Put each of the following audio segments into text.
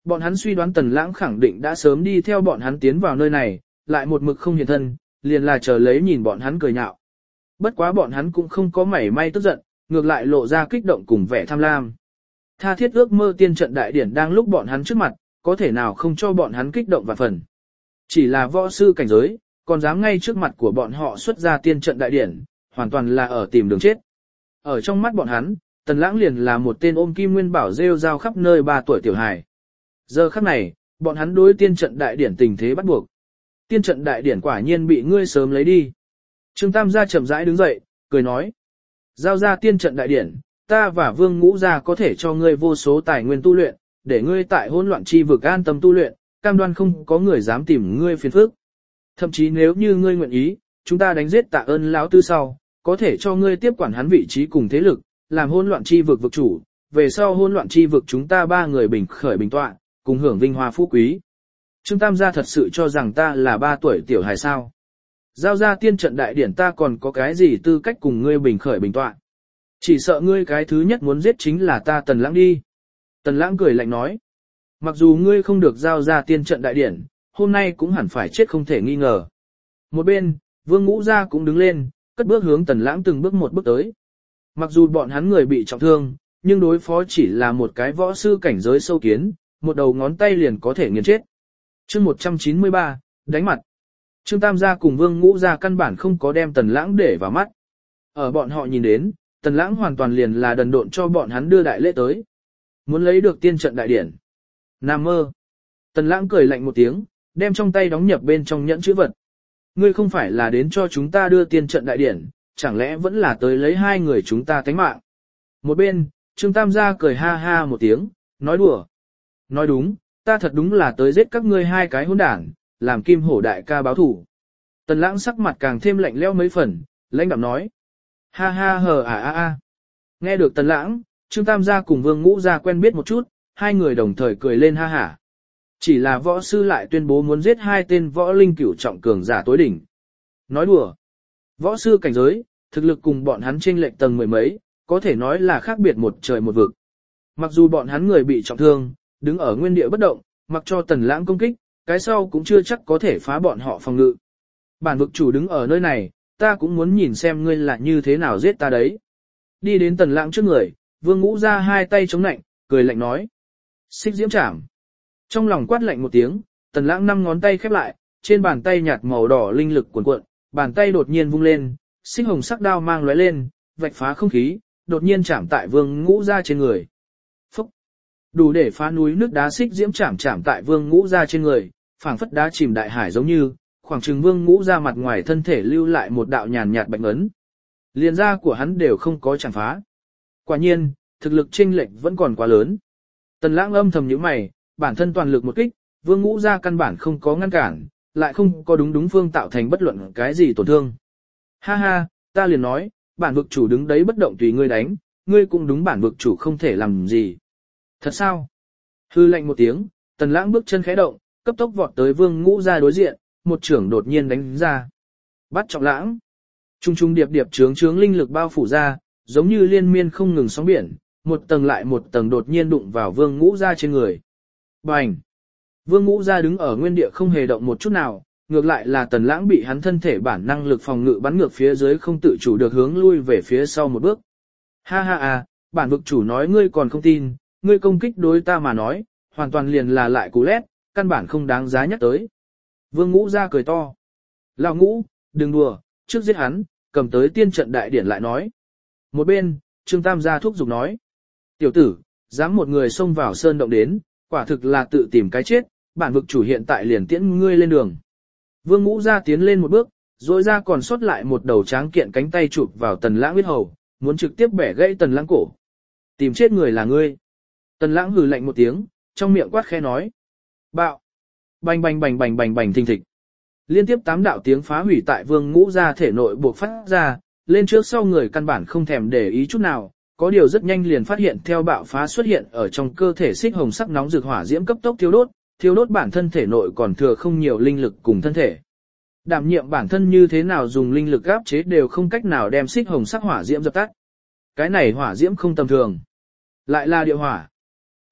Bọn hắn suy đoán Tần Lãng khẳng định đã sớm đi theo bọn hắn tiến vào nơi này, lại một mực không hiện thân, liền là chờ lấy nhìn bọn hắn cười nhạo. Bất quá bọn hắn cũng không có mảy may tức giận, ngược lại lộ ra kích động cùng vẻ tham lam. Tha thiết ước mơ tiên trận đại điển đang lúc bọn hắn trước mặt, có thể nào không cho bọn hắn kích động và phần. Chỉ là võ sư cảnh giới, còn dám ngay trước mặt của bọn họ xuất ra tiên trận đại điển, hoàn toàn là ở tìm đường chết. Ở trong mắt bọn hắn, Tần Lãng liền là một tên ôm kim nguyên bảo rêu rao khắp nơi 3 tuổi tiểu hài. Giờ khắc này, bọn hắn đối tiên trận đại điển tình thế bắt buộc. Tiên trận đại điển quả nhiên bị ngươi sớm lấy đi. Trương Tam gia chậm rãi đứng dậy, cười nói. Giao ra tiên trận đại điển, ta và Vương Ngũ gia có thể cho ngươi vô số tài nguyên tu luyện, để ngươi tại hỗn loạn chi vực an tâm tu luyện, cam đoan không có người dám tìm ngươi phiền phức. Thậm chí nếu như ngươi nguyện ý, chúng ta đánh giết Tạ Ơn lão tư sau, có thể cho ngươi tiếp quản hắn vị trí cùng thế lực, làm hỗn loạn chi vực vực chủ, về sau hỗn loạn chi vực chúng ta 3 người bình khởi bình tọa, cùng hưởng vinh hoa phú quý. Trương Tam gia thật sự cho rằng ta là 3 tuổi tiểu hài sao? Giao ra tiên trận đại điển ta còn có cái gì tư cách cùng ngươi bình khởi bình tọa? Chỉ sợ ngươi cái thứ nhất muốn giết chính là ta Tần Lãng đi. Tần Lãng cười lạnh nói. Mặc dù ngươi không được giao ra tiên trận đại điển, hôm nay cũng hẳn phải chết không thể nghi ngờ. Một bên, Vương Ngũ gia cũng đứng lên, cất bước hướng Tần Lãng từng bước một bước tới. Mặc dù bọn hắn người bị trọng thương, nhưng đối phó chỉ là một cái võ sư cảnh giới sâu kiến, một đầu ngón tay liền có thể nghiền chết. Chương 193, đánh mặt. Trương Tam gia cùng Vương Ngũ gia căn bản không có đem Tần Lãng để vào mắt. Ở bọn họ nhìn đến, Tần Lãng hoàn toàn liền là đần độn cho bọn hắn đưa đại lễ tới. Muốn lấy được tiên trận đại điển. Nam mơ. Tần Lãng cười lạnh một tiếng, đem trong tay đóng nhập bên trong nhẫn chữ vật. Ngươi không phải là đến cho chúng ta đưa tiên trận đại điển, chẳng lẽ vẫn là tới lấy 2 người chúng ta tánh mạng. Một bên, Trương Tam gia cười ha ha một tiếng, nói đùa. Nói đúng, ta thật đúng là tới giết các ngươi 2 cái hỗn đản, làm Kim Hổ đại ca báo thủ. Tần Lãng sắc mặt càng thêm lạnh lẽo mấy phần, lãnh đạm nói. Ha ha hờ a. Nghe được Tần Lãng, Trương Tam gia cùng Vương Ngũ gia quen biết một chút, 2 người đồng thời cười lên ha hả. Chỉ là võ sư lại tuyên bố muốn giết 2 tên võ linh cửu trọng cường giả tối đỉnh. Nói đùa. Võ sư cảnh giới, thực lực cùng bọn hắn chênh lệch tầng mười mấy, có thể nói là khác biệt một trời một vực. Mặc dù bọn hắn người bị trọng thương, đứng ở nguyên địa bất động, mặc cho Tần Lãng công kích, cái sau cũng chưa chắc có thể phá bọn họ phòng ngự. Bản vực chủ đứng ở nơi này, ta cũng muốn nhìn xem ngươi là như thế nào giết ta đấy. Đi đến Tần Lãng trước người, Vương Ngũ ra 2 tay chống nạnh, cười lạnh nói. Xích diễm trảm. Trong lòng quát lạnh một tiếng, Tần Lãng 5 ngón tay khép lại, trên bàn tay nhạt màu đỏ linh lực cuồn cuộn, bàn tay đột nhiên vung lên, xích hồng sắc đao mang lóe lên, vạch phá không khí, đột nhiên chạm tại Vương Ngũ ra trên người. Phúc! Đủ để phá núi nước đá xích diễm chạm tại Vương Ngũ ra trên người, phảng phất đá chìm đại hải giống như, khoảng chừng Vương Ngũ ra mặt ngoài thân thể lưu lại một đạo nhàn nhạt bệnh ấn. Liền da của hắn đều không có chạm phá. Quả nhiên, thực lực chênh lệch vẫn còn quá lớn. Tần Lãng âm thầm nhíu mày, bản thân toàn lực một kích, Vương Ngũ ra căn bản không có ngăn cản, lại không có đúng phương tạo thành bất luận cái gì tổn thương. Ha ha, ta liền nói, bản vực chủ đứng đấy bất động tùy ngươi đánh, ngươi cũng đúng bản vực chủ không thể làm gì. Thật sao? Hư lạnh một tiếng, Tần Lãng bước chân khẽ động, cấp tốc vọt tới Vương Ngũ ra đối diện, một chưởng đột nhiên đánh ra. Bắt Trọng Lãng. Trung trung điệp điệp chướng linh lực bao phủ ra, giống như liên miên không ngừng sóng biển, một tầng lại một tầng đột nhiên đụng vào Vương Ngũ ra trên người. Bành! Vương Ngũ ra đứng ở nguyên địa không hề động một chút nào, ngược lại là Tần Lãng bị hắn thân thể bản năng lực phòng ngự bắn ngược phía dưới không tự chủ được hướng lui về phía sau một bước. Ha ha à, bản vực chủ nói ngươi còn không tin, ngươi công kích đối ta mà nói, hoàn toàn liền là lại cú lét, căn bản không đáng giá nhắc tới. Vương Ngũ ra cười to. Lão Ngũ, đừng đùa, trước giết hắn, cầm tới tiên trận đại điển lại nói. Một bên, Trương Tam gia thúc giục nói. Tiểu tử, dám một người xông vào sơn động đến, quả thực là tự tìm cái chết, bản vực chủ hiện tại liền tiễn ngươi lên đường. Vương Ngũ ra tiến lên một bước, rồi ra còn sót lại một đầu tráng kiện cánh tay chụp vào Tần Lãng huyết hầu, muốn trực tiếp bẻ gãy Tần Lãng cổ. Tìm chết người là ngươi. Tần Lãng hừ lạnh một tiếng, trong miệng quát khẽ nói. Bạo. Bành bành bành bành bành bành thình thịch. Liên tiếp 8 đạo tiếng phá hủy tại Vương Ngũ ra thể nội buộc phát ra, lên trước sau người căn bản không thèm để ý chút nào, có điều rất nhanh liền phát hiện theo bạo phá xuất hiện ở trong cơ thể xích hồng sắc nóng rực hỏa diễm cấp tốc thiêu đốt bản thân thể nội còn thừa không nhiều linh lực cùng thân thể. Đảm nhiệm bản thân như thế nào dùng linh lực áp chế đều không cách nào đem xích hồng sắc hỏa diễm dập tắt. Cái này hỏa diễm không tầm thường, lại là địa hỏa.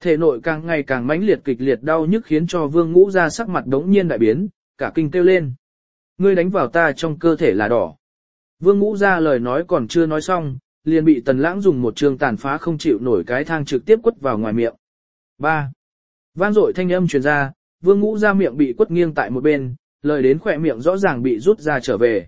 Thể nội càng ngày càng mãnh liệt kịch liệt đau nhức khiến cho Vương Ngũ Gia sắc mặt đống nhiên đại biến, cả kinh kêu lên. Ngươi đánh vào ta trong cơ thể là đỏ. Vương Ngũ Gia lời nói còn chưa nói xong, liền bị Tần Lãng dùng một trường tàn phá không chịu nổi cái thang trực tiếp quất vào ngoài miệng. 3. Vang dội thanh âm truyền ra, Vương Ngũ Gia miệng bị quất nghiêng tại một bên, lời đến khỏe miệng rõ ràng bị rút ra trở về.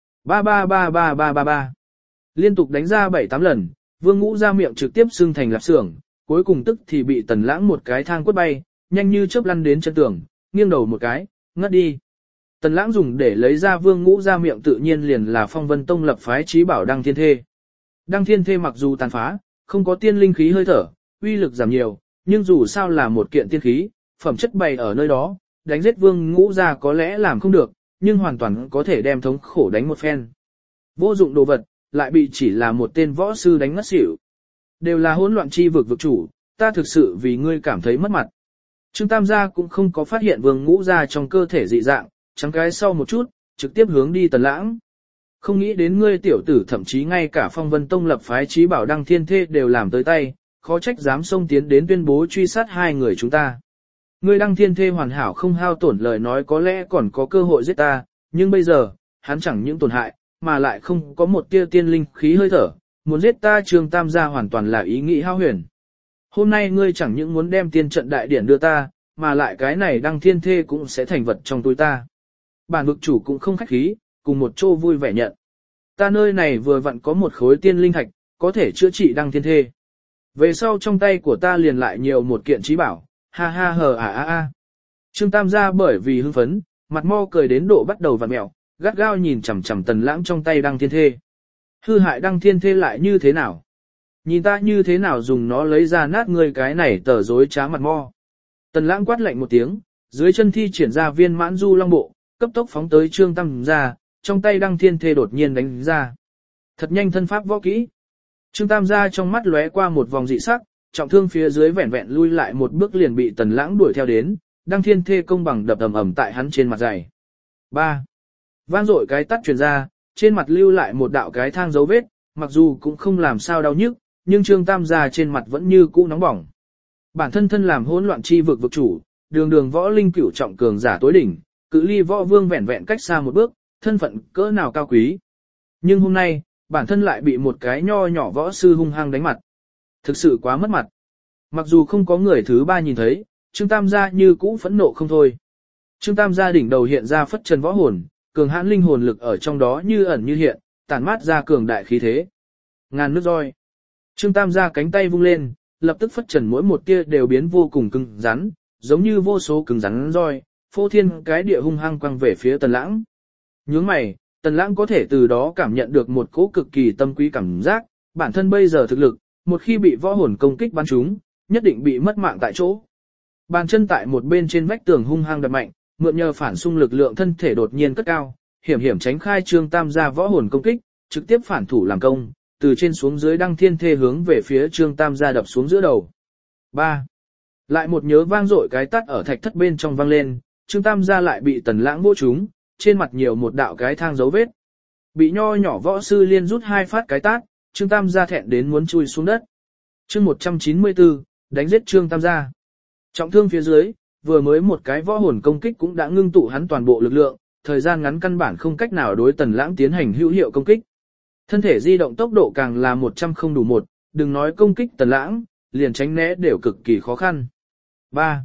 3. Liên tục đánh ra 7-8 lần, Vương Ngũ Gia miệng trực tiếp sưng thành lạp xưởng, cuối cùng tức thì bị Tần Lãng một cái thang quất bay, nhanh như chớp lăn đến chân tường, nghiêng đầu một cái, ngất đi. Tần Lãng dùng để lấy ra Vương Ngũ Gia miệng tự nhiên liền là Phong Vân Tông lập phái trí bảo Đăng Thiên Thê. Đăng Thiên Thê mặc dù tàn phá, không có tiên linh khí hơi thở, uy lực giảm nhiều, nhưng dù sao là một kiện tiên khí, phẩm chất bày ở nơi đó, đánh giết Vương Ngũ Gia có lẽ làm không được, nhưng hoàn toàn có thể đem thống khổ đánh một phen. Vô dụng đồ vật, lại bị chỉ là một tên võ sư đánh ngất xỉu. Đều là hỗn loạn chi vực vực chủ, ta thực sự vì ngươi cảm thấy mất mặt. Trương Tam gia cũng không có phát hiện Vương Ngũ Gia trong cơ thể dị dạng, trắng cái sau một chút, trực tiếp hướng đi Tần Lãng. Không nghĩ đến ngươi tiểu tử thậm chí ngay cả Phong Vân Tông lập phái trí bảo Đăng Thiên Thê đều làm tới tay, khó trách dám xông tiến đến tuyên bố truy sát hai người chúng ta. Ngươi Đăng Thiên Thê hoàn hảo không hao tổn lời nói có lẽ còn có cơ hội giết ta, nhưng bây giờ, hắn chẳng những tổn hại, mà lại không có một tia tiên linh khí hơi thở, muốn giết ta Trương Tam gia hoàn toàn là ý nghĩ hao huyền. Hôm nay ngươi chẳng những muốn đem tiên trận đại điển đưa ta, mà lại cái này Đăng Thiên Thê cũng sẽ thành vật trong túi ta. Bản vực chủ cũng không khách khí, cùng một chỗ vui vẻ nhận. Ta nơi này vừa vặn có một khối tiên linh thạch, có thể chữa trị Đăng Thiên Thê. Về sau trong tay của ta liền lại nhiều một kiện trí bảo, ha ha hờ a. Trương Tam gia bởi vì hưng phấn, mặt mo cười đến độ bắt đầu vặn mẹo, gắt gao nhìn chằm chằm Tần Lãng trong tay Đăng Thiên Thê. Hư hại Đăng Thiên Thê lại như thế nào? Nhìn ta như thế nào dùng nó lấy ra nát ngươi cái này tờ dối trá mặt mo. Tần Lãng quát lạnh một tiếng, dưới chân thi triển ra viên mãn du long bộ, cấp tốc phóng tới Trương Tam gia, trong tay Đăng Thiên Thê đột nhiên đánh ra. Thật nhanh thân pháp võ kỹ. Trương Tam gia trong mắt lóe qua một vòng dị sắc, trọng thương phía dưới vẻn vẹn lui lại một bước liền bị Tần Lãng đuổi theo đến, Đăng Thiên Thê công bằng đập ầm ầm tại hắn trên mặt dày. 3. Vang dội cái tắt truyền ra, trên mặt lưu lại một đạo cái thang dấu vết, mặc dù cũng không làm sao đau nhức, nhưng Trương Tam gia trên mặt vẫn như cũ nóng bỏng. Bản thân thân làm hỗn loạn chi vực vực chủ, đường võ linh cửu trọng cường giả tối đỉnh, cự ly võ vương vẻn vẹn cách xa một bước, thân phận cỡ nào cao quý. Nhưng hôm nay, bản thân lại bị một cái nho nhỏ võ sư hung hăng đánh mặt. Thực sự quá mất mặt. Mặc dù không có người thứ ba nhìn thấy, Trương Tam gia như cũ phẫn nộ không thôi. Trương Tam gia đỉnh đầu hiện ra phất trần võ hồn, cường hãn linh hồn lực ở trong đó như ẩn như hiện, tản mát ra cường đại khí thế. Ngàn nước roi. Trương Tam gia cánh tay vung lên, lập tức phất trần mỗi một tia đều biến vô cùng cứng rắn, giống như vô số cứng rắn roi, phô thiên cái địa hung hăng quăng về phía Tần Lãng. Nhướng mày, Tần Lãng có thể từ đó cảm nhận được một cỗ cực kỳ tâm quý cảm giác, bản thân bây giờ thực lực, một khi bị võ hồn công kích bắn trúng, nhất định bị mất mạng tại chỗ. Bàn chân tại một bên trên vách tường hung hăng đập mạnh, mượn nhờ phản xung lực lượng thân thể đột nhiên cất cao, hiểm tránh khai Trương Tam gia võ hồn công kích, trực tiếp phản thủ làm công, từ trên xuống dưới Đăng Thiên Thê hướng về phía Trương Tam gia đập xuống giữa đầu. 3. Lại một nhớ vang dội cái tát ở thạch thất bên trong vang lên, Trương Tam gia lại bị Tần Lãng vỗ trúng, trên mặt nhiều một đạo cái thang dấu vết. Bị nho nhỏ võ sư liên rút hai phát cái tát, Trương Tam gia thẹn đến muốn chui xuống đất. Chương 194, đánh giết Trương Tam gia. Trọng thương phía dưới, vừa mới một cái võ hồn công kích cũng đã ngưng tụ hắn toàn bộ lực lượng, thời gian ngắn căn bản không cách nào đối Tần Lãng tiến hành hữu hiệu công kích. Thân thể di động tốc độ càng là 100 không đủ một, đừng nói công kích Tần Lãng, liền tránh né đều cực kỳ khó khăn. 3.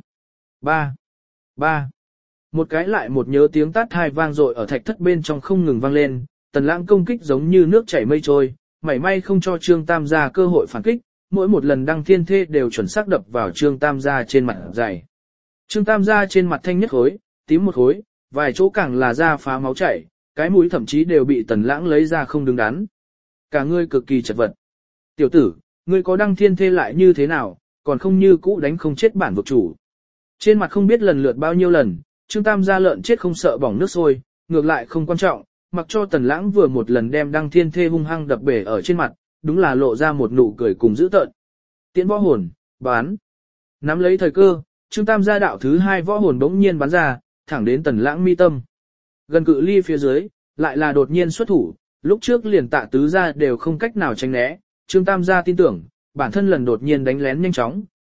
Một cái lại một nhớ tiếng tát hai vang dội ở thạch thất bên trong không ngừng vang lên, Tần Lãng công kích giống như nước chảy mây trôi, mảy may không cho Trương Tam gia cơ hội phản kích, mỗi một lần Đăng Thiên Thê đều chuẩn xác đập vào Trương Tam gia trên mặt dày. Trương Tam gia trên mặt thanh nhất khối, tím một khối, vài chỗ càng là da phá máu chảy, cái mũi thậm chí đều bị Tần Lãng lấy ra không đứng đắn. Cả ngươi cực kỳ chật vật. Tiểu tử, ngươi có Đăng Thiên Thê lại như thế nào, còn không như cũ đánh không chết bản vực chủ. Trên mặt không biết lần lượt bao nhiêu lần, Trương Tam gia lợn chết không sợ bỏng nước sôi, ngược lại không quan trọng, mặc cho Tần Lãng vừa một lần đem Đăng Thiên Thê hung hăng đập bể ở trên mặt, đúng là lộ ra một nụ cười cùng dữ tợn. Tiễn võ hồn, bán. Nắm lấy thời cơ, Trương Tam gia đạo thứ hai võ hồn bỗng nhiên bắn ra, thẳng đến Tần Lãng mi tâm. Gần cự ly phía dưới, lại là đột nhiên xuất thủ, lúc trước liền Tạ tứ gia đều không cách nào tránh né, Trương Tam gia tin tưởng, bản thân lần đột nhiên đánh lén nhanh chóng,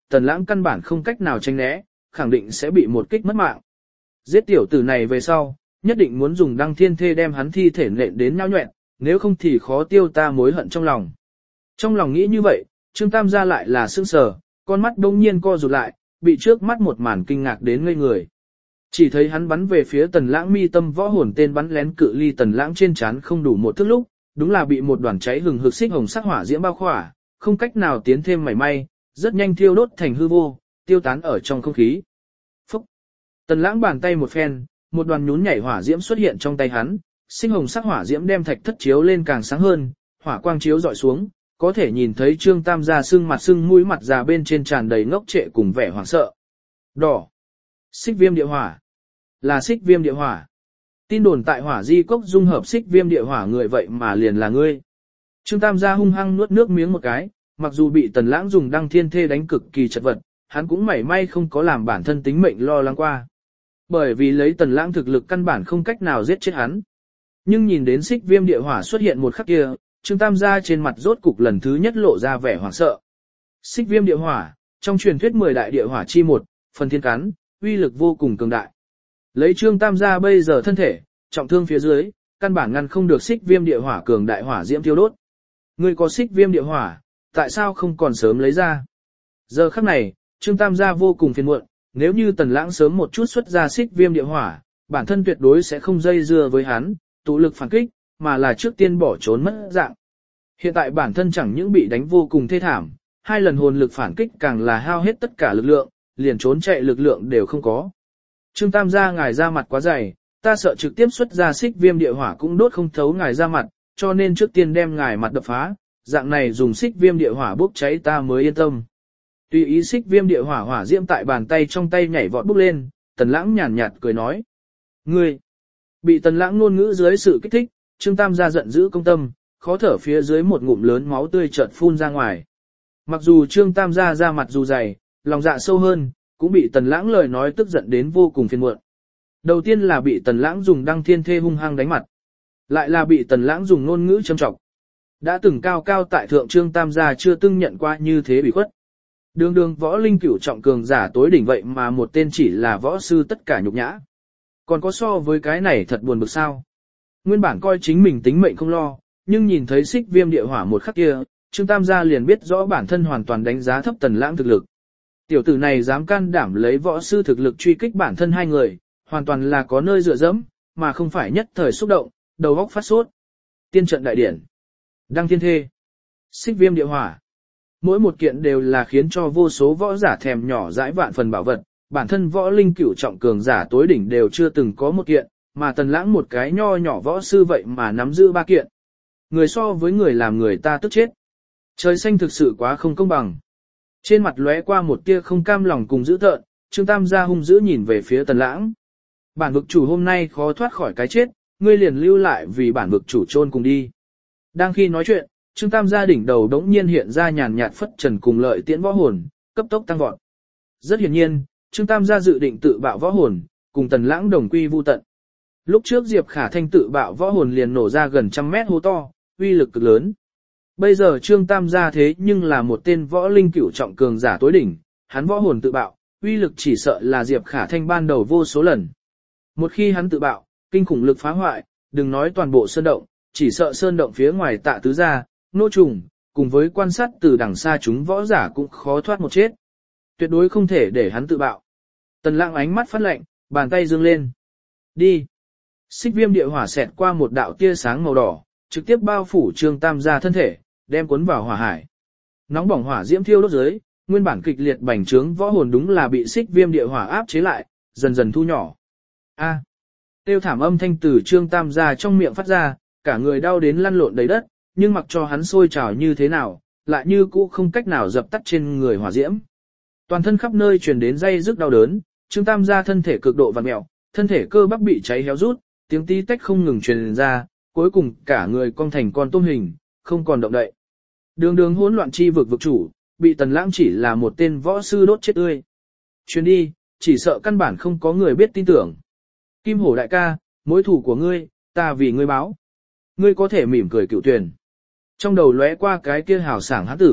Tần Lãng căn bản không cách nào tránh né, khẳng định sẽ bị một kích mất mạng. Giết tiểu tử này về sau, nhất định muốn dùng đăng thiên thê đem hắn thi thể nện đến nhão nhoẹn, nếu không thì khó tiêu ta mối hận trong lòng. Trong lòng nghĩ như vậy, Trương Tam gia lại là sững sờ, con mắt đông nhiên co rụt lại, bị trước mắt một màn kinh ngạc đến ngây người. Chỉ thấy hắn bắn về phía Tần Lãng mi tâm võ hồn tên bắn lén cự ly Tần Lãng trên trán không đủ một thước lúc, đúng là bị một đoàn cháy hừng hực xích hồng sắc hỏa diễm bao khỏa, không cách nào tiến thêm mảy may, rất nhanh thiêu đốt thành hư vô, tiêu tán ở trong không khí. Phúc! Tần Lãng bàn tay một phen, một đoàn nhún nhảy hỏa diễm xuất hiện trong tay hắn, xích hồng sắc hỏa diễm đem thạch thất chiếu lên càng sáng hơn, hỏa quang chiếu dọi xuống, có thể nhìn thấy Trương Tam gia sưng mặt sưng mũi mặt già bên trên tràn đầy ngốc trệ cùng vẻ hoảng sợ. Đỏ! Xích viêm địa hỏa! Là xích viêm địa hỏa! Tin đồn tại hỏa di cốc dung hợp xích viêm địa hỏa người vậy mà liền là ngươi. Trương Tam gia hung hăng nuốt nước miếng một cái, mặc dù bị Tần Lãng dùng đăng thiên thê đánh cực kỳ chật vật, hắn cũng mảy may không có làm bản thân tính mệnh lo lắng qua. Bởi vì lấy Tần Lãng thực lực căn bản không cách nào giết chết hắn. Nhưng nhìn đến xích viêm địa hỏa xuất hiện một khắc kia, Trương Tam gia trên mặt rốt cục lần thứ nhất lộ ra vẻ hoảng sợ. Xích viêm địa hỏa, trong truyền thuyết 10 đại địa hỏa chi một, phần thiên cắn, uy lực vô cùng cường đại. Lấy Trương Tam gia bây giờ thân thể, trọng thương phía dưới, căn bản ngăn không được xích viêm địa hỏa cường đại hỏa diễm thiêu đốt. Ngươi có xích viêm địa hỏa, tại sao không còn sớm lấy ra? Giờ khắc này, Trương Tam gia vô cùng phiền muộn, nếu như Tần Lãng sớm một chút xuất ra xích viêm địa hỏa, bản thân tuyệt đối sẽ không dây dưa với hắn, tụ lực phản kích, mà là trước tiên bỏ trốn mất dạng. Hiện tại bản thân chẳng những bị đánh vô cùng thê thảm, 2 lần hồn lực phản kích càng là hao hết tất cả lực lượng, liền trốn chạy lực lượng đều không có. Trương Tam gia ngài ra mặt quá dày, ta sợ trực tiếp xuất ra xích viêm địa hỏa cũng đốt không thấu ngài ra mặt, cho nên trước tiên đem ngài mặt đập phá, dạng này dùng xích viêm địa hỏa bốc cháy ta mới yên tâm. Tùy ý xích viêm địa hỏa hỏa diễm tại bàn tay trong tay nhảy vọt bốc lên, Tần Lãng nhàn nhạt cười nói. Ngươi! Bị Tần Lãng ngôn ngữ dưới sự kích thích, Trương Tam gia giận dữ công tâm, khó thở phía dưới một ngụm lớn máu tươi chợt phun ra ngoài. Mặc dù Trương Tam gia ra mặt dù dày, lòng dạ sâu hơn, cũng bị Tần Lãng lời nói tức giận đến vô cùng phiền muộn. Đầu tiên là bị Tần Lãng dùng đăng thiên thê hung hăng đánh mặt, lại là bị Tần Lãng dùng ngôn ngữ châm chọc. Đã từng cao cao tại thượng Trương Tam gia chưa từng nhận qua như thế bị khuất. Đường đường võ linh cửu trọng cường giả tối đỉnh vậy mà một tên chỉ là võ sư tất cả nhục nhã. Còn có so với cái này thật buồn bực sao. Nguyên bản coi chính mình tính mệnh không lo, nhưng nhìn thấy xích viêm địa hỏa một khắc kia, Trương Tam gia liền biết rõ bản thân hoàn toàn đánh giá thấp Tần Lãng thực lực. Tiểu tử này dám can đảm lấy võ sư thực lực truy kích bản thân hai người, hoàn toàn là có nơi dựa dẫm, mà không phải nhất thời xúc động, đầu óc phát sốt. Tiên trận đại điển, đăng thiên thê, xích viêm địa hỏa. Mỗi một kiện đều là khiến cho vô số võ giả thèm nhỏ dãi vạn phần bảo vật, bản thân võ linh cửu trọng cường giả tối đỉnh đều chưa từng có một kiện, mà Tần Lãng một cái nho nhỏ võ sư vậy mà nắm giữ 3 kiện. Người so với người làm người ta tức chết. Trời xanh thực sự quá không công bằng. Trên mặt lóe qua một tia không cam lòng cùng dữ tợn, Trương Tam gia hung dữ nhìn về phía Tần Lãng. Bản vực chủ hôm nay khó thoát khỏi cái chết, ngươi liền lưu lại vì bản vực chủ chôn cùng đi. Đang khi nói chuyện, Trương Tam gia đỉnh đầu đống nhiên hiện ra nhàn nhạt phất trần cùng lợi tiễn võ hồn, cấp tốc tăng vọt. Rất hiển nhiên, Trương Tam gia dự định tự bạo võ hồn, cùng Tần Lãng đồng quy vu tận. Lúc trước Diệp Khả Thanh tự bạo võ hồn liền nổ ra gần 100 mét hố to, uy lực cực lớn. Bây giờ Trương Tam gia thế nhưng là một tên võ linh cửu trọng cường giả tối đỉnh, hắn võ hồn tự bạo, uy lực chỉ sợ là Diệp Khả Thanh ban đầu vô số lần. Một khi hắn tự bạo, kinh khủng lực phá hoại, đừng nói toàn bộ sơn động, chỉ sợ sơn động phía ngoài Tạ tứ gia, nô trùng, cùng với quan sát từ đằng xa chúng võ giả cũng khó thoát một chết. Tuyệt đối không thể để hắn tự bạo. Tần Lãng ánh mắt phát lạnh, bàn tay giương lên. Đi. Xích viêm địa hỏa xẹt qua một đạo tia sáng màu đỏ, trực tiếp bao phủ Trương Tam gia thân thể, đem cuốn vào hỏa hải. Nóng bỏng hỏa diễm thiêu đốt dưới, nguyên bản kịch liệt bành trướng võ hồn đúng là bị xích viêm địa hỏa áp chế lại, dần dần thu nhỏ. A. Tiêu thảm âm thanh từ Trương Tam gia trong miệng phát ra, cả người đau đến lăn lộn đầy đất, nhưng mặc cho hắn sôi trào như thế nào, lại như cũ không cách nào dập tắt trên người hỏa diễm. Toàn thân khắp nơi truyền đến dây rức đau đớn, Trương Tam gia thân thể cực độ vặn mèo, thân thể cơ bắp bị cháy héo rút, tiếng tí tách không ngừng truyền ra, cuối cùng cả người cong thành con tôm hình, không còn động đậy. Đường đường hỗn loạn chi vực vực chủ, bị Tần Lãng chỉ là một tên võ sư đốt chết tươi. Chuyến đi, chỉ sợ căn bản không có người biết tin tưởng. Kim Hổ đại ca, mối thủ của ngươi, ta vì ngươi báo. Ngươi có thể mỉm cười cựu tuyển. Trong đầu lóe qua cái kia hào sảng hán tử,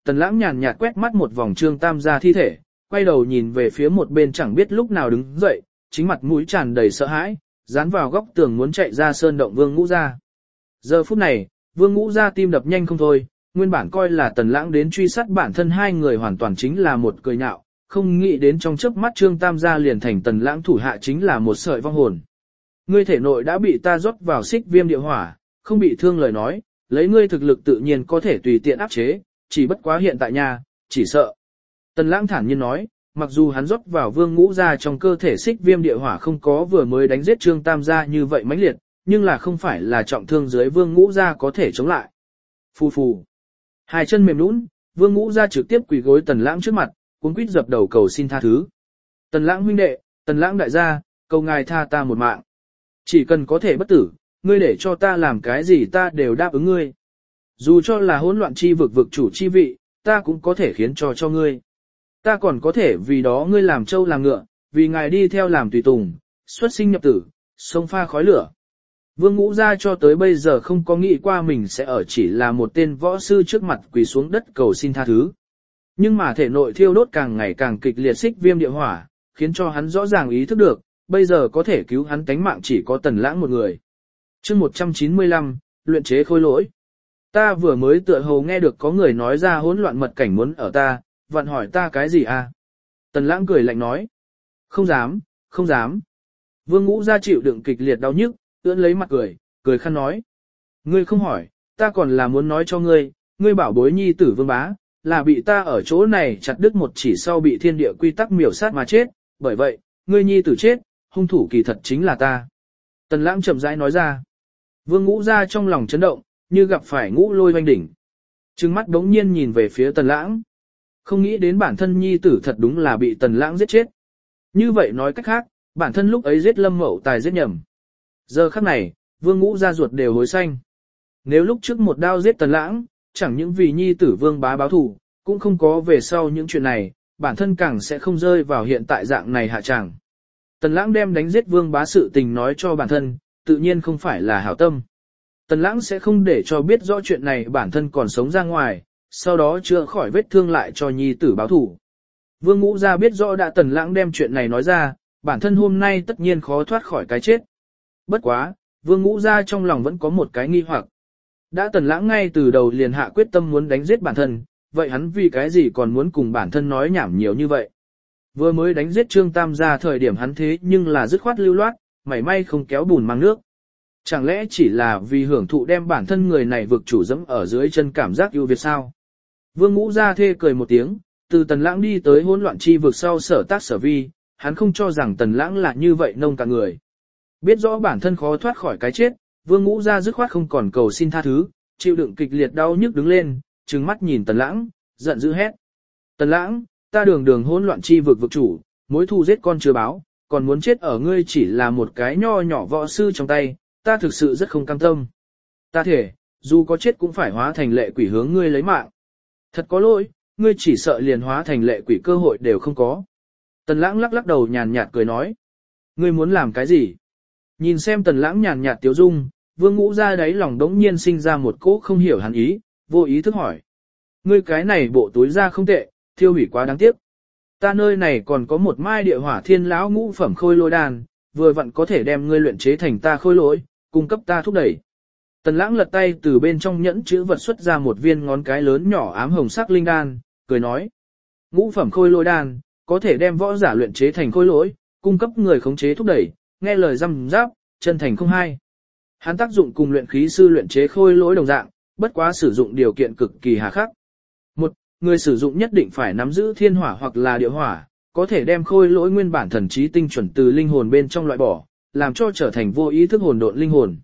Tần Lãng nhàn nhạt quét mắt một vòng Trương Tam gia thi thể, quay đầu nhìn về phía một bên chẳng biết lúc nào đứng dậy, chính mặt mũi tràn đầy sợ hãi, dán vào góc tường muốn chạy ra sơn động Vương Ngũ gia. Giờ phút này, Vương Ngũ gia tim đập nhanh không thôi, nguyên bản coi là Tần Lãng đến truy sát bản thân hai người hoàn toàn chính là một cười nhạo, không nghĩ đến trong chớp mắt Trương Tam gia liền thành Tần Lãng thủ hạ chính là một sợi vong hồn. Ngươi thể nội đã bị ta rót vào xích viêm địa hỏa, không bị thương lời nói, lấy ngươi thực lực tự nhiên có thể tùy tiện áp chế, chỉ bất quá hiện tại nhà, chỉ sợ. Tần Lãng thản nhiên nói, mặc dù hắn rót vào Vương Ngũ gia trong cơ thể xích viêm địa hỏa không có vừa mới đánh giết Trương Tam gia như vậy mãnh liệt, nhưng là không phải là trọng thương dưới Vương Ngũ gia có thể chống lại. Phù phù. Hai chân mềm nhũn, Vương Ngũ gia trực tiếp quỳ gối Tần Lãng trước mặt, cuống quýt dập đầu cầu xin tha thứ. Tần Lãng huynh đệ, Tần Lãng đại gia, cầu ngài tha ta một mạng. Chỉ cần có thể bất tử, ngươi để cho ta làm cái gì ta đều đáp ứng ngươi. Dù cho là hỗn loạn chi vực vực chủ chi vị, ta cũng có thể khiến cho ngươi. Ta còn có thể vì đó ngươi làm trâu làm ngựa, vì ngài đi theo làm tùy tùng, xuất sinh nhập tử, sông pha khói lửa. Vương Ngũ gia cho tới bây giờ không có nghĩ qua mình sẽ ở chỉ là một tên võ sư trước mặt quỳ xuống đất cầu xin tha thứ. Nhưng mà thể nội thiêu đốt càng ngày càng kịch liệt xích viêm địa hỏa, khiến cho hắn rõ ràng ý thức được, bây giờ có thể cứu hắn tánh mạng chỉ có Tần Lãng một người. Chương 195, luyện chế khôi lỗi. Ta vừa mới tựa hồ nghe được có người nói ra hỗn loạn mật cảnh muốn ở ta, vặn hỏi ta cái gì à? Tần Lãng cười lạnh nói. Không dám, không dám. Vương Ngũ gia chịu đựng kịch liệt đau nhức, ưỡn lấy mặt cười khăn nói. Ngươi không hỏi, ta còn là muốn nói cho ngươi, ngươi bảo bối nhi tử Vương Bá, là bị ta ở chỗ này chặt đứt một chỉ sau bị thiên địa quy tắc miểu sát mà chết, bởi vậy, ngươi nhi tử chết, hung thủ kỳ thật chính là ta. Tần Lãng chậm rãi nói ra. Vương Ngũ gia trong lòng chấn động, như gặp phải ngũ lôi oanh đỉnh. Trừng mắt đống nhiên nhìn về phía Tần Lãng. Không nghĩ đến bản thân nhi tử thật đúng là bị Tần Lãng giết chết. Như vậy nói cách khác, bản thân lúc ấy giết Lâm Mậu Tài giết nhầm. Giờ khắc này, Vương Ngũ gia ruột đều hối xanh. Nếu lúc trước một đao giết Tần Lãng, chẳng những vì nhi tử Vương Bá báo thù, cũng không có về sau những chuyện này, bản thân càng sẽ không rơi vào hiện tại dạng này hạ tràng. Tần Lãng đem đánh giết Vương Bá sự tình nói cho bản thân, tự nhiên không phải là hảo tâm. Tần Lãng sẽ không để cho biết rõ chuyện này bản thân còn sống ra ngoài, sau đó chữa khỏi vết thương lại cho nhi tử báo thù. Vương Ngũ gia biết rõ đã Tần Lãng đem chuyện này nói ra, bản thân hôm nay tất nhiên khó thoát khỏi cái chết. Bất quá, Vương Ngũ gia trong lòng vẫn có một cái nghi hoặc. Đã Tần Lãng ngay từ đầu liền hạ quyết tâm muốn đánh giết bản thân, vậy hắn vì cái gì còn muốn cùng bản thân nói nhảm nhiều như vậy? Vừa mới đánh giết Trương Tam gia thời điểm hắn thế nhưng là dứt khoát lưu loát, mảy may không kéo bùn mang nước. Chẳng lẽ chỉ là vì hưởng thụ đem bản thân người này vực chủ dẫm ở dưới chân cảm giác ưu việt sao? Vương Ngũ gia thê cười một tiếng, từ Tần Lãng đi tới hỗn loạn chi vực sau sở tác sở vi, hắn không cho rằng Tần Lãng là như vậy nông cạn người. Biết rõ bản thân khó thoát khỏi cái chết, Vương Ngũ gia dứt khoát không còn cầu xin tha thứ, chịu đựng kịch liệt đau nhức đứng lên, trừng mắt nhìn Tần Lãng, giận dữ hét. Tần Lãng, ta đường hỗn loạn chi vực vực chủ, mối thù giết con chưa báo, còn muốn chết ở ngươi chỉ là một cái nho nhỏ võ sư trong tay, ta thực sự rất không cam tâm. Ta thể, dù có chết cũng phải hóa thành lệ quỷ hướng ngươi lấy mạng. Thật có lỗi, ngươi chỉ sợ liền hóa thành lệ quỷ cơ hội đều không có. Tần Lãng lắc lắc đầu nhàn nhạt cười nói. Ngươi muốn làm cái gì? Nhìn xem Tần Lãng nhàn nhạt tiếu dung, Vương Ngũ gia đáy lòng đống nhiên sinh ra một cỗ không hiểu hắn ý, vô ý thức hỏi. Ngươi cái này bộ túi da không tệ, thiêu hủy quá đáng tiếc. Ta nơi này còn có một mai địa hỏa thiên lão ngũ phẩm khôi lỗi đan, vừa vặn có thể đem ngươi luyện chế thành ta khôi lỗi, cung cấp ta thúc đẩy. Tần Lãng lật tay từ bên trong nhẫn chữ vật xuất ra một viên ngón cái lớn nhỏ ám hồng sắc linh đan, cười nói. Ngũ phẩm khôi lỗi đan, có thể đem võ giả luyện chế thành khôi lỗi, cung cấp người khống chế thúc đẩy, nghe lời răm giáp, chân thành không hai. Hắn tác dụng cùng luyện khí sư luyện chế khôi lỗi đồng dạng, bất quá sử dụng điều kiện cực kỳ hà khắc. Một, người sử dụng nhất định phải nắm giữ thiên hỏa hoặc là địa hỏa, có thể đem khôi lỗi nguyên bản thần trí tinh chuẩn từ linh hồn bên trong loại bỏ, làm cho trở thành vô ý thức hồn độn linh hồn.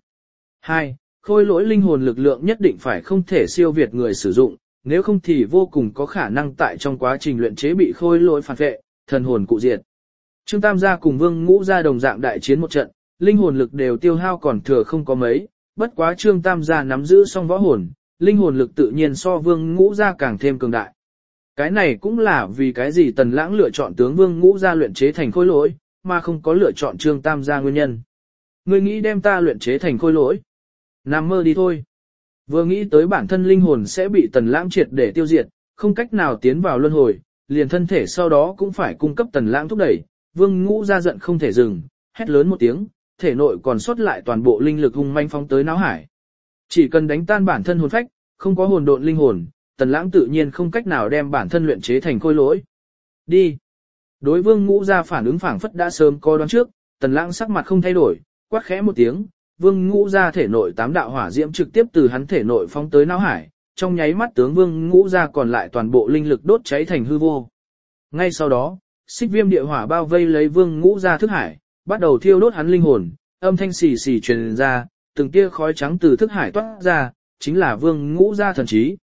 2. Khôi lỗi linh hồn lực lượng nhất định phải không thể siêu việt người sử dụng, nếu không thì vô cùng có khả năng tại trong quá trình luyện chế bị khôi lỗi phản vệ, thần hồn cụ diệt. Trương Tam gia cùng Vương Ngũ gia đồng dạng đại chiến một trận, linh hồn lực đều tiêu hao còn thừa không có mấy, bất quá Trương Tam gia nắm giữ song võ hồn, linh hồn lực tự nhiên so Vương Ngũ gia càng thêm cường đại. Cái này cũng là vì cái gì Tần Lãng lựa chọn tướng Vương Ngũ gia luyện chế thành khôi lỗi, mà không có lựa chọn Trương Tam gia nguyên nhân. Ngươi nghĩ đem ta luyện chế thành khôi lỗi? Nằm mơ đi thôi. Vừa nghĩ tới bản thân linh hồn sẽ bị Tần Lãng triệt để tiêu diệt, không cách nào tiến vào luân hồi, liền thân thể sau đó cũng phải cung cấp Tần Lãng thúc đẩy. Vương Ngũ ra giận không thể dừng, hét lớn một tiếng, thể nội còn sót lại toàn bộ linh lực hung manh phóng tới não hải. Chỉ cần đánh tan bản thân hồn phách, không có hồn độn linh hồn, Tần Lãng tự nhiên không cách nào đem bản thân luyện chế thành khôi lỗi. Đi. Đối Vương Ngũ ra phản ứng phảng phất đã sớm có đoán trước, Tần Lãng sắc mặt không thay đổi, quát khẽ một tiếng, Vương Ngũ ra thể nội 8 đạo hỏa diễm trực tiếp từ hắn thể nội phóng tới não hải, trong nháy mắt tướng Vương Ngũ ra còn lại toàn bộ linh lực đốt cháy thành hư vô. Ngay sau đó, xích viêm địa hỏa bao vây lấy Vương Ngũ ra thức hải, bắt đầu thiêu đốt hắn linh hồn, âm thanh xì xì truyền ra, từng tia khói trắng từ thức hải toát ra, chính là Vương Ngũ ra thần trí.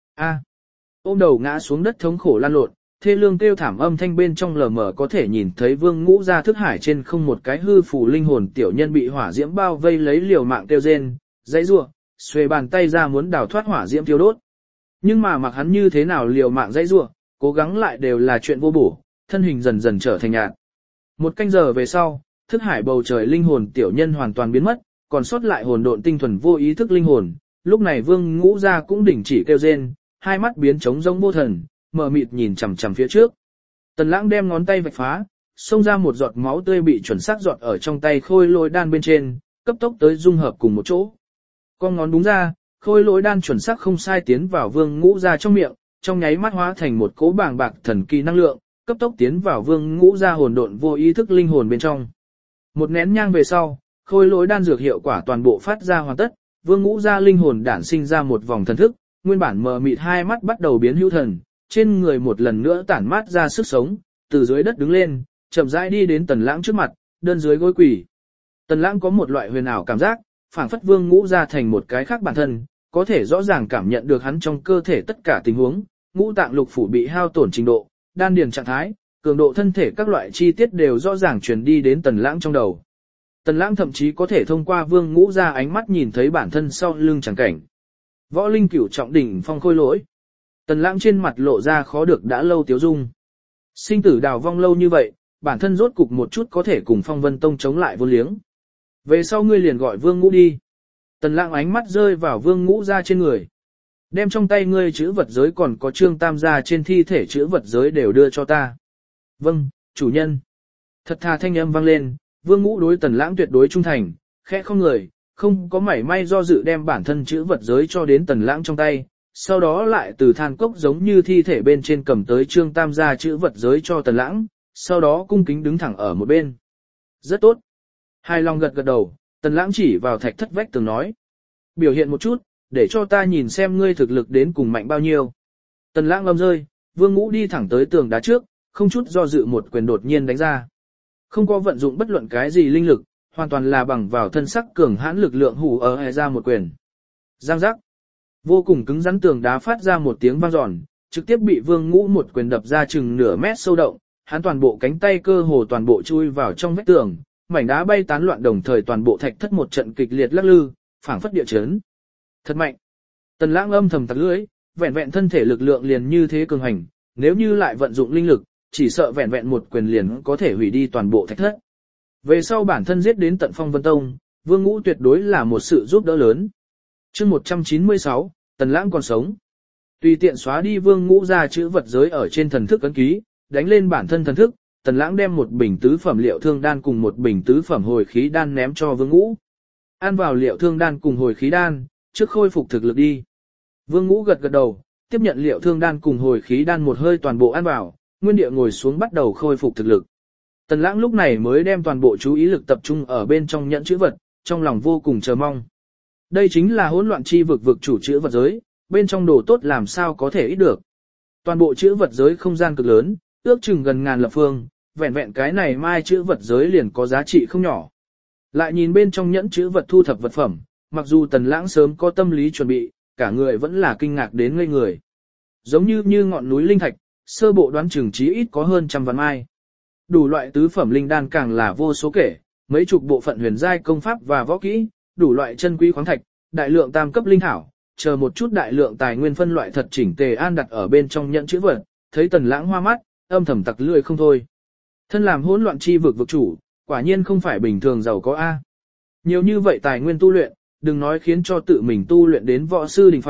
Ôm đầu ngã xuống đất thống khổ lăn lộn, thê lương kêu thảm âm thanh bên trong lờ mờ có thể nhìn thấy Vương Ngũ ra thức hải trên không một cái hư phù linh hồn tiểu nhân bị hỏa diễm bao vây lấy liều mạng kêu rên, dãy rủa, xuề bàn tay ra muốn đào thoát hỏa diễm thiêu đốt. Nhưng mà mặc hắn như thế nào liều mạng dãy rủa, cố gắng lại đều là chuyện vô bổ, thân hình dần dần trở thành nhạt. Một canh giờ về sau, thức hải bầu trời linh hồn tiểu nhân hoàn toàn biến mất, còn sót lại hồn độn tinh thuần vô ý thức linh hồn. Lúc này Vương Ngũ ra cũng đình chỉ kêu rên, hai mắt biến trống rỗng vô thần, mờ mịt nhìn chằm chằm phía trước. Tần Lãng đem ngón tay vạch phá, xông ra một giọt máu tươi bị chuẩn xác giọt ở trong tay khôi lỗi đan bên trên, cấp tốc tới dung hợp cùng một chỗ. Con ngón đúng ra, khôi lỗi đan chuẩn xác không sai tiến vào Vương Ngũ ra trong miệng, trong nháy mắt hóa thành một cỗ bàng bạc thần kỳ năng lượng, cấp tốc tiến vào Vương Ngũ ra hồn độn vô ý thức linh hồn bên trong. Một nén nhang về sau, khôi lỗi đan dược hiệu quả toàn bộ phát ra hoàn tất, Vương Ngũ ra linh hồn đản sinh ra một vòng thần thức, nguyên bản mờ mịt hai mắt bắt đầu biến hữu thần, trên người một lần nữa tản mát ra sức sống, từ dưới đất đứng lên, chậm rãi đi đến Tần Lãng trước mặt, đơn dưới gối quỳ. Tần Lãng có một loại huyền ảo cảm giác, phảng phất Vương Ngũ ra thành một cái khác bản thân, có thể rõ ràng cảm nhận được hắn trong cơ thể tất cả tình huống, ngũ tạng lục phủ bị hao tổn trình độ, đan điền trạng thái, cường độ thân thể các loại chi tiết đều rõ ràng truyền đi đến Tần Lãng trong đầu. Tần Lãng thậm chí có thể thông qua Vương Ngũ ra ánh mắt nhìn thấy bản thân sau lưng chẳng cảnh. Võ linh cửu trọng đỉnh phong khôi lỗi. Tần Lãng trên mặt lộ ra khó được đã lâu tiếu dung. Sinh tử đào vong lâu như vậy, bản thân rốt cục một chút có thể cùng Phong Vân Tông chống lại vô liếng. Về sau ngươi liền gọi Vương Ngũ đi. Tần Lãng ánh mắt rơi vào Vương Ngũ ra trên người. Đem trong tay ngươi chữ vật giới còn có Trương Tam gia trên thi thể chữ vật giới đều đưa cho ta. Vâng, chủ nhân. Thật thà thanh âm vang lên, Vương Ngũ đối Tần Lãng tuyệt đối trung thành, khẽ không người, không có mảy may do dự đem bản thân chữ vật giới cho đến Tần Lãng trong tay, sau đó lại từ than cốc giống như thi thể bên trên cầm tới Trương Tam gia chữ vật giới cho Tần Lãng, sau đó cung kính đứng thẳng ở một bên. Rất tốt. Hài lòng gật gật đầu, Tần Lãng chỉ vào thạch thất vách tường nói. Biểu hiện một chút, để cho ta nhìn xem ngươi thực lực đến cùng mạnh bao nhiêu. Tần Lãng âm rơi, Vương Ngũ đi thẳng tới tường đá trước, không chút do dự một quyền đột nhiên đánh ra. Không có vận dụng bất luận cái gì linh lực, hoàn toàn là bằng vào thân sắc cường hãn lực lượng hù ở ra một quyền. Giang giác. Vô cùng cứng rắn tường đá phát ra một tiếng vang giòn, trực tiếp bị Vương Ngũ một quyền đập ra chừng nửa mét sâu động, hắn toàn bộ cánh tay cơ hồ toàn bộ chui vào trong vách tường, mảnh đá bay tán loạn đồng thời toàn bộ thạch thất một trận kịch liệt lắc lư, phảng phất địa chấn. Thật mạnh. Tần Lãng âm thầm tặc lưỡi, vẹn vẹn thân thể lực lượng liền như thế cường hành, nếu như lại vận dụng linh lực, chỉ sợ vẹn vẹn một quyền liền có thể hủy đi toàn bộ thạch thất. Về sau bản thân giết đến tận Phong Vân Tông, Vương Ngũ tuyệt đối là một sự giúp đỡ lớn. Chương 196, Tần Lãng còn sống. Tùy tiện xóa đi Vương Ngũ ra chữ vật giới ở trên thần thức ấn ký, đánh lên bản thân thần thức, Tần Lãng đem một bình tứ phẩm liệu thương đan cùng một bình tứ phẩm hồi khí đan ném cho Vương Ngũ. Ăn vào liệu thương đan cùng hồi khí đan, trước khôi phục thực lực đi. Vương Ngũ gật gật đầu, tiếp nhận liệu thương đan cùng hồi khí đan một hơi toàn bộ ăn vào, nguyên địa ngồi xuống bắt đầu khôi phục thực lực. Tần Lãng lúc này mới đem toàn bộ chú ý lực tập trung ở bên trong nhẫn chữ vật, trong lòng vô cùng chờ mong. Đây chính là hỗn loạn chi vực chủ chữ vật giới, bên trong đồ tốt làm sao có thể ít được. Toàn bộ chữ vật giới không gian cực lớn, ước chừng gần ngàn lập phương, vẹn vẹn cái này mai chữ vật giới liền có giá trị không nhỏ. Lại nhìn bên trong nhẫn chữ vật thu thập vật phẩm, mặc dù Tần Lãng sớm có tâm lý chuẩn bị, cả người vẫn là kinh ngạc đến ngây người. Giống như ngọn núi linh thạch, sơ bộ đoán chừng chí ít có hơn trăm vạn mai. Đủ loại tứ phẩm linh đan càng là vô số kể, mấy chục bộ phận huyền giai công pháp và võ kỹ, đủ loại chân quý khoáng thạch, đại lượng tam cấp linh thảo, chờ một chút đại lượng tài nguyên phân loại thật chỉnh tề an đặt ở bên trong nhẫn chữ vật, thấy Tần Lãng hoa mắt, âm thầm tặc lưỡi không thôi. Thân làm hỗn loạn chi vực chủ, quả nhiên không phải bình thường giàu có a. Nhiều như vậy tài nguyên tu luyện, đừng nói khiến cho tự mình tu luyện đến võ sư đỉnh phong,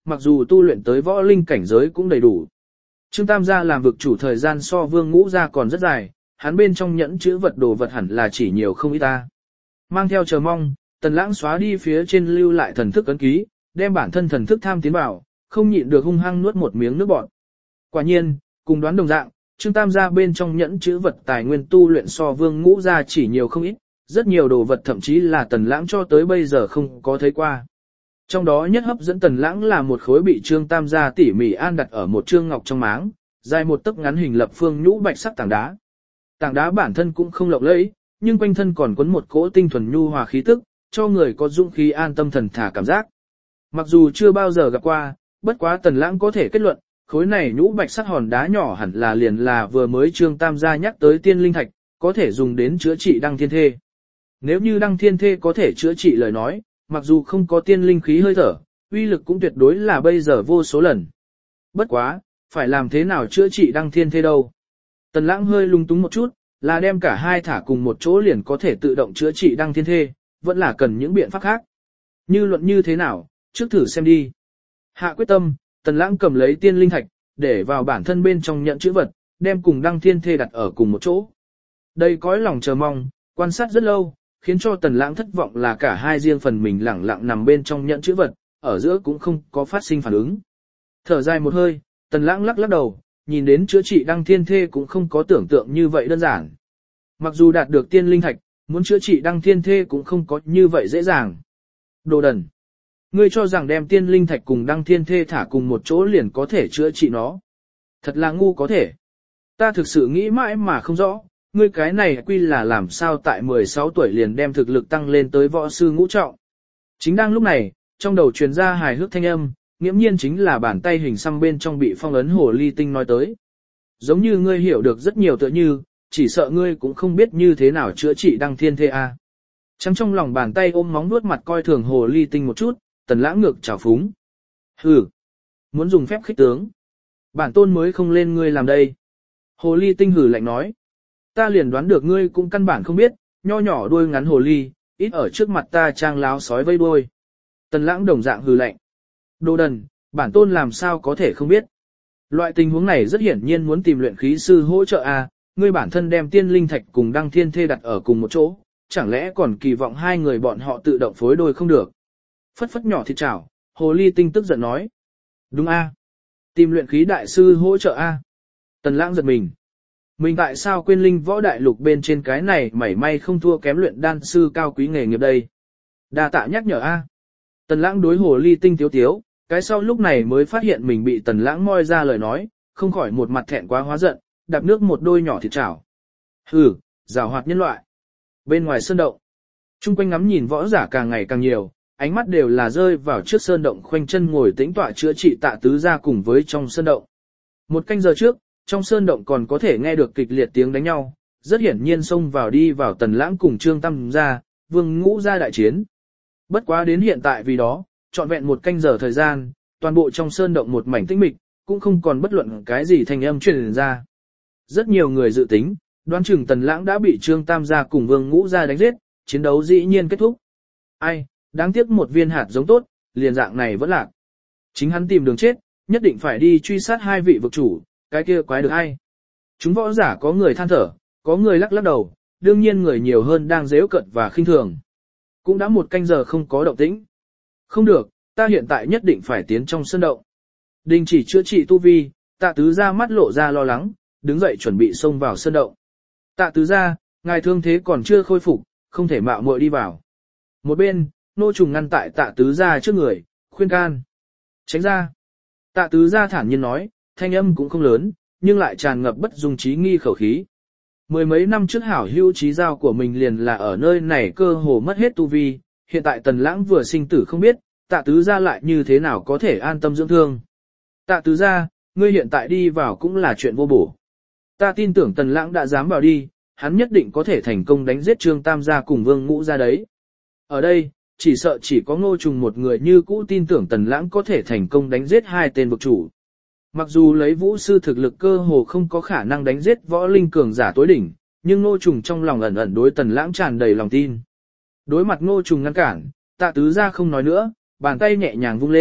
mặc dù tu luyện tới võ linh cảnh giới cũng đầy đủ. Trương Tam gia làm vực chủ thời gian so Vương Ngũ gia còn rất dài, hắn bên trong nhẫn chữ vật đồ vật hẳn là chỉ nhiều không ít ta. Mang theo chờ mong, Tần Lãng xóa đi phía trên lưu lại thần thức ấn ký, đem bản thân thần thức tham tiến vào, không nhịn được hung hăng nuốt một miếng nước bọt. Quả nhiên, cùng đoán đồng dạng, Trương Tam gia bên trong nhẫn chữ vật tài nguyên tu luyện so Vương Ngũ gia chỉ nhiều không ít, rất nhiều đồ vật thậm chí là Tần Lãng cho tới bây giờ không có thấy qua. Trong đó nhất hấp dẫn Tần Lãng là một khối bị Trương Tam gia tỉ mỉ an đặt ở một trương ngọc trong máng, dài một tấc ngắn hình lập phương nhũ bạch sắc tảng đá. Tảng đá bản thân cũng không lộng lẫy, nhưng quanh thân còn quấn một cỗ tinh thuần nhu hòa khí tức, cho người có dũng khí an tâm thần thả cảm giác. Mặc dù chưa bao giờ gặp qua, bất quá Tần Lãng có thể kết luận, khối này nhũ bạch sắc hòn đá nhỏ hẳn là liền là vừa mới Trương Tam gia nhắc tới tiên linh thạch, có thể dùng đến chữa trị đăng thiên thê. Nếu như đăng thiên thê có thể chữa trị lời nói, mặc dù không có tiên linh khí hơi thở, uy lực cũng tuyệt đối là bây giờ vô số lần. Bất quá, phải làm thế nào chữa trị đăng thiên thê đâu? Tần Lãng hơi lung túng một chút, là đem cả hai thả cùng một chỗ liền có thể tự động chữa trị đăng thiên thê, vẫn là cần những biện pháp khác. Như luận như thế nào, trước thử xem đi. Hạ quyết tâm, Tần Lãng cầm lấy tiên linh thạch, để vào bản thân bên trong nhận chữ vật, đem cùng đăng thiên thê đặt ở cùng một chỗ. Đây cõi lòng chờ mong, quan sát rất lâu, khiến cho Tần Lãng thất vọng là cả hai riêng phần mình lẳng lặng nằm bên trong nhận chữ vật, ở giữa cũng không có phát sinh phản ứng. Thở dài một hơi, Tần Lãng lắc lắc đầu, nhìn đến chữa trị đăng thiên thê cũng không có tưởng tượng như vậy đơn giản. Mặc dù đạt được tiên linh thạch, muốn chữa trị đăng thiên thê cũng không có như vậy dễ dàng. Đồ đần! Ngươi cho rằng đem tiên linh thạch cùng đăng thiên thê thả cùng một chỗ liền có thể chữa trị nó. Thật là ngu có thể. Ta thực sự nghĩ mãi mà không rõ, ngươi cái này quy là làm sao tại 16 tuổi liền đem thực lực tăng lên tới võ sư ngũ trọng. Chính đang lúc này, trong đầu truyền ra hài hước thanh âm, nghiễm nhiên chính là bàn tay hình xăm bên trong bị phong ấn hồ ly tinh nói tới. Giống như ngươi hiểu được rất nhiều tựa như, chỉ sợ ngươi cũng không biết như thế nào chữa trị đăng thiên thê a. Trắng trong lòng bàn tay ôm móng nuốt mặt coi thường hồ ly tinh một chút, Tần Lãng ngược trào phúng. Hừ, muốn dùng phép khích tướng. Bản tôn mới không lên ngươi làm đây. Hồ ly tinh hử lạnh nói. Ta liền đoán được ngươi cũng căn bản không biết, nho nhỏ đuôi ngắn hồ ly, ít ở trước mặt ta trang láo sói vây đuôi. Tần Lãng đồng dạng hừ lạnh. Đồ đần, bản tôn làm sao có thể không biết. Loại tình huống này rất hiển nhiên muốn tìm luyện khí sư hỗ trợ a. Ngươi bản thân đem tiên linh thạch cùng đăng thiên thê đặt ở cùng một chỗ, chẳng lẽ còn kỳ vọng hai người bọn họ tự động phối đôi không được. Phất phất nhỏ thịt chảo, hồ ly tinh tức giận nói. Đúng a, tìm luyện khí đại sư hỗ trợ a. Tần Lãng giật mình. Mình tại sao quên linh võ đại lục bên trên cái này mảy may không thua kém luyện đan sư cao quý nghề nghiệp đây. Đa tạ nhắc nhở a. Tần Lãng đối hồ ly tinh tiếu tiếu, cái sau lúc này mới phát hiện mình bị Tần Lãng moi ra lời nói, không khỏi một mặt thẹn quá hóa giận, đạp nước một đôi nhỏ thịt chảo. Hừ, giảo hoạt nhân loại. Bên ngoài sơn động, chung quanh ngắm nhìn võ giả càng ngày càng nhiều, ánh mắt đều là rơi vào trước sơn động khoanh chân ngồi tĩnh tọa chữa trị Tạ Tứ gia cùng với trong sơn động. Một canh giờ trước, trong sơn động còn có thể nghe được kịch liệt tiếng đánh nhau, rất hiển nhiên xông vào đi vào Tần Lãng cùng Trương Tam gia, Vương Ngũ gia đại chiến. Bất quá đến hiện tại vì đó, trọn vẹn một canh giờ thời gian, toàn bộ trong sơn động một mảnh tĩnh mịch, cũng không còn bất luận cái gì thanh âm truyền ra. Rất nhiều người dự tính, đoán chừng Tần Lãng đã bị Trương Tam gia cùng Vương Ngũ gia đánh giết, chiến đấu dĩ nhiên kết thúc. Ai, đáng tiếc một viên hạt giống tốt, liền dạng này vẫn lạc. Chính hắn tìm đường chết, nhất định phải đi truy sát hai vị vực chủ, cái kia quái được ai. Chúng võ giả có người than thở, có người lắc lắc đầu, đương nhiên người nhiều hơn đang giễu cợt và khinh thường. Cũng đã một canh giờ không có động tĩnh. Không được, ta hiện tại nhất định phải tiến trong sân động. Đình chỉ chữa trị tu vi, Tạ Tứ gia mắt lộ ra lo lắng, đứng dậy chuẩn bị xông vào sân động. Tạ Tứ gia, ngài thương thế còn chưa khôi phục, không thể mạo muội đi vào. Một bên, nô trùng ngăn tại Tạ Tứ gia trước người, khuyên can. Tránh ra. Tạ Tứ gia thản nhiên nói, thanh âm cũng không lớn, nhưng lại tràn ngập bất dung trí nghi khẩu khí. Mười mấy năm trước hảo hữu trí giao của mình liền là ở nơi này cơ hồ mất hết tu vi, hiện tại Tần Lãng vừa sinh tử không biết, Tạ Tứ gia lại như thế nào có thể an tâm dưỡng thương. Tạ Tứ gia, ngươi hiện tại đi vào cũng là chuyện vô bổ. Ta tin tưởng Tần Lãng đã dám vào đi, hắn nhất định có thể thành công đánh giết Trương Tam gia cùng Vương Ngũ gia đấy. Ở đây, chỉ sợ chỉ có Ngô Trùng một người như cũ tin tưởng Tần Lãng có thể thành công đánh giết hai tên vực chủ. Mặc dù lấy vũ sư thực lực cơ hồ không có khả năng đánh giết võ linh cường giả tối đỉnh, nhưng Ngô Trùng trong lòng ẩn ẩn đối Tần Lãng tràn đầy lòng tin. Đối mặt Ngô Trùng ngăn cản, Tạ Tứ gia không nói nữa, bàn tay nhẹ nhàng vung lên,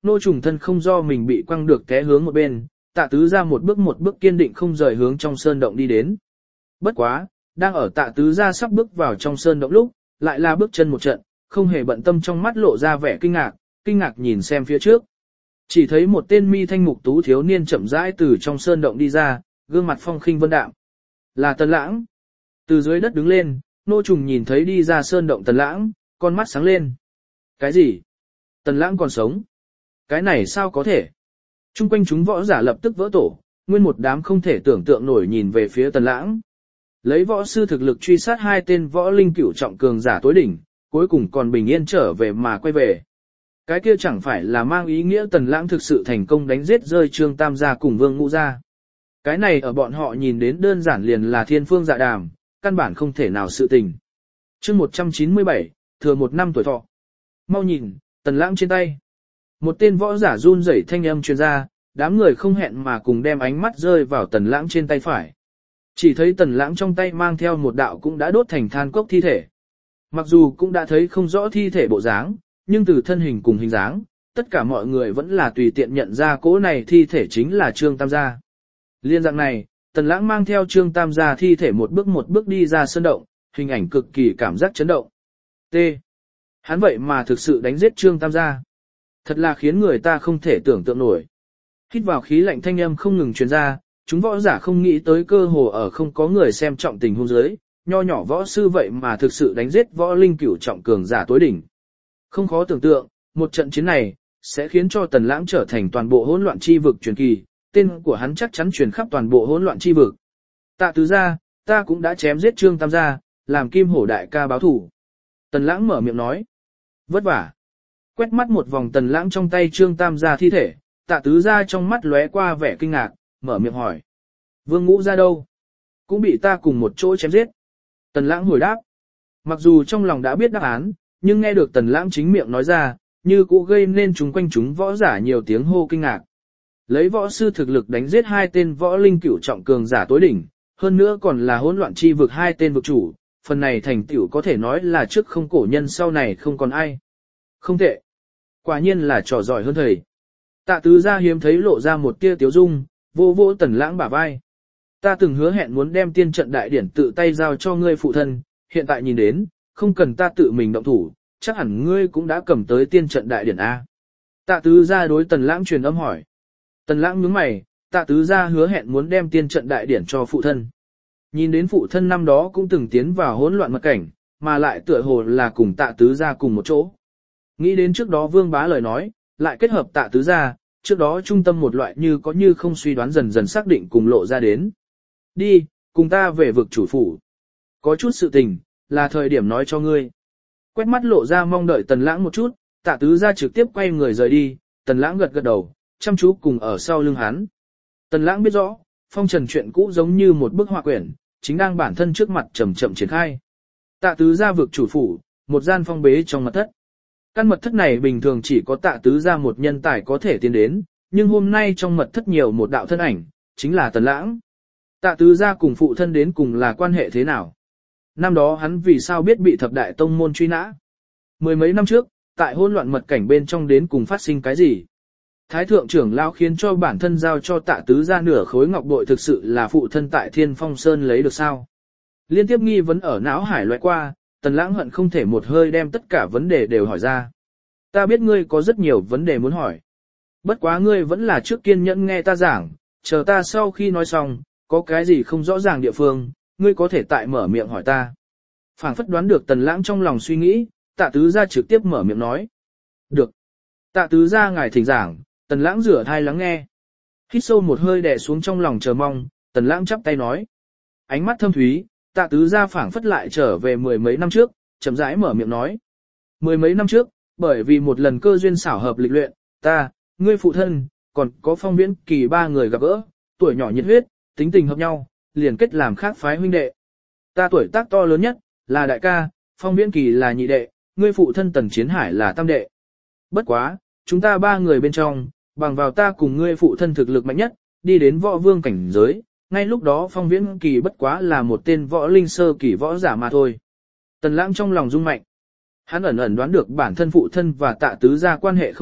Nô Trùng thân không do mình bị quăng được té hướng một bên, Tạ Tứ Gia một bước kiên định không rời hướng trong sơn động đi đến. Bất quá, đang ở Tạ Tứ Gia sắp bước vào trong sơn động lúc, lại là bước chân một trận, không hề bận tâm trong mắt lộ ra vẻ kinh ngạc nhìn xem phía trước. Chỉ thấy một tên mi thanh mục tú thiếu niên chậm rãi từ trong sơn động đi ra, gương mặt phong khinh vân đạm. Là Tần Lãng. Từ dưới đất đứng lên, Nô Trùng nhìn thấy đi ra sơn động Tần Lãng, con mắt sáng lên. Cái gì? Tần Lãng còn sống? Cái này sao có thể? Trung quanh chúng võ giả lập tức vỡ tổ, nguyên một đám không thể tưởng tượng nổi nhìn về phía Tần Lãng. Lấy võ sư thực lực truy sát hai tên võ linh cửu trọng cường giả tối đỉnh, cuối cùng còn bình yên trở về mà quay về. Cái kia chẳng phải là mang ý nghĩa Tần Lãng thực sự thành công đánh giết rơi Trương Tam gia cùng Vương Ngũ gia. Cái này ở bọn họ nhìn đến đơn giản liền là thiên phương dạ đàm, căn bản không thể nào sự tình. Chương 197, thừa một năm tuổi thọ. Mau nhìn, Tần Lãng trên tay. Một tên võ giả run rẩy thanh âm truyền ra, đám người không hẹn mà cùng đem ánh mắt rơi vào Tần Lãng trên tay phải. Chỉ thấy Tần Lãng trong tay mang theo một đạo cũng đã đốt thành than cốc thi thể. Mặc dù cũng đã thấy không rõ thi thể bộ dáng, nhưng từ thân hình cùng hình dáng, tất cả mọi người vẫn là tùy tiện nhận ra cỗ này thi thể chính là Trương Tam gia. Liên dạng này, Tần Lãng mang theo Trương Tam gia thi thể một bước đi ra sơn động, hình ảnh cực kỳ cảm giác chấn động. T. Hắn vậy mà thực sự đánh giết Trương Tam gia. Thật là khiến người ta không thể tưởng tượng nổi. Hít vào khí lạnh thanh âm không ngừng truyền ra, chúng võ giả không nghĩ tới cơ hồ ở không có người xem trọng tình huống dưới, nho nhỏ võ sư vậy mà thực sự đánh giết võ linh cửu trọng cường giả tối đỉnh. Không khó tưởng tượng, một trận chiến này sẽ khiến cho Tần Lãng trở thành toàn bộ hỗn loạn chi vực truyền kỳ, tên của hắn chắc chắn truyền khắp toàn bộ hỗn loạn chi vực. Tạ Tứ gia, ta cũng đã chém giết Trương Tam gia, làm Kim Hổ đại ca báo thù. Tần Lãng mở miệng nói. Vất vả. Quét mắt một vòng Tần Lãng trong tay Trương Tam gia thi thể, Tạ Tứ gia trong mắt lóe qua vẻ kinh ngạc, mở miệng hỏi. Vương Ngũ gia đâu? Cũng bị ta cùng một chỗ chém giết. Tần Lãng hồi đáp. Mặc dù trong lòng đã biết đáp án, nhưng nghe được Tần Lãng chính miệng nói ra, như cũ gây nên chúng quanh chúng võ giả nhiều tiếng hô kinh ngạc. Lấy võ sư thực lực đánh giết hai tên võ linh cửu trọng cường giả tối đỉnh, hơn nữa còn là hỗn loạn chi vực hai tên vực chủ, phần này thành tựu có thể nói là trước không cổ nhân sau này không còn ai. Không tệ. Quả nhiên là trò giỏi hơn thầy. Tạ Tứ gia hiếm thấy lộ ra một tia tiếu dung, vô vỗ Tần Lãng bả vai. Ta từng hứa hẹn muốn đem tiên trận đại điển tự tay giao cho ngươi phụ thân, hiện tại nhìn đến, không cần ta tự mình động thủ, chắc hẳn ngươi cũng đã cầm tới tiên trận đại điển A. Tạ Tứ gia đối Tần Lãng truyền âm hỏi. Tần Lãng nhướng mày, Tạ Tứ gia hứa hẹn muốn đem tiên trận đại điển cho phụ thân. Nhìn đến phụ thân năm đó cũng từng tiến vào hỗn loạn mật cảnh, mà lại tựa hồ là cùng Tạ Tứ gia cùng một chỗ. Nghĩ đến trước đó Vương Bá lời nói, lại kết hợp Tạ Tứ gia, trước đó trung tâm một loại như có như không suy đoán dần dần xác định cùng lộ ra đến. Đi, cùng ta về vực chủ phủ. Có chút sự tình, là thời điểm nói cho ngươi. Quét mắt lộ ra mong đợi Tần Lãng một chút, Tạ Tứ gia trực tiếp quay người rời đi, Tần Lãng gật gật đầu, chăm chú cùng ở sau lưng hắn. Tần Lãng biết rõ, phong trần chuyện cũ giống như một bức họa quyển, chính đang bản thân trước mặt chậm chậm triển khai. Tạ Tứ gia vực chủ phủ, một gian phong bế trong mật thất. Căn mật thất này bình thường chỉ có Tạ Tứ gia một nhân tài có thể tiến đến, nhưng hôm nay trong mật thất nhiều một đạo thân ảnh, chính là Tần Lãng. Tạ Tứ gia cùng phụ thân đến cùng là quan hệ thế nào? Năm đó hắn vì sao biết bị thập đại tông môn truy nã? Mười mấy năm trước, tại hỗn loạn mật cảnh bên trong đến cùng phát sinh cái gì? Thái thượng trưởng lão khiến cho bản thân giao cho Tạ Tứ gia nửa khối ngọc bội thực sự là phụ thân tại Thiên Phong Sơn lấy được sao? Liên tiếp nghi vấn ở não hải loại qua, Tần Lãng hận không thể một hơi đem tất cả vấn đề đều hỏi ra. Ta biết ngươi có rất nhiều vấn đề muốn hỏi. Bất quá ngươi vẫn là trước kiên nhẫn nghe ta giảng, chờ ta sau khi nói xong, có cái gì không rõ ràng địa phương, ngươi có thể tại mở miệng hỏi ta. Phảng phất đoán được Tần Lãng trong lòng suy nghĩ, Tạ Tứ gia trực tiếp mở miệng nói. Được. Tạ Tứ gia ngài thỉnh giảng, Tần Lãng rửa thai lắng nghe. Hít sâu một hơi đè xuống trong lòng chờ mong, Tần Lãng chắp tay nói. Ánh mắt thâm thúy, Tạ Tứ gia phảng phất lại trở về mười mấy năm trước, chậm rãi mở miệng nói. Mười mấy năm trước, bởi vì một lần cơ duyên xảo hợp lịch luyện, ta, ngươi phụ thân, còn có Phong Viễn Kỳ ba người gặp gỡ, tuổi nhỏ nhiệt huyết, tính tình hợp nhau, liền kết làm khác phái huynh đệ. Ta tuổi tác to lớn nhất, là đại ca, Phong Viễn Kỳ là nhị đệ, ngươi phụ thân Tần Chiến Hải là tam đệ. Bất quá, chúng ta ba người bên trong, bằng vào ta cùng ngươi phụ thân thực lực mạnh nhất, đi đến võ vương cảnh giới, ngay lúc đó Phong Viễn Kỳ bất quá là một tên võ linh sơ kỳ võ giả mà thôi. Tần Lãng trong lòng rung mạnh. Hắn ẩn ẩn đoán được bản thân phụ thân và Tạ Tứ gia quan hệ không ít,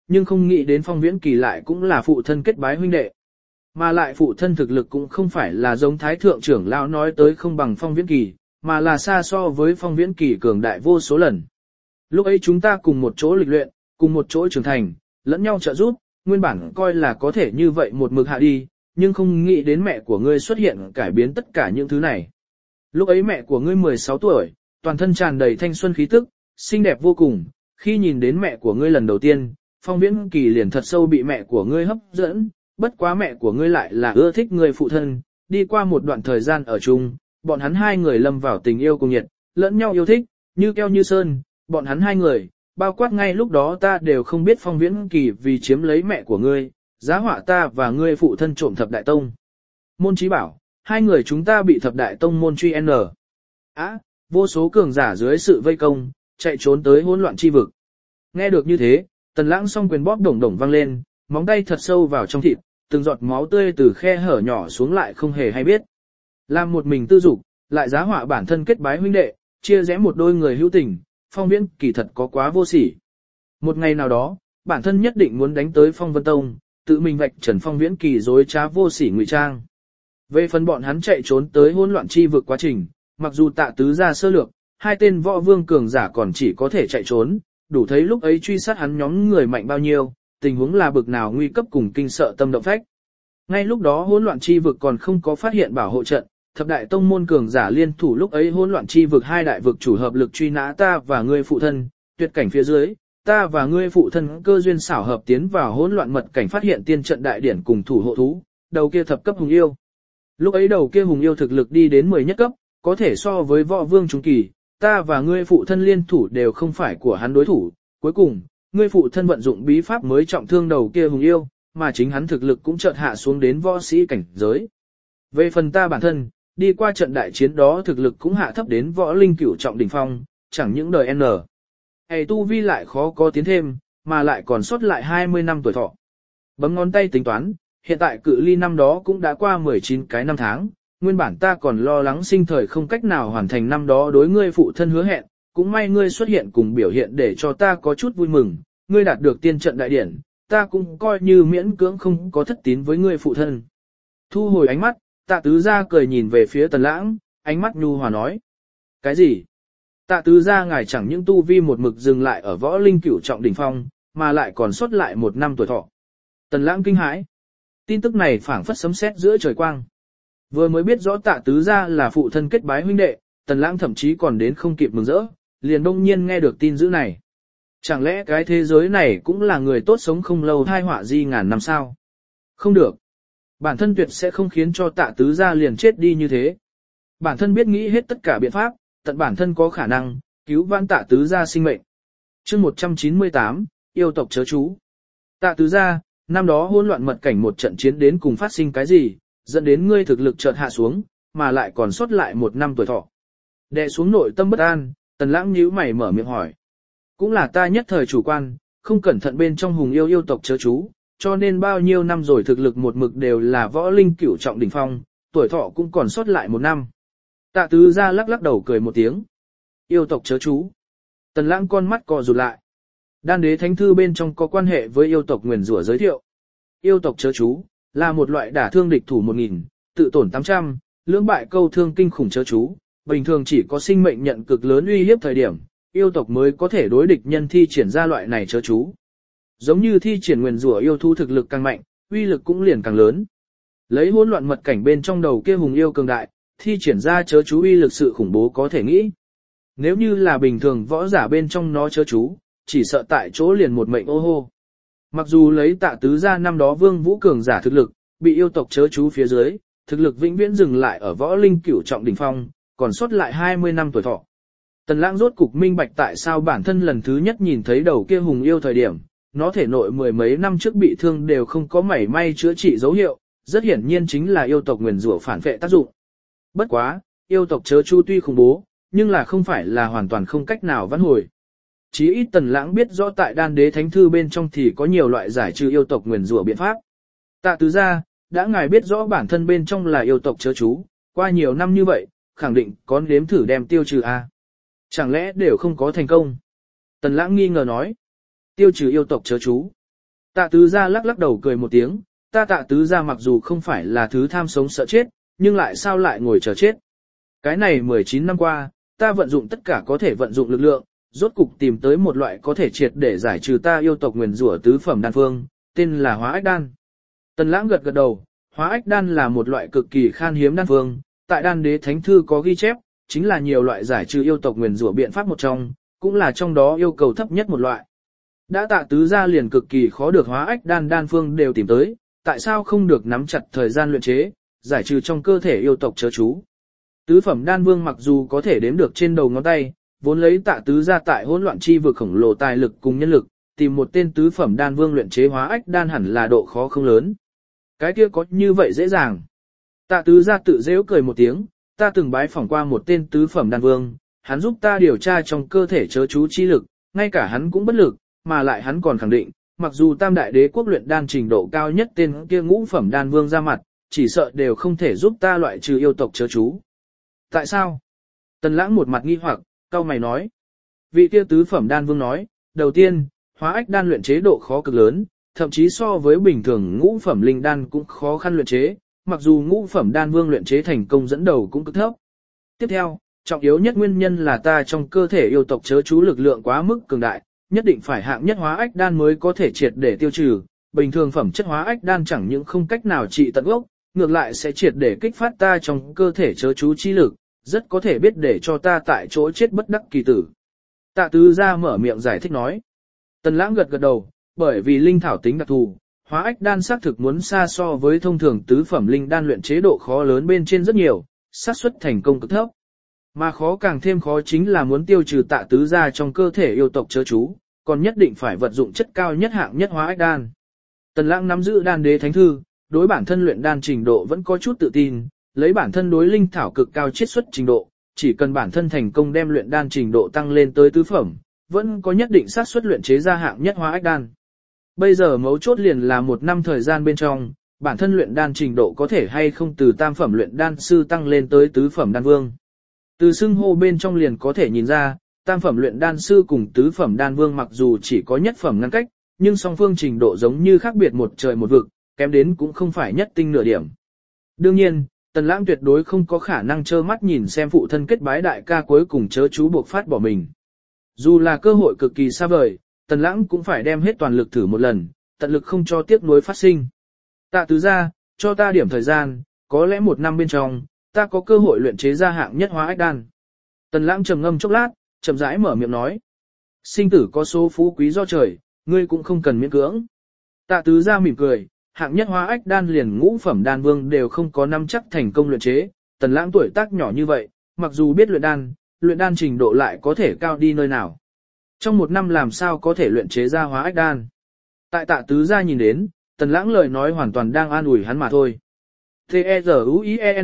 nhưng không nghĩ đến Phong Viễn Kỳ lại cũng là phụ thân kết bái huynh đệ. Mà lại phụ thân thực lực cũng không phải là giống Thái Thượng trưởng lão nói tới không bằng Phong Viễn Kỳ, mà là xa so với Phong Viễn Kỳ cường đại vô số lần. Lúc ấy chúng ta cùng một chỗ lịch luyện, cùng một chỗ trưởng thành, lẫn nhau trợ giúp, nguyên bản coi là có thể như vậy một mực hạ đi, nhưng không nghĩ đến mẹ của ngươi xuất hiện cải biến tất cả những thứ này. Lúc ấy mẹ của ngươi 16 tuổi, toàn thân tràn đầy thanh xuân khí tức, xinh đẹp vô cùng, khi nhìn đến mẹ của ngươi lần đầu tiên, Phong Viễn Kỳ liền thật sâu bị mẹ của ngươi hấp dẫn, bất quá mẹ của ngươi lại là ưa thích người phụ thân, đi qua một đoạn thời gian ở chung, bọn hắn hai người lâm vào tình yêu cùng nhiệt, lẫn nhau yêu thích, như keo như sơn, bọn hắn hai người, bao quát ngay lúc đó ta đều không biết Phong Viễn Kỳ vì chiếm lấy mẹ của ngươi, giá họa ta và ngươi phụ thân trộm thập đại tông. Môn Chí bảo, hai người chúng ta bị thập đại tông môn truy n. Vô số cường giả dưới sự vây công, chạy trốn tới hỗn loạn chi vực. Nghe được như thế, Tần Lãng song quyền bóp đồng đồng vang lên, móng tay thật sâu vào trong thịt, từng giọt máu tươi từ khe hở nhỏ xuống lại không hề hay biết. Làm một mình tư dục, lại giá họa bản thân kết bái huynh đệ, chia rẽ một đôi người hữu tình, Phong Viễn Kỳ thật có quá vô sỉ. Một ngày nào đó, bản thân nhất định muốn đánh tới Phong Vân Tông, tự mình vạch trần Phong Viễn Kỳ dối trá vô sỉ ngụy trang. Về phần bọn hắn chạy trốn tới hỗn loạn chi vực quá trình, mặc dù Tạ Tứ gia sơ lược, hai tên võ vương cường giả còn chỉ có thể chạy trốn, đủ thấy lúc ấy truy sát hắn nhóm người mạnh bao nhiêu, tình huống là bực nào nguy cấp cùng kinh sợ tâm động phách. Ngay lúc đó hỗn loạn chi vực còn không có phát hiện bảo hộ trận, thập đại tông môn cường giả liên thủ lúc ấy hỗn loạn chi vực hai đại vực chủ hợp lực truy nã ta và ngươi phụ thân, tuyệt cảnh phía dưới, ta và ngươi phụ thân cơ duyên xảo hợp tiến vào hỗn loạn mật cảnh phát hiện tiên trận đại điển cùng thủ hộ thú, đầu kia thập cấp hùng yêu. Lúc ấy đầu kia hùng yêu thực lực đi đến 10 nhất cấp, có thể so với võ vương trung kỳ, ta và ngươi phụ thân liên thủ đều không phải của hắn đối thủ, cuối cùng, ngươi phụ thân vận dụng bí pháp mới trọng thương đầu kia hùng yêu, mà chính hắn thực lực cũng chợt hạ xuống đến võ sĩ cảnh giới. Về phần ta bản thân, đi qua trận đại chiến đó thực lực cũng hạ thấp đến võ linh cửu trọng đỉnh phong, chẳng những đời N. Hay tu vi lại khó có tiến thêm, mà lại còn sót lại 20 năm tuổi thọ. Bấm ngón tay tính toán, hiện tại cự ly năm đó cũng đã qua 19 cái năm tháng, nguyên bản ta còn lo lắng sinh thời không cách nào hoàn thành năm đó đối ngươi phụ thân hứa hẹn, cũng may ngươi xuất hiện cùng biểu hiện để cho ta có chút vui mừng, ngươi đạt được tiên trận đại điển, ta cũng coi như miễn cưỡng không có thất tín với ngươi phụ thân. Thu hồi ánh mắt, Tạ Tứ gia cười nhìn về phía Tần Lãng, ánh mắt nhu hòa nói. Cái gì? Tạ Tứ gia ngài chẳng những tu vi một mực dừng lại ở võ linh cửu trọng đỉnh phong, mà lại còn sót lại 1 năm tuổi thọ. Tần Lãng kinh hãi. Tin tức này phảng phất sấm sét giữa trời quang. Vừa mới biết rõ Tạ Tứ gia là phụ thân kết bái huynh đệ, Tần Lãng thậm chí còn đến không kịp mừng rỡ, liền đông nhiên nghe được tin dữ này. Chẳng lẽ cái thế giới này cũng là người tốt sống không lâu thai họa di ngàn năm sao? Không được. Bản thân tuyệt sẽ không khiến cho Tạ Tứ gia liền chết đi như thế. Bản thân biết nghĩ hết tất cả biện pháp, tận bản thân có khả năng, cứu vãn Tạ Tứ gia sinh mệnh. Chương 198, yêu tộc chớ chú. Tạ Tứ gia, năm đó hỗn loạn mật cảnh một trận chiến đến cùng phát sinh cái gì, dẫn đến ngươi thực lực chợt hạ xuống, mà lại còn sót lại 1 năm tuổi thọ. Đè xuống nội tâm bất an, Tần Lãng nhíu mày mở miệng hỏi. Cũng là ta nhất thời chủ quan, không cẩn thận bên trong hùng yêu tộc chớ chú, cho nên bao nhiêu năm rồi thực lực một mực đều là võ linh cửu trọng đỉnh phong, tuổi thọ cũng còn sót lại 1 năm. Tạ Tứ gia lắc lắc đầu cười một tiếng. Yêu tộc chớ chú. Tần Lãng con mắt co rụt lại. Đan đế thánh thư bên trong có quan hệ với yêu tộc nguyền rủa giới thiệu. Yêu tộc chớ chú là một loại đả thương địch thủ 1000, tự tổn 800, lưỡng bại câu thương kinh khủng chớ chú, bình thường chỉ có sinh mệnh nhận cực lớn uy hiếp thời điểm, yêu tộc mới có thể đối địch nhân thi triển ra loại này chớ chú. Giống như thi triển nguyền rủa yêu thú thực lực càng mạnh, uy lực cũng liền càng lớn. Lấy hỗn loạn mật cảnh bên trong đầu kia hùng yêu cường đại, thi triển ra chớ chú uy lực sự khủng bố có thể nghĩ. Nếu như là bình thường võ giả bên trong nó chớ chú, chỉ sợ tại chỗ liền một mệnh ô hô. Mặc dù lấy Tạ Tứ gia năm đó Vương Vũ cường giả thực lực, bị yêu tộc chớ chú phía dưới, thực lực vĩnh viễn dừng lại ở võ linh cửu trọng đỉnh phong, còn sót lại 20 năm tuổi thọ. Tần Lãng rốt cục minh bạch tại sao bản thân lần thứ nhất nhìn thấy đầu kia hùng yêu thời điểm, nó thể nội 10 mấy năm trước bị thương đều không có mảy may chữa trị dấu hiệu, rất hiển nhiên chính là yêu tộc nguyền rủa phản vệ tác dụng. Bất quá, yêu tộc chớ chú tuy khủng bố, nhưng là không phải là hoàn toàn không cách nào vãn hồi. Chí ít Tần Lãng biết rõ tại Đan đế thánh thư bên trong thì có nhiều loại giải trừ yêu tộc nguyền rủa biện pháp. Tạ Tứ gia, đã ngài biết rõ bản thân bên trong là yêu tộc chớ chú, qua nhiều năm như vậy, khẳng định có nếm thử đem tiêu trừ a. Chẳng lẽ đều không có thành công? Tần Lãng nghi ngờ nói. Tiêu trừ yêu tộc chớ chú. Tạ tứ gia lắc lắc đầu cười một tiếng, ta tạ tứ gia mặc dù không phải là thứ tham sống sợ chết, nhưng lại sao lại ngồi chờ chết. Cái này 19 năm qua, ta vận dụng tất cả có thể vận dụng lực lượng, rốt cục tìm tới một loại có thể triệt để giải trừ ta yêu tộc nguyền rủa tứ phẩm đan phương, tên là hóa ách đan. Tần lãng gật gật đầu, hóa ách đan là một loại cực kỳ khan hiếm đan phương, tại đan đế thánh thư có ghi chép, chính là nhiều loại giải trừ yêu tộc nguyền rủa biện pháp một trong, cũng là trong đó yêu cầu thấp nhất một loại. Đã tạ tứ gia liền cực kỳ khó được hóa ách đan đan phương đều tìm tới, tại sao không được nắm chặt thời gian luyện chế, giải trừ trong cơ thể yêu tộc chớ chú. Tứ phẩm đan vương mặc dù có thể đếm được trên đầu ngón tay, vốn lấy tạ tứ gia tại hỗn loạn chi vực khổng lồ tài lực cùng nhân lực, tìm một tên tứ phẩm đan vương luyện chế hóa ách đan hẳn là độ khó không lớn. Cái kia có như vậy dễ dàng. Tạ tứ gia tự giễu cười một tiếng, ta từng bái phỏng qua một tên tứ phẩm đan vương, hắn giúp ta điều tra trong cơ thể chớ chú chi lực, ngay cả hắn cũng bất lực, mà lại hắn còn khẳng định, mặc dù tam đại đế quốc luyện đan trình độ cao nhất tên kia ngũ phẩm đan vương ra mặt, chỉ sợ đều không thể giúp ta loại trừ yêu tộc chớ chú. Tại sao? Tần lãng một mặt nghi hoặc, cau mày nói. Vị kia tứ phẩm đan vương nói, đầu tiên, hóa ách đan luyện chế độ khó cực lớn, thậm chí so với bình thường ngũ phẩm linh đan cũng khó khăn luyện chế, mặc dù ngũ phẩm đan vương luyện chế thành công dẫn đầu cũng cực thấp. Tiếp theo, trọng yếu nhất nguyên nhân là ta trong cơ thể yêu tộc chớ chú lực lượng quá mức cường đại, nhất định phải hạng nhất hóa ách đan mới có thể triệt để tiêu trừ, bình thường phẩm chất hóa ách đan chẳng những không cách nào trị tận gốc, ngược lại sẽ triệt để kích phát ta trong cơ thể chớ chú chi lực, rất có thể biết để cho ta tại chỗ chết bất đắc kỳ tử. Tạ tứ gia mở miệng giải thích nói. Tần lãng gật gật đầu, bởi vì linh thảo tính đặc thù, hóa ách đan xác thực muốn xa so với thông thường tứ phẩm linh đan luyện chế độ khó lớn bên trên rất nhiều, xác suất thành công cực thấp. Mà khó càng thêm khó chính là muốn tiêu trừ tạ tứ gia trong cơ thể yêu tộc chớ chú, còn nhất định phải vận dụng chất cao nhất hạng nhất hóa ách đan. Tần lãng nắm giữ đan đế thánh thư, đối bản thân luyện đan trình độ vẫn có chút tự tin, lấy bản thân đối linh thảo cực cao chiết xuất trình độ, chỉ cần bản thân thành công đem luyện đan trình độ tăng lên tới tứ phẩm, vẫn có nhất định xác suất luyện chế ra hạng nhất hóa ách đan. Bây giờ mấu chốt liền là một năm thời gian bên trong, bản thân luyện đan trình độ có thể hay không từ tam phẩm luyện đan sư tăng lên tới tứ phẩm đan vương. Từ xưng hô bên trong liền có thể nhìn ra, tam phẩm luyện đan sư cùng tứ phẩm đan vương mặc dù chỉ có nhất phẩm ngăn cách, nhưng song phương trình độ giống như khác biệt một trời một vực, kém đến cũng không phải nhất tinh nửa điểm. Đương nhiên, Tần lãng tuyệt đối không có khả năng trơ mắt nhìn xem phụ thân kết bái đại ca cuối cùng chớ chú buộc phát bỏ mình. Dù là cơ hội cực kỳ xa vời, Tần lãng cũng phải đem hết toàn lực thử một lần, tận lực không cho tiếc nuối phát sinh. Tạ tứ gia, cho ta điểm thời gian, có lẽ một năm bên trong, ta có cơ hội luyện chế ra hạng nhất hóa ách đan. Tần lãng trầm ngâm chốc lát, chậm rãi mở miệng nói. Sinh tử có số phú quý do trời, ngươi cũng không cần miễn cưỡng. Tạ tứ gia mỉm cười, hạng nhất hóa ách đan liền ngũ phẩm đan vương đều không có nắm chắc thành công luyện chế, Tần lãng tuổi tác nhỏ như vậy, mặc dù biết luyện đan trình độ lại có thể cao đi nơi nào. Trong một năm làm sao có thể luyện chế ra hóa ách đan. Tại tạ tứ gia nhìn đến, Tần lãng lời nói hoàn toàn đang an ủi hắn mà thôi. T-E-Z-U-I-E-N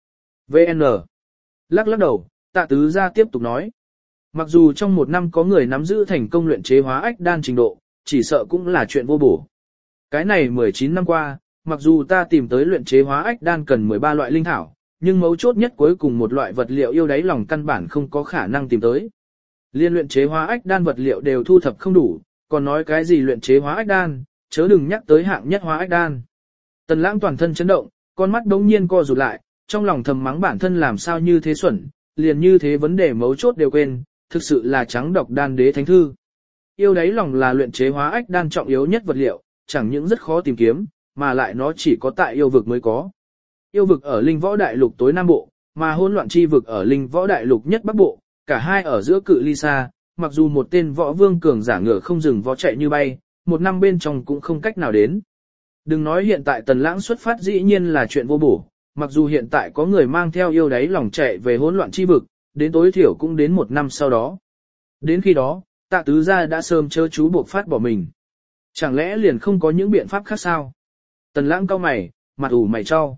V-N Lắc lắc đầu, tạ tứ gia tiếp tục nói. Mặc dù trong một năm có người nắm giữ thành công luyện chế hóa ách đan trình độ, chỉ sợ cũng là chuyện vô bổ. Cái này 19 năm qua, mặc dù ta tìm tới luyện chế hóa ách đan cần 13 loại linh thảo, nhưng mấu chốt nhất cuối cùng một loại vật liệu yêu đáy lòng căn bản không có khả năng tìm tới. Liên luyện chế hóa ách đan vật liệu đều thu thập không đủ, còn nói cái gì luyện chế hóa ách đan, chớ đừng nhắc tới hạng nhất hóa ách đan. Tần lãng toàn thân chấn động, con mắt đống nhiên co rụt lại, trong lòng thầm mắng bản thân làm sao như thế xuẩn, liền như thế vấn đề mấu chốt đều quên, thực sự là trắng độc đan đế thánh thư. Yêu đáy lòng là luyện chế hóa ách đan trọng yếu nhất vật liệu, chẳng những rất khó tìm kiếm, mà lại nó chỉ có tại yêu vực mới có. Yêu vực ở linh võ đại lục tối nam bộ, mà hỗn loạn chi vực ở linh võ đại lục nhất bắc bộ, cả hai ở giữa cự ly xa, mặc dù một tên võ vương cường giả ngựa không dừng võ chạy như bay, một năm bên trong cũng không cách nào đến. Đừng nói hiện tại Tần lãng xuất phát dĩ nhiên là chuyện vô bổ, mặc dù hiện tại có người mang theo yêu đáy lòng chạy về hỗn loạn chi vực, đến tối thiểu cũng đến một năm sau đó. Đến khi đó, tạ tứ gia đã sớm chớ chú buộc phát bỏ mình. Chẳng lẽ liền không có những biện pháp khác sao? Tần lãng cau mày, mặt ủ mày cho.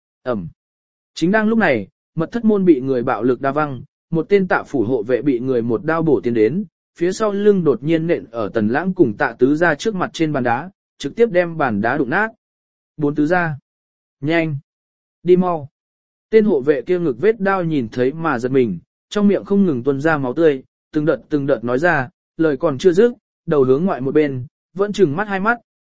Chính đang lúc này, mật thất môn bị người bạo lực đa văng, một tên tạ phủ hộ vệ bị người một đao bổ tiến đến, phía sau lưng đột nhiên nện ở Tần lãng cùng tạ tứ gia trước mặt trên bàn đá, trực tiếp đem bàn đá đụng nát. Bốn tứ gia. Nhanh. Đi mau. Tên hộ vệ kia ngực vết đao nhìn thấy mà giật mình, trong miệng không ngừng tuôn ra máu tươi, từng đợt nói ra, lời còn chưa dứt, đầu hướng ngoại một bên, vẫn trừng mắt hai mắt,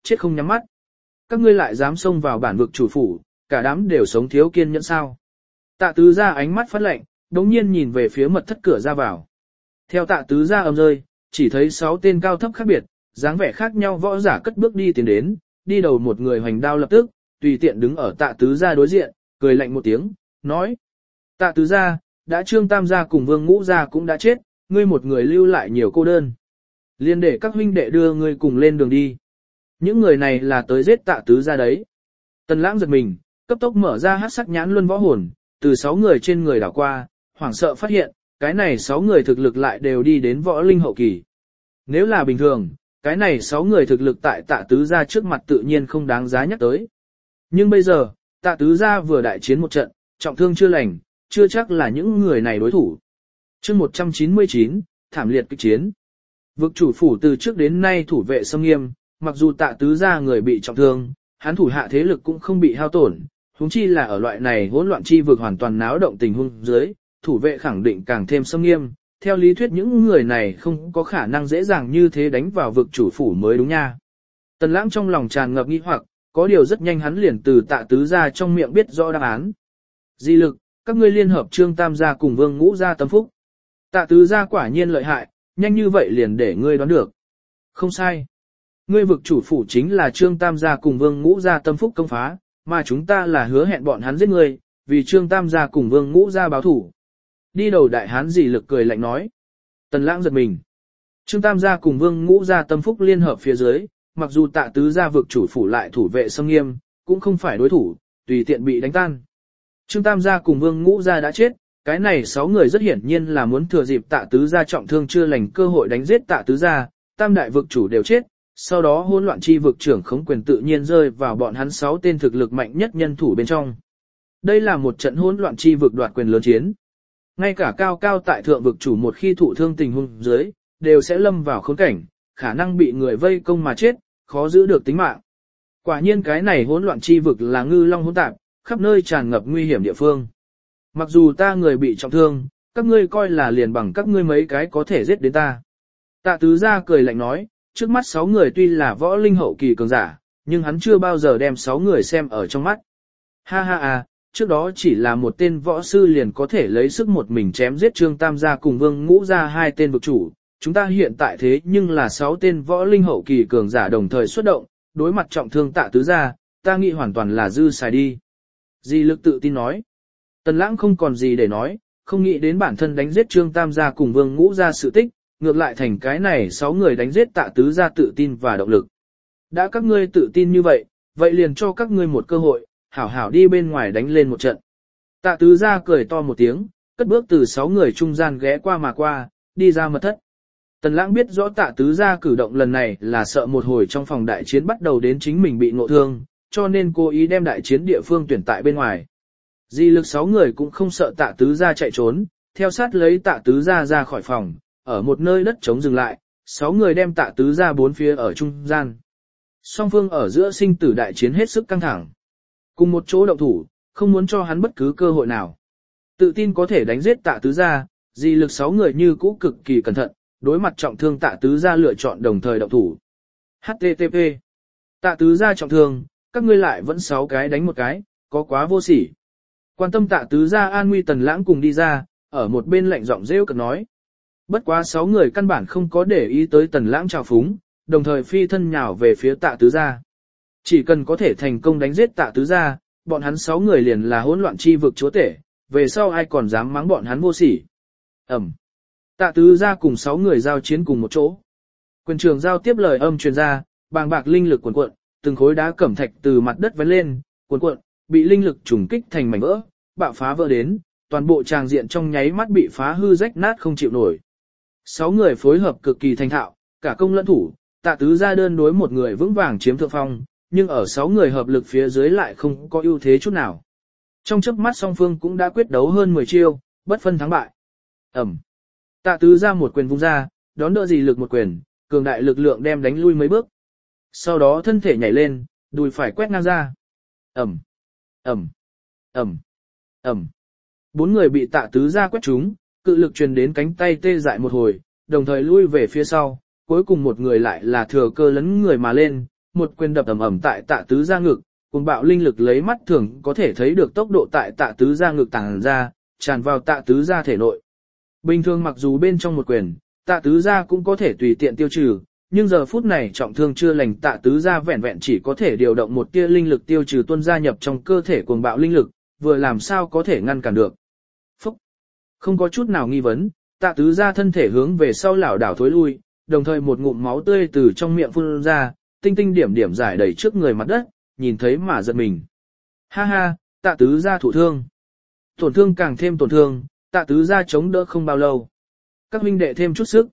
chết không nhắm mắt. Các ngươi lại dám xông vào bản vực chủ phủ, cả đám đều sống thiếu kiên nhẫn sao. Tạ tứ gia ánh mắt phát lạnh, đống nhiên nhìn về phía mật thất cửa ra vào. Theo tạ tứ gia ầm rơi, chỉ thấy 6 tên cao thấp khác biệt, dáng vẻ khác nhau võ giả cất bước đi tiến đến, đi đầu một người hoành đao lập tức, tùy tiện đứng ở tạ tứ gia đối diện, cười lạnh một tiếng, nói. Tạ tứ gia, đã Trương Tam gia cùng Vương Ngũ gia cũng đã chết, ngươi một người lưu lại nhiều cô đơn. Liên để các huynh đệ đưa ngươi cùng lên đường đi. Những người này là tới giết tạ tứ gia đấy. Tần Lãng giật mình, cấp tốc mở ra hắc sắc nhãn luân võ hồn, từ 6 người trên người đảo qua, hoảng sợ phát hiện, cái này 6 người thực lực lại đều đi đến võ linh hậu kỳ. Nếu là bình thường, cái này 6 người thực lực tại tạ tứ gia trước mặt tự nhiên không đáng giá nhắc tới. Nhưng bây giờ, tạ tứ gia vừa đại chiến một trận, trọng thương chưa lành, chưa chắc là những người này đối thủ. Chương 199, thảm liệt kịch chiến. Vực chủ phủ từ trước đến nay thủ vệ xâm nghiêm, mặc dù tạ tứ gia người bị trọng thương, hắn thủ hạ thế lực cũng không bị hao tổn, huống chi là ở loại này hỗn loạn chi vực hoàn toàn náo động tình huống dưới, thủ vệ khẳng định càng thêm xâm nghiêm. Theo lý thuyết những người này không có khả năng dễ dàng như thế đánh vào vực chủ phủ mới đúng nha. Tần Lãng trong lòng tràn ngập nghi hoặc, có điều rất nhanh hắn liền từ tạ tứ gia trong miệng biết rõ đáp án. Di lực, các ngươi liên hợp Trương Tam gia cùng Vương Ngũ gia tâm phúc. Tạ tứ gia quả nhiên lợi hại, nhanh như vậy liền để ngươi đoán được. Không sai. Ngươi vực chủ phủ chính là Trương Tam gia cùng Vương Ngũ gia tâm phúc công phá, mà chúng ta là hứa hẹn bọn hắn giết ngươi, vì Trương Tam gia cùng Vương Ngũ gia báo thủ. Đi đầu đại hán Di lực cười lạnh nói. Tần Lãng giật mình. Trương Tam gia cùng Vương Ngũ gia tâm phúc liên hợp phía dưới, mặc dù tạ tứ gia vực chủ phủ lại thủ vệ xâm nghiêm, cũng không phải đối thủ, tùy tiện bị đánh tan. Trương Tam gia cùng Vương Ngũ gia đã chết, cái này 6 người rất hiển nhiên là muốn thừa dịp tạ tứ gia trọng thương chưa lành cơ hội đánh giết tạ tứ gia, tam đại vực chủ đều chết, sau đó hỗn loạn chi vực trưởng khống quyền tự nhiên rơi vào bọn hắn 6 tên thực lực mạnh nhất nhân thủ bên trong. Đây là một trận hỗn loạn chi vực đoạt quyền lớn chiến. Ngay cả cao cao tại thượng vực chủ một khi thụ thương tình huống dưới, đều sẽ lâm vào khốn cảnh, khả năng bị người vây công mà chết, khó giữ được tính mạng. Quả nhiên cái này hỗn loạn chi vực là ngư long hỗn tạp, khắp nơi tràn ngập nguy hiểm địa phương. Mặc dù ta người bị trọng thương, các ngươi coi là liền bằng các ngươi mấy cái có thể giết đến ta. Tạ tứ gia cười lạnh nói, trước mắt 6 người tuy là võ linh hậu kỳ cường giả, nhưng hắn chưa bao giờ đem 6 người xem ở trong mắt. Ha ha à, trước đó chỉ là một tên võ sư liền có thể lấy sức một mình chém giết Trương Tam gia cùng Vương Ngũ gia 2 tên vực chủ. Chúng ta hiện tại thế nhưng là 6 tên võ linh hậu kỳ cường giả đồng thời xuất động, đối mặt trọng thương tạ tứ gia, ta nghĩ hoàn toàn là dư xài đi. Di lực tự tin nói. Tần Lãng không còn gì để nói, không nghĩ đến bản thân đánh giết Trương Tam gia cùng Vương Ngũ gia sự tích, ngược lại thành cái này 6 người đánh giết tạ tứ gia tự tin và động lực. Đã các ngươi tự tin như vậy, vậy liền cho các ngươi một cơ hội, hảo hảo đi bên ngoài đánh lên một trận. Tạ tứ gia cười to một tiếng, cất bước từ 6 người trung gian ghé qua mà qua, đi ra mật thất. Tần Lãng biết rõ tạ tứ gia cử động lần này là sợ một hồi trong phòng đại chiến bắt đầu đến chính mình bị ngộ thương, cho nên cố ý đem đại chiến địa phương tuyển tại bên ngoài. Di lực 6 người cũng không sợ tạ tứ gia chạy trốn, theo sát lấy tạ tứ gia ra khỏi phòng, ở một nơi đất trống dừng lại, 6 người đem tạ tứ gia bốn phía ở trung gian. Song phương ở giữa sinh tử đại chiến hết sức căng thẳng. Cùng một chỗ động thủ, không muốn cho hắn bất cứ cơ hội nào. Tự tin có thể đánh giết tạ tứ gia, di lực 6 người như cũ cực kỳ cẩn thận, đối mặt trọng thương tạ tứ gia lựa chọn đồng thời động thủ. HTTP. Tạ tứ gia trọng thương, các ngươi lại vẫn 6 cái đánh một cái, có quá vô sỉ. Quan tâm tạ tứ gia an nguy Tần Lãng cùng đi ra, ở một bên lạnh giọng rêu cực nói. Bất quá 6 người căn bản không có để ý tới Tần Lãng trào phúng, đồng thời phi thân nhào về phía tạ tứ gia. Chỉ cần có thể thành công đánh giết tạ tứ gia, bọn hắn 6 người liền là hỗn loạn chi vực chúa tể, về sau ai còn dám mắng bọn hắn vô sỉ. Ẩm. Tạ tứ gia cùng 6 người giao chiến cùng một chỗ. Quyền trường giao tiếp lời âm truyền ra, bàng bạc linh lực cuồn cuộn, từng khối đá cẩm thạch từ mặt đất vén lên, cuồn cuộn, bị linh lực trùng kích thành mảnh vỡ, bạo phá vỡ đến, toàn bộ tràng diện trong nháy mắt bị phá hư rách nát không chịu nổi. 6 người phối hợp cực kỳ thành thạo, cả công lẫn thủ, tạ tứ gia đơn đối một người vững vàng chiếm thượng phong, nhưng ở 6 người hợp lực phía dưới lại không có ưu thế chút nào. Trong chớp mắt song phương cũng đã quyết đấu hơn 10 chiêu, bất phân thắng bại. Ẩm. Tạ tứ gia một quyền vung ra, đón đỡ gì lực một quyền, cường đại lực lượng đem đánh lui mấy bước. Sau đó thân thể nhảy lên, đùi phải quét ngang ra. Ẩm. Ẩm. Ẩm. Ẩm. 4 người bị tạ tứ gia quét trúng, cự lực truyền đến cánh tay tê dại một hồi, đồng thời lui về phía sau, cuối cùng một người lại là thừa cơ lấn người mà lên, một quyền đập ầm ầm tại Tạ Tứ Gia ngực, cuồng bạo linh lực lấy mắt thường có thể thấy được tốc độ tại Tạ Tứ Gia ngực tàng ra, tràn vào Tạ Tứ Gia thể nội. Bình thường mặc dù bên trong một quyền, Tạ Tứ Gia cũng có thể tùy tiện tiêu trừ, nhưng giờ phút này trọng thương chưa lành Tạ Tứ Gia vẹn vẹn chỉ có thể điều động một tia linh lực tiêu trừ tuôn gia nhập trong cơ thể cuồng bạo linh lực, vừa làm sao có thể ngăn cản được. Phúc! Không có chút nào nghi vấn, Tạ Tứ Gia thân thể hướng về sau lảo đảo thối lui, đồng thời một ngụm máu tươi từ trong miệng phun ra, tinh tinh điểm điểm rải đầy trước người mặt đất, nhìn thấy mà giật mình. Ha ha, Tạ Tứ Gia thụ thương. Tổn thương càng thêm tổn thương, Tạ Tứ Gia chống đỡ không bao lâu. Các huynh đệ thêm chút sức.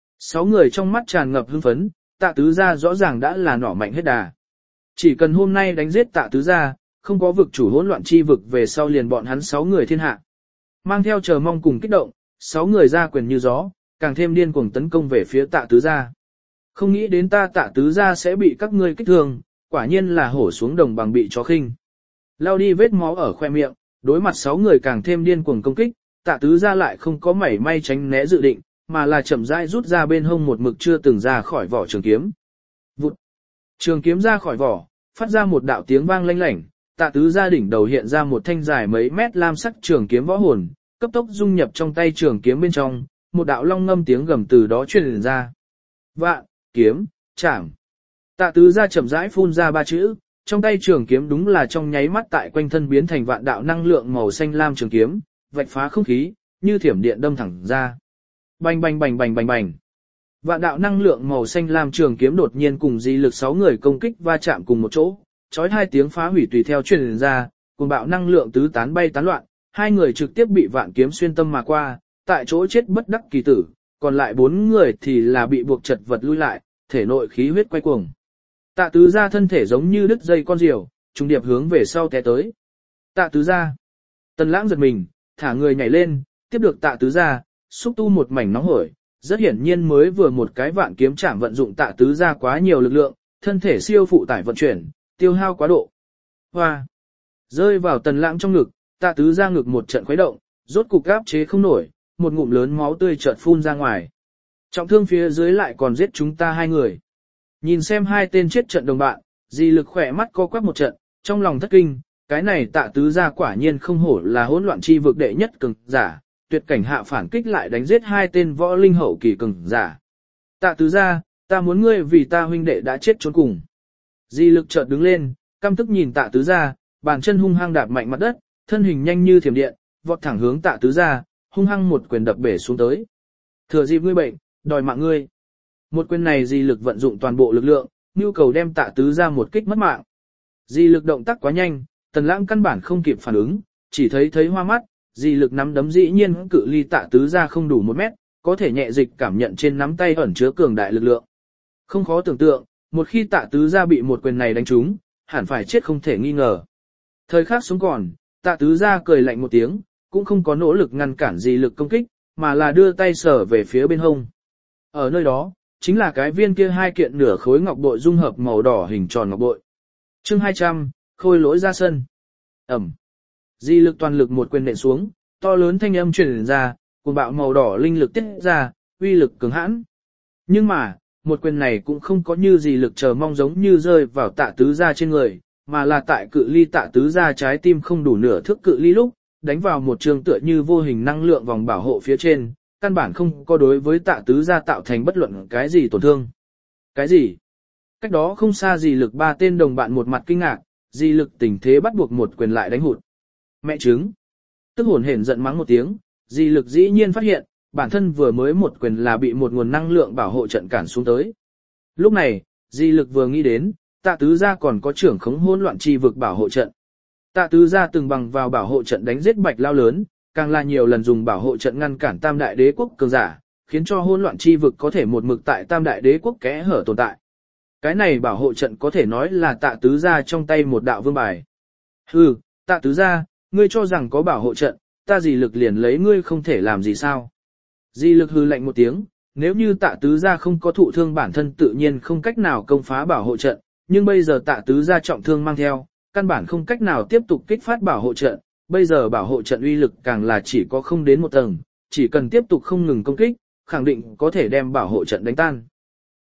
6 người trong mắt tràn ngập hưng phấn, Tạ Tứ Gia rõ ràng đã là nỏ mạnh hết đà. Chỉ cần hôm nay đánh giết Tạ Tứ Gia, không có vực chủ hỗn loạn chi vực về sau liền bọn hắn 6 người thiên hạ. Mang theo chờ mong cùng kích động, 6 người ra quyền như gió, càng thêm điên cuồng tấn công về phía Tạ Tứ Gia. Không nghĩ đến ta Tạ Tứ Gia sẽ bị các ngươi kích thương, quả nhiên là hổ xuống đồng bằng bị chó khinh. Lao đi vết máu ở khoe miệng, đối mặt 6 người càng thêm điên cuồng công kích, Tạ Tứ Gia lại không có mảy may tránh né dự định, mà là chậm rãi rút ra bên hông một mực chưa từng ra khỏi vỏ trường kiếm. Vụt! Trường kiếm ra khỏi vỏ, phát ra một đạo tiếng vang lanh lảnh, Tạ Tứ Gia đỉnh đầu hiện ra một thanh dài mấy mét lam sắc trường kiếm võ hồn, cấp tốc dung nhập trong tay trường kiếm bên trong, một đạo long ngâm tiếng gầm từ đó truyền ra. Vạn, kiếm, chảm. Tạ Tứ Gia chậm rãi phun ra 3 chữ, trong tay trường kiếm đúng là trong nháy mắt tại quanh thân biến thành vạn đạo năng lượng màu xanh lam trường kiếm, vạch phá không khí, như thiểm điện đâm thẳng ra. Bành bành bành bành bành bành. Vạn đạo năng lượng màu xanh lam trường kiếm đột nhiên cùng di lực 6 người công kích va chạm cùng một chỗ, chói 2 tiếng phá hủy tùy theo truyền ra, cùng bạo năng lượng tứ tán bay tán loạn, 2 người trực tiếp bị vạn kiếm xuyên tâm mà qua, tại chỗ chết bất đắc kỳ tử, còn lại 4 người thì là bị buộc chật vật lui lại, thể nội khí huyết quay cuồng. Tạ Tứ Gia thân thể giống như đứt dây con diều, trùng điệp hướng về sau té tới. Tạ Tứ Gia. Tần Lãng giật mình, thả người nhảy lên, tiếp được Tạ Tứ Gia, xúc tu một mảnh nóng hổi, rất hiển nhiên mới vừa một cái vạn kiếm chạm vận dụng Tạ Tứ Gia quá nhiều lực lượng, thân thể siêu phụ tải vận chuyển, tiêu hao quá độ. Hoa! Rơi vào Tần Lãng trong ngực, Tạ Tứ Gia ngực một trận khuấy động, rốt cục áp chế không nổi, một ngụm lớn máu tươi chợt phun ra ngoài. Trọng thương phía dưới lại còn giết chúng ta 2 người. Nhìn xem 2 tên chết trận đồng bạn, Di Lực khỏe mắt co quắp một trận, trong lòng thất kinh, cái này Tạ Tứ Gia quả nhiên không hổ là hỗn loạn chi vực đệ nhất cường giả, tuyệt cảnh hạ phản kích lại đánh giết 2 tên võ linh hậu kỳ cường giả. Tạ Tứ Gia, ta muốn ngươi vì ta huynh đệ đã chết trốn cùng. Di Lực chợt đứng lên, căm tức nhìn Tạ Tứ Gia, bàn chân hung hăng đạp mạnh mặt đất, thân hình nhanh như thiểm điện, vọt thẳng hướng Tạ Tứ Gia, hung hăng một quyền đập bể xuống tới. Thừa dịp ngươi bệnh, đòi mạng ngươi. Một quyền này Di Lực vận dụng toàn bộ lực lượng, nhu cầu đem Tạ Tứ Gia một kích mất mạng. Di Lực động tác quá nhanh, Tần Lãng căn bản không kịp phản ứng, chỉ thấy hoa mắt, Di Lực nắm đấm dĩ nhiên cự ly Tạ Tứ Gia không đủ 1 mét, có thể nhẹ dịch cảm nhận trên nắm tay ẩn chứa cường đại lực lượng. Không khó tưởng tượng, một khi Tạ Tứ Gia bị một quyền này đánh trúng, hẳn phải chết không thể nghi ngờ. Thời khắc sống còn, Tạ Tứ Gia cười lạnh một tiếng, cũng không có nỗ lực ngăn cản Di Lực công kích, mà là đưa tay sờ về phía bên hông. Ở nơi đó, chính là cái viên kia 2 kiện nửa khối ngọc bội dung hợp màu đỏ hình tròn ngọc bội. Chương 200, khôi lỗi ra sân. Ẩm. Di Lực toàn lực một quyền nện xuống, to lớn thanh âm truyền ra, cuồng bạo màu đỏ linh lực tiết ra, uy lực cường hãn. Nhưng mà, một quyền này cũng không có như Di Lực chờ mong giống như rơi vào Tạ Tứ Gia trên người, mà là tại cự ly Tạ Tứ Gia trái tim không đủ nửa thước cự ly lúc, đánh vào một trường tựa như vô hình năng lượng vòng bảo hộ phía trên, căn bản không có đối với Tạ Tứ Gia tạo thành bất luận cái gì tổn thương. Cái gì? Cách đó không xa Di Lực 3 tên đồng bạn một mặt kinh ngạc, Di Lực tình thế bắt buộc một quyền lại đánh hụt. Mẹ trứng! Tức hồn hển giận mắng một tiếng, Di Lực dĩ nhiên phát hiện, bản thân vừa mới một quyền là bị một nguồn năng lượng bảo hộ trận cản xuống tới. Lúc này, Di Lực vừa nghĩ đến, Tạ Tứ Gia còn có trưởng khống hỗn loạn chi vực bảo hộ trận. Tạ Tứ Gia từng bằng vào bảo hộ trận đánh giết Bạch Lao lớn, càng là nhiều lần dùng bảo hộ trận ngăn cản Tam Đại Đế quốc cường giả, khiến cho hỗn loạn chi vực có thể một mực tại Tam Đại Đế quốc kẽ hở tồn tại. Cái này bảo hộ trận có thể nói là Tạ Tứ Gia trong tay một đạo vương bài. Hừ, Tạ Tứ Gia, ngươi cho rằng có bảo hộ trận, ta Di Lực liền lấy ngươi không thể làm gì sao? Di Lực hừ lạnh một tiếng, nếu như Tạ Tứ Gia không có thụ thương bản thân tự nhiên không cách nào công phá bảo hộ trận, nhưng bây giờ Tạ Tứ Gia trọng thương mang theo, căn bản không cách nào tiếp tục kích phát bảo hộ trận, bây giờ bảo hộ trận uy lực càng là chỉ có không đến 1 tầng, chỉ cần tiếp tục không ngừng công kích, khẳng định có thể đem bảo hộ trận đánh tan.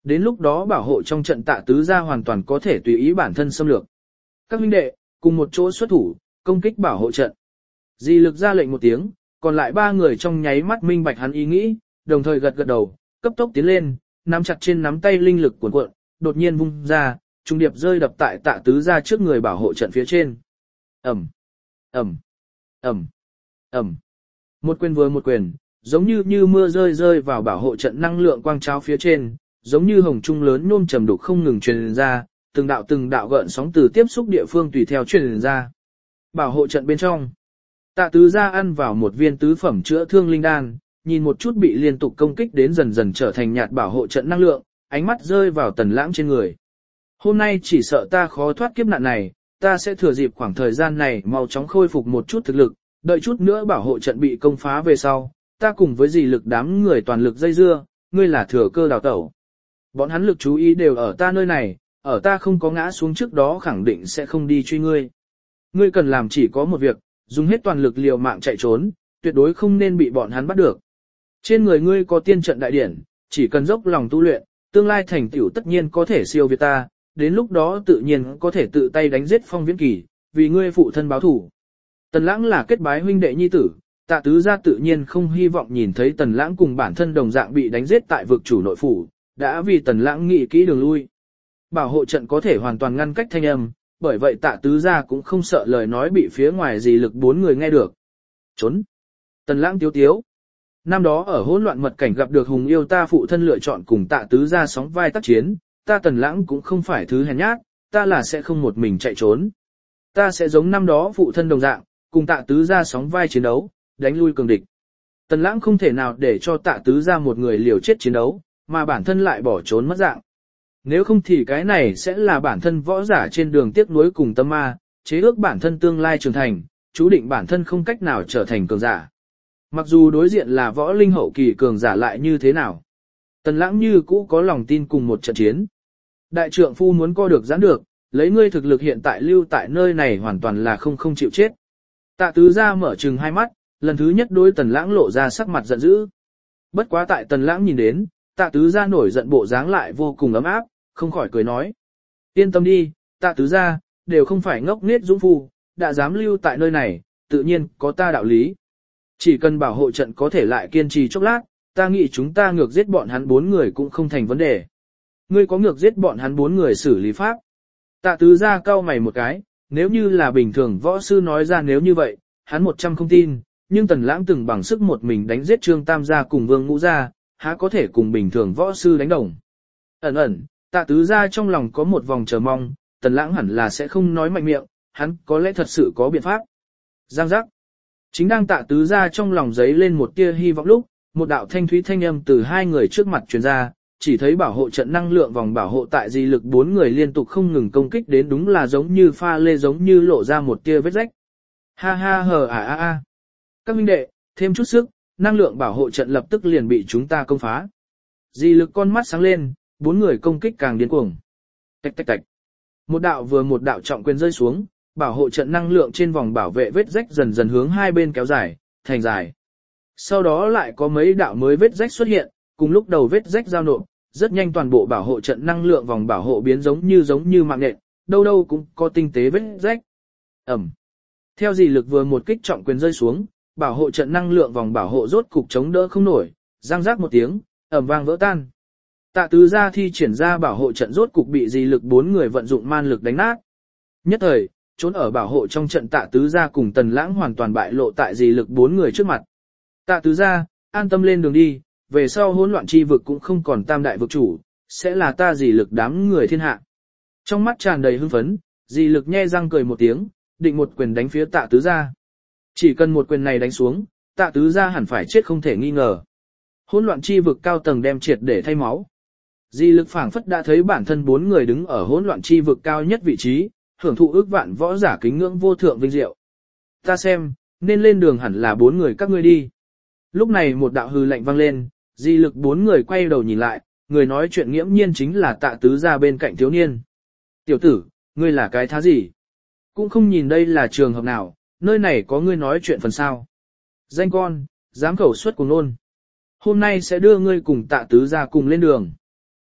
Đến lúc đó bảo hộ trong trận Tạ Tứ gia hoàn toàn có thể tùy ý bản thân xâm lược. Các huynh đệ, cùng một chỗ xuất thủ, công kích bảo hộ trận. Di Lực ra lệnh một tiếng, còn lại 3 người trong nháy mắt minh bạch hắn ý nghĩ, đồng thời gật gật đầu, cấp tốc tiến lên, nắm chặt trên nắm tay linh lực cuộn cuộn, đột nhiên vung ra, trung điệp rơi đập tại Tạ Tứ gia trước người bảo hộ trận phía trên. Ầm, ầm, ầm, ầm. Một quyền vừa một quyền, giống như mưa rơi vào bảo hộ trận năng lượng quang tráo phía trên, giống như hồng trung lớn nôm trầm đục không ngừng truyền ra, từng đạo gợn sóng từ tiếp xúc địa phương tùy theo truyền ra. Bảo hộ trận bên trong, Tạ Tứ gia ăn vào một viên tứ phẩm chữa thương linh đan, nhìn một chút bị liên tục công kích đến dần dần trở thành nhạt bảo hộ trận năng lượng, ánh mắt rơi vào Tần Lãng trên người. Hôm nay chỉ sợ ta khó thoát kiếp nạn này, ta sẽ thừa dịp khoảng thời gian này mau chóng khôi phục một chút thực lực, đợi chút nữa bảo hộ trận bị công phá về sau, ta cùng với dì Lực đám người toàn lực dây dưa, ngươi là thừa cơ đào tẩu. Bọn hắn lực chú ý đều ở ta nơi này, ở ta không có ngã xuống trước đó khẳng định sẽ không đi truy ngươi. Ngươi cần làm chỉ có một việc, dùng hết toàn lực liều mạng chạy trốn, tuyệt đối không nên bị bọn hắn bắt được. Trên người ngươi có tiên trận đại điển, chỉ cần dốc lòng tu luyện, tương lai thành tựu tất nhiên có thể siêu việt ta, đến lúc đó tự nhiên có thể tự tay đánh giết Phong Viễn Kỳ, vì ngươi phụ thân báo thù. Tần Lãng là kết bái huynh đệ nhi tử, Tạ Tứ gia tự nhiên không hy vọng nhìn thấy Tần Lãng cùng bản thân đồng dạng bị đánh giết tại vực chủ nội phủ, đã vì Tần Lãng nghĩ kỹ đường lui. Bảo hộ trận có thể hoàn toàn ngăn cách thanh âm, bởi vậy Tạ Tứ gia cũng không sợ lời nói bị phía ngoài dì Lực 4 người nghe được. Trốn! Tần Lãng tiếu tiếu. Năm đó ở hỗn loạn mật cảnh gặp được Hùng Yêu ta phụ thân lựa chọn cùng Tạ Tứ gia sóng vai tác chiến, ta Tần Lãng cũng không phải thứ hèn nhát, ta là sẽ không một mình chạy trốn. Ta sẽ giống năm đó phụ thân đồng dạng, cùng Tạ Tứ gia sóng vai chiến đấu, đánh lui cường địch. Tần Lãng không thể nào để cho Tạ Tứ gia một người liều chết chiến đấu, mà bản thân lại bỏ trốn mất dạng. Nếu không thì cái này sẽ là bản thân võ giả trên đường tiếc nuối cùng tâm ma, chế ước bản thân tương lai trưởng thành, chú định bản thân không cách nào trở thành cường giả. Mặc dù đối diện là võ linh hậu kỳ cường giả lại như thế nào, Tần Lãng như cũ có lòng tin cùng một trận chiến. Đại trượng phu muốn co được giãn được, lấy ngươi thực lực hiện tại lưu tại nơi này hoàn toàn là không chịu chết. Tạ Tứ gia mở trừng hai mắt, lần thứ nhất đối Tần Lãng lộ ra sắc mặt giận dữ. Bất quá tại Tần Lãng nhìn đến, Tạ Tứ gia nổi giận bộ dáng lại vô cùng ấm áp, không khỏi cười nói. Yên tâm đi, Tạ Tứ gia, đều không phải ngốc nghếch dũng phu, đã dám lưu tại nơi này, tự nhiên có ta đạo lý. Chỉ cần bảo hộ trận có thể lại kiên trì chốc lát, ta nghĩ chúng ta ngược giết bọn hắn 4 người cũng không thành vấn đề. Ngươi có ngược giết bọn hắn 4 người xử lý pháp? Tạ Tứ gia cau mày một cái, nếu như là bình thường võ sư nói ra nếu như vậy, hắn 100 không tin, nhưng Tần Lãng từng bằng sức một mình đánh giết Trương Tam gia cùng Vương Ngũ gia, há có thể cùng bình thường võ sư đánh đồng. Ẩn, Tạ Tứ gia trong lòng có một vòng chờ mong, Tần Lãng hẳn là sẽ không nói mạnh miệng, hắn có lẽ thật sự có biện pháp. Giang giác. Chính đang Tạ Tứ gia trong lòng giấy lên một tia hy vọng lúc, một đạo thanh thúy thanh âm từ 2 người trước mặt truyền ra, chỉ thấy bảo hộ trận năng lượng vòng bảo hộ tại di lực 4 người liên tục không ngừng công kích đến đúng là giống như pha lê giống như lộ ra một tia vết rách. Ha ha hờ à. Các huynh đệ, thêm chút sức, năng lượng bảo hộ trận lập tức liền bị chúng ta công phá. Di lực con mắt sáng lên, 4 người công kích càng điên cuồng. Tạch tạch tạch. Một đạo trọng quyền rơi xuống, bảo hộ trận năng lượng trên vòng bảo vệ vết rách dần dần hướng hai bên kéo dài, thành dài. Sau đó lại có mấy đạo mới vết rách xuất hiện, cùng lúc đầu vết rách giao nộp, rất nhanh toàn bộ bảo hộ trận năng lượng vòng bảo hộ biến giống như mạng nhện, đâu cũng có tinh tế vết rách. Ẩm. Theo dì lực vừa một kích trọng quyền rơi xuống, bảo hộ trận năng lượng vòng bảo hộ rốt cục chống đỡ không nổi, răng rác một tiếng, ầm vang vỡ tan. Tạ Tứ gia thi triển ra bảo hộ trận rốt cục bị dì lực 4 người vận dụng man lực đánh nát. Nhất thời, trốn ở bảo hộ trong trận Tạ Tứ gia cùng Tần Lãng hoàn toàn bại lộ tại dì lực 4 người trước mặt. Tạ Tứ gia, an tâm lên đường đi, về sau hỗn loạn chi vực cũng không còn tam đại vực chủ, sẽ là ta dì lực đám người thiên hạ. Trong mắt tràn đầy hưng phấn, dì lực nhe răng cười một tiếng, định một quyền đánh phía Tạ Tứ gia. Chỉ cần một quyền này đánh xuống, Tạ Tứ gia hẳn phải chết không thể nghi ngờ. Hỗn loạn chi vực cao tầng đem triệt để thay máu. Dì lực phảng phất đã thấy bản thân 4 người đứng ở hỗn loạn chi vực cao nhất vị trí, hưởng thụ ước vạn võ giả kính ngưỡng vô thượng vinh diệu. Ta xem, nên lên đường hẳn là 4 người các ngươi đi. Lúc này một đạo hư lạnh vang lên, dì lực 4 người quay đầu nhìn lại, người nói chuyện nghiễm nhiên chính là Tạ Tứ gia bên cạnh thiếu niên. Tiểu tử, ngươi là cái thá gì? Cũng không nhìn đây là trường hợp nào, nơi này có ngươi nói chuyện phần sao. Danh con, dám khẩu suất cùng nôn. Hôm nay sẽ đưa ngươi cùng Tạ Tứ gia cùng lên đường.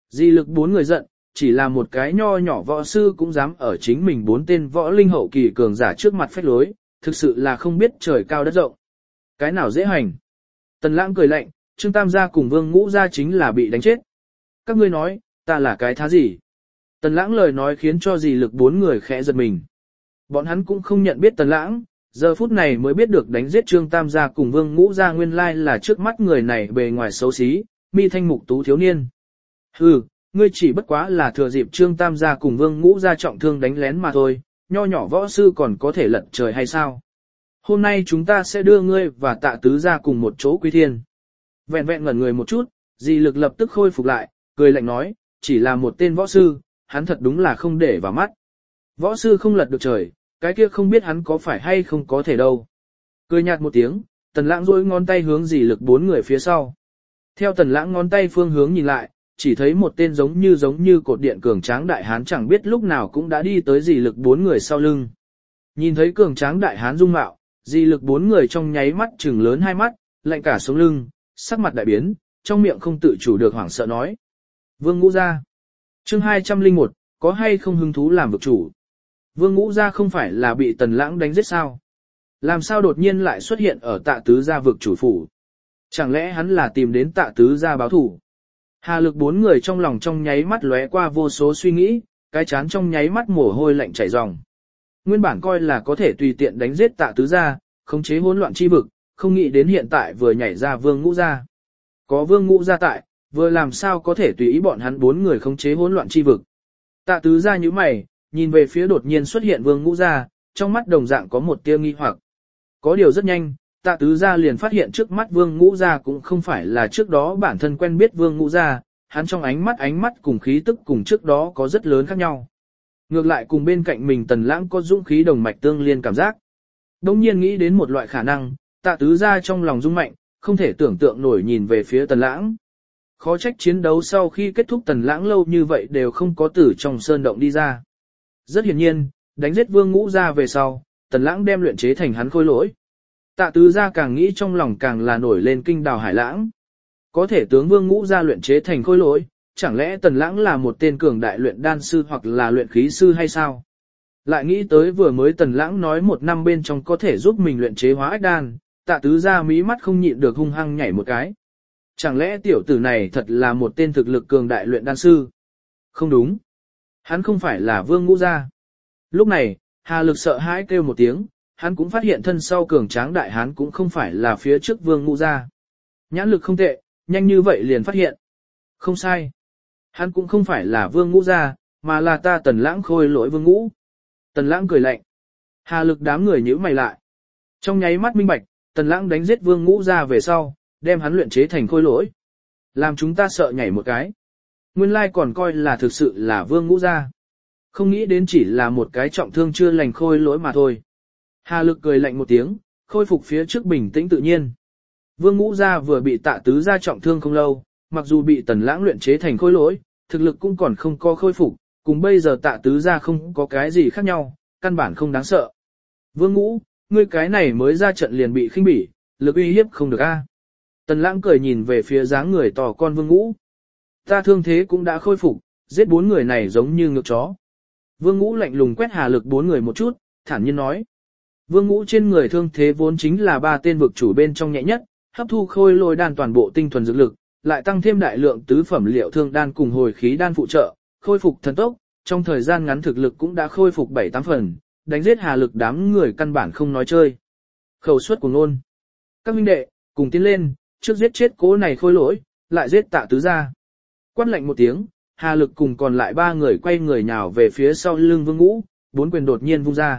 Di lực 4 người giận, chỉ là một cái nho nhỏ võ sư cũng dám ở chính mình 4 tên võ linh hậu kỳ cường giả trước mặt phách lối, thực sự là không biết trời cao đất rộng. Cái nào dễ hành? Tần Lãng cười lạnh, Trương Tam gia cùng Vương Ngũ gia chính là bị đánh chết. Các ngươi nói, ta là cái thá gì? Tần Lãng lời nói khiến cho Di lực 4 người khẽ giật mình. Bọn hắn cũng không nhận biết Tần Lãng, giờ phút này mới biết được đánh giết Trương Tam gia cùng Vương Ngũ gia nguyên lai là trước mắt người này bề ngoài xấu xí, mi thanh mục tú thiếu niên. Hừ, ngươi chỉ bất quá là thừa dịp Trương Tam gia cùng Vương Ngũ gia trọng thương đánh lén mà thôi, nho nhỏ võ sư còn có thể lật trời hay sao? Hôm nay chúng ta sẽ đưa ngươi và Tạ tứ gia cùng một chỗ quy thiên. Vẹn vẹn ngẩn người một chút, Di lực lập tức khôi phục lại, cười lạnh nói, chỉ là một tên võ sư, hắn thật đúng là không để vào mắt. Võ sư không lật được trời, cái kia không biết hắn có phải hay không có thể đâu. Cười nhạt một tiếng, Tần Lãng duỗi ngón tay hướng Di lực 4 người phía sau. Theo Tần Lãng ngón tay phương hướng nhìn lại, chỉ thấy một tên giống như cột điện cường tráng đại hán chẳng biết lúc nào cũng đã đi tới Di lực 4 người sau lưng. Nhìn thấy cường tráng đại hán dung mạo, Di lực 4 người trong nháy mắt trừng lớn hai mắt, lạnh cả sống lưng, sắc mặt đại biến, trong miệng không tự chủ được hoảng sợ nói. Vương Ngũ gia. Chương 201, có hay không hứng thú làm vực chủ? Vương Ngũ gia không phải là bị Tần Lãng đánh giết sao? Làm sao đột nhiên lại xuất hiện ở Tạ tứ gia vực chủ phủ? Chẳng lẽ hắn là tìm đến Tạ tứ gia báo thù? Hà lực 4 người trong lòng trong nháy mắt lóe qua vô số suy nghĩ, cái chán trong nháy mắt mồ hôi lạnh chảy ròng. Nguyên bản coi là có thể tùy tiện đánh giết Tạ tứ gia, khống chế hỗn loạn chi vực, không nghĩ đến hiện tại vừa nhảy ra Vương Ngũ gia. Có Vương Ngũ gia tại, vừa làm sao có thể tùy ý bọn hắn 4 người khống chế hỗn loạn chi vực. Tạ tứ gia nhíu mày, nhìn về phía đột nhiên xuất hiện Vương Ngũ gia, trong mắt đồng dạng có một tia nghi hoặc. Có điều rất nhanh, Tạ tứ gia liền phát hiện trước mắt Vương Ngũ gia cũng không phải là trước đó bản thân quen biết Vương Ngũ gia, hắn trong ánh mắt cùng khí tức cùng trước đó có rất lớn khác nhau. Ngược lại cùng bên cạnh mình Tần Lãng có dũng khí đồng mạch tương liên cảm giác. Đông nhiên nghĩ đến một loại khả năng, Tạ tứ gia trong lòng rung mạnh, không thể tưởng tượng nổi nhìn về phía Tần Lãng. Khó trách chiến đấu sau khi kết thúc Tần Lãng lâu như vậy đều không có từ trong sơn động đi ra. Rất hiển nhiên, đánh giết Vương Ngũ gia về sau, Tần Lãng đem luyện chế thành hắn khôi lỗi. Tạ tứ gia càng nghĩ trong lòng càng là nổi lên kinh đào hải lãng. Có thể tướng Vương Ngũ gia luyện chế thành khôi lỗi, chẳng lẽ Tần Lãng là một tên cường đại luyện đan sư hoặc là luyện khí sư hay sao? Lại nghĩ tới vừa mới Tần Lãng nói 1 năm bên trong có thể giúp mình luyện chế hóa ách đan, Tạ tứ gia mí mắt không nhịn được hung hăng nhảy một cái. Chẳng lẽ tiểu tử này thật là một tên thực lực cường đại luyện đan sư? Không đúng. Hắn không phải là Vương Ngũ gia. Lúc này, Hà lực sợ hãi kêu một tiếng, hắn cũng phát hiện thân sau cường tráng đại hán cũng không phải là phía trước Vương Ngũ gia. Nhãn lực không tệ, nhanh như vậy liền phát hiện. Không sai. Hắn cũng không phải là Vương Ngũ gia, mà là ta Tần Lãng khôi lỗi Vương Ngũ. Tần Lãng cười lạnh. Hà lực đám người nhíu mày lại. Trong nháy mắt minh bạch, Tần Lãng đánh giết Vương Ngũ gia về sau, đem hắn luyện chế thành khôi lỗi. Làm chúng ta sợ nhảy một cái. Nguyên lai còn coi là thực sự là Vương Ngũ gia. Không nghĩ đến chỉ là một cái trọng thương chưa lành khôi lỗi mà thôi. Hà lực cười lạnh một tiếng, khôi phục phía trước bình tĩnh tự nhiên. Vương Ngũ gia vừa bị Tạ tứ gia trọng thương không lâu, mặc dù bị Tần Lãng luyện chế thành khôi lỗi, thực lực cũng còn không có khôi phục, cùng bây giờ Tạ tứ gia không có cái gì khác nhau, căn bản không đáng sợ. Vương Ngũ, ngươi cái này mới ra trận liền bị khinh bỉ, lực uy hiếp không được a. Tần Lãng cười nhìn về phía dáng người to con Vương Ngũ. Ta thương thế cũng đã khôi phục, giết 4 người này giống như ngược chó. Vương Ngũ lạnh lùng quét Hà lực 4 người một chút, thản nhiên nói. Vương Ngũ trên người thương thế vốn chính là 3 tên vực chủ bên trong nhẹ nhất, hấp thu khôi lôi đan toàn bộ tinh thuần dược lực, lại tăng thêm đại lượng tứ phẩm liệu thương đan cùng hồi khí đan phụ trợ, khôi phục thần tốc, trong thời gian ngắn thực lực cũng đã khôi phục 7-8 phần, đánh giết Hà lực đám người căn bản không nói chơi. Khẩu suất của ngôn. Các huynh đệ, cùng tiến lên, trước giết chết cố này khôi lỗi, lại giết Tạ tứ gia. Quát lạnh một tiếng, Hà lực cùng còn lại 3 người quay người nhào về phía sau lưng Vương Ngũ, 4 quyền đột nhiên vung ra.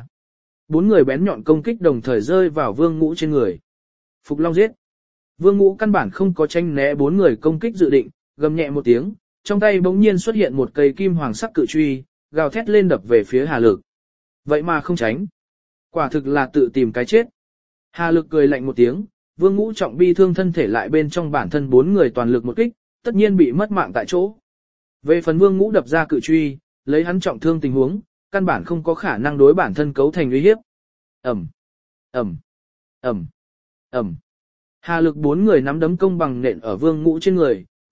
4 người bén nhọn công kích đồng thời rơi vào Vương Ngũ trên người. Phục Long giết. Vương Ngũ căn bản không có tranh né 4 người công kích dự định, gầm nhẹ một tiếng, trong tay bỗng nhiên xuất hiện một cây kim hoàng sắc cự truy, gào thét lên đập về phía Hà lực. Vậy mà không tránh. Quả thực là tự tìm cái chết. Hà lực cười lạnh một tiếng, Vương Ngũ trọng bi thương thân thể lại bên trong bản thân 4 người toàn lực một kích, tất nhiên bị mất mạng tại chỗ. Về phần Vương Ngũ đập ra cự truy, lấy hắn trọng thương tình huống, căn bản không có khả năng đối bản thân cấu thành uy hiếp. Ầm, ầm, ầm, ầm. Hà lực 4 người nắm đấm công bằng nện ở Vương Ngũ trên người,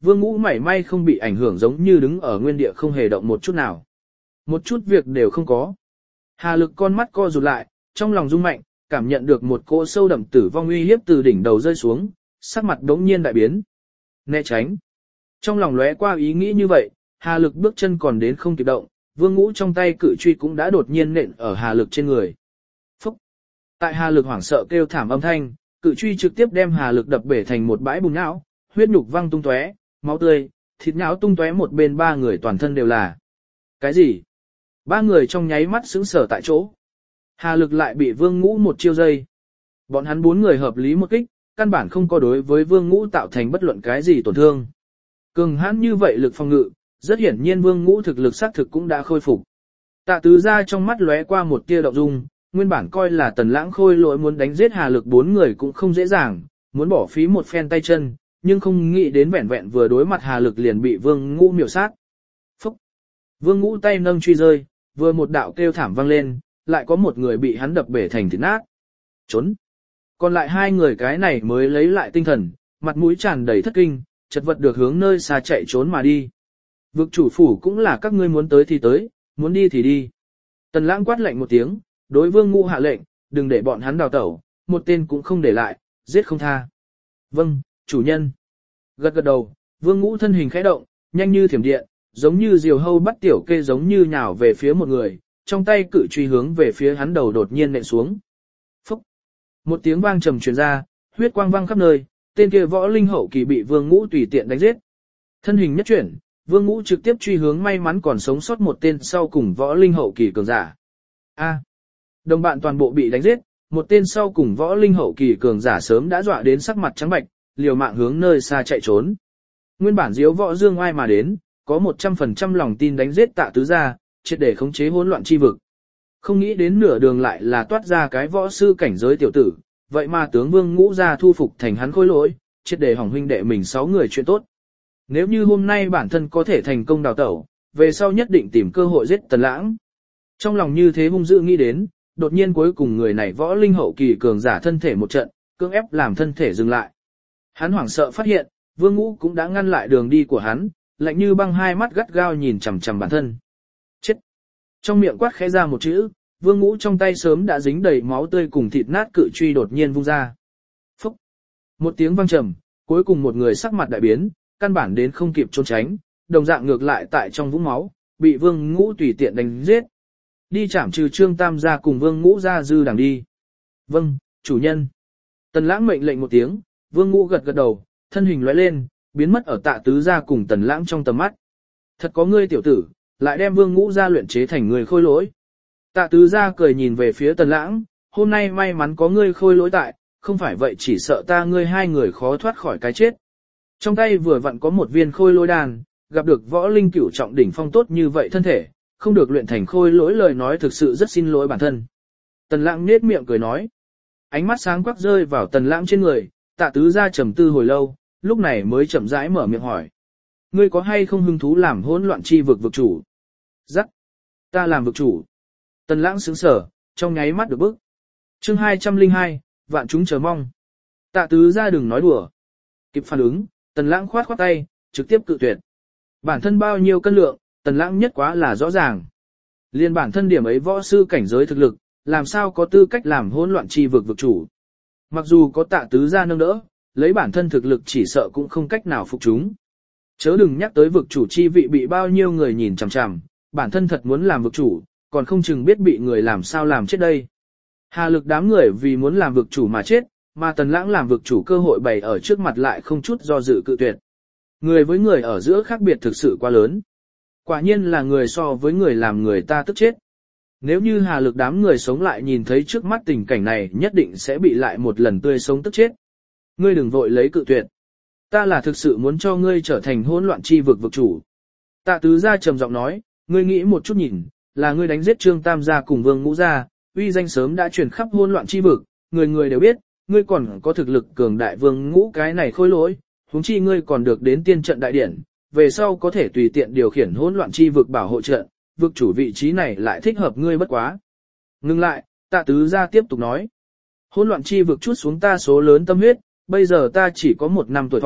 Vương Ngũ mảy may không bị ảnh hưởng giống như đứng ở nguyên địa không hề động một chút nào. Một chút việc đều không có. Hà Lực con mắt co rụt lại, trong lòng rung mạnh, cảm nhận được một cỗ sâu đậm tử vong uy hiếp từ đỉnh đầu rơi xuống, sắc mặt đống nhiên đại biến. Né tránh. Trong lòng lóe qua ý nghĩ như vậy, Hà Lực bước chân còn đến không kịp động, Vương Ngũ trong tay cự truy cũng đã đột nhiên nện ở Hà Lực trên người. Phúc! Tại Hà Lực hoảng sợ kêu thảm âm thanh, cự truy trực tiếp đem Hà Lực đập bể thành một bãi bùn nhão, huyết nhục văng tung tóe, máu tươi, thịt nhão tung tóe một bên ba người toàn thân đều là. Cái gì? Ba người trong nháy mắt sững sờ tại chỗ. Hà Lực lại bị Vương Ngũ một chiêu dây. Bọn hắn bốn người hợp lý một kích, căn bản không có đối với Vương Ngũ tạo thành bất luận cái gì tổn thương. Cường hãn như vậy lực phòng ngự, rất hiển nhiên Vương Ngũ thực lực xác thực cũng đã khôi phục. Tạ Tứ gia trong mắt lóe qua một tia động dung, nguyên bản coi là Tần Lãng khôi lỗi muốn đánh giết Hà Lực bốn người cũng không dễ dàng, muốn bỏ phí một phen tay chân, nhưng không nghĩ đến vẹn vẹn vừa đối mặt Hà Lực liền bị Vương Ngũ miểu sát. Phúc! Vương Ngũ tay nâng truy rơi, vừa một đạo kêu thảm vang lên, lại có một người bị hắn đập bể thành thịt nát. Trốn! Còn lại hai người cái này mới lấy lại tinh thần, mặt mũi tràn đầy thất kinh, chật vật được hướng nơi xa chạy trốn mà đi. Vực chủ phủ cũng là các ngươi muốn tới thì tới, muốn đi thì đi. Tần Lãng quát lạnh một tiếng, đối Vương Ngũ hạ lệnh, đừng để bọn hắn đào tẩu, một tên cũng không để lại, giết không tha. Vâng, chủ nhân. Gật gật đầu, Vương Ngũ thân hình khẽ động, nhanh như thiểm điện, giống như diều hâu bắt tiểu kê giống như nhào về phía một người, trong tay cự truy hướng về phía hắn đầu đột nhiên nện xuống. Phúc! Một tiếng vang trầm truyền ra, huyết quang vang khắp nơi, tên kia võ linh hậu kỳ bị Vương Ngũ tùy tiện đánh giết. Thân hình nhất chuyển, Vương Ngũ trực tiếp truy hướng may mắn còn sống sót một tên sau cùng võ linh hậu kỳ cường giả. A! Đồng bạn toàn bộ bị đánh giết, một tên sau cùng võ linh hậu kỳ cường giả sớm đã dọa đến sắc mặt trắng bệch, liều mạng hướng nơi xa chạy trốn. Nguyên bản diếu võ dương oai mà đến, có 100% lòng tin đánh giết Tạ Tứ gia, triệt để khống chế hỗn loạn chi vực. Không nghĩ đến nửa đường lại là toát ra cái võ sư cảnh giới tiểu tử, vậy mà tướng Vương Ngũ gia thu phục thành hắn khôi lỗi, triệt để hỏng huynh đệ mình 6 người chuyện tốt. Nếu như hôm nay bản thân có thể thành công đào tẩu, về sau nhất định tìm cơ hội giết Tần Lãng. Trong lòng như thế hung dữ nghĩ đến, đột nhiên cuối cùng người này võ linh hậu kỳ cường giả thân thể một trận, cưỡng ép làm thân thể dừng lại. Hắn hoảng sợ phát hiện, Vương Ngũ cũng đã ngăn lại đường đi của hắn, lạnh như băng hai mắt gắt gao nhìn chằm chằm bản thân. Chết! Trong miệng quát khẽ ra một chữ, Vương Ngũ trong tay sớm đã dính đầy máu tươi cùng thịt nát cự truy đột nhiên vung ra. Phúc! Một tiếng vang trầm, cuối cùng một người sắc mặt đại biến, căn bản đến không kịp trốn tránh, đồng dạng ngược lại tại trong vũng máu, bị Vương Ngũ tùy tiện đánh giết. Đi trảm trừ Trương Tam gia cùng Vương Ngũ gia dư đằng đi. Vâng, chủ nhân. Tần Lãng mệnh lệnh một tiếng, Vương Ngũ gật gật đầu, thân hình lóe lên, biến mất ở Tạ Tứ gia cùng Tần Lãng trong tầm mắt. Thật có ngươi tiểu tử, lại đem Vương Ngũ gia luyện chế thành người khôi lỗi. Tạ Tứ gia cười nhìn về phía Tần Lãng, hôm nay may mắn có ngươi khôi lỗi tại, không phải vậy chỉ sợ ta ngươi hai người khó thoát khỏi cái chết. Trong tay vừa vặn có một viên khôi lỗi đan, gặp được võ linh cửu trọng đỉnh phong tốt như vậy thân thể, không được luyện thành khôi lỗi lời nói thực sự rất xin lỗi bản thân. Tần Lãng nhếch miệng cười nói. Ánh mắt sáng quắc rơi vào Tần Lãng trên người, Tạ Tứ gia trầm tư hồi lâu, lúc này mới chậm rãi mở miệng hỏi. Ngươi có hay không hứng thú làm hỗn loạn chi vực vực chủ? Rắc. Ta làm vực chủ. Tần Lãng sững sờ, trong nháy mắt được bức. Chương 202, vạn chúng chờ mong. Tạ Tứ gia đừng nói đùa. Kịp phản ứng, Tần Lãng khoát khoát tay, trực tiếp cự tuyệt. Bản thân bao nhiêu cân lượng, Tần Lãng nhất quá là rõ ràng. Liên bản thân điểm ấy võ sư cảnh giới thực lực, làm sao có tư cách làm hỗn loạn chi vực vực chủ. Mặc dù có Tạ Tứ gia nâng đỡ, lấy bản thân thực lực chỉ sợ cũng không cách nào phục chúng. Chớ đừng nhắc tới vực chủ chi vị bị bao nhiêu người nhìn chằm chằm, bản thân thật muốn làm vực chủ, còn không chừng biết bị người làm sao làm chết đây. Hà Lực đám người vì muốn làm vực chủ mà chết, mà Tần Lãng làm vực chủ cơ hội bày ở trước mặt lại không chút do dự cự tuyệt. Người với người ở giữa khác biệt thực sự quá lớn. Quả nhiên là người so với người làm người ta tức chết. Nếu như Hà Lực đám người sống lại nhìn thấy trước mắt tình cảnh này nhất định sẽ bị lại một lần tươi sống tức chết. Ngươi đừng vội lấy cự tuyệt. Ta là thực sự muốn cho ngươi trở thành hỗn loạn chi vực vực chủ. Tạ Tứ gia trầm giọng nói, ngươi nghĩ một chút nhìn, là ngươi đánh giết Trương Tam gia cùng Vương Ngũ gia, uy danh sớm đã truyền khắp hỗn loạn chi vực, người người đều biết, ngươi còn có thực lực cường đại Vương Ngũ cái này khôi lỗi, huống chi ngươi còn được đến tiên trận đại điển, về sau có thể tùy tiện điều khiển hỗn loạn chi vực bảo hộ trận, vực chủ vị trí này lại thích hợp ngươi bất quá. Ngừng lại, Tạ Tứ gia tiếp tục nói, hỗn loạn chi vực chút xuống ta số lớn tâm huyết, bây giờ ta chỉ có 1 năm tuổi thọ,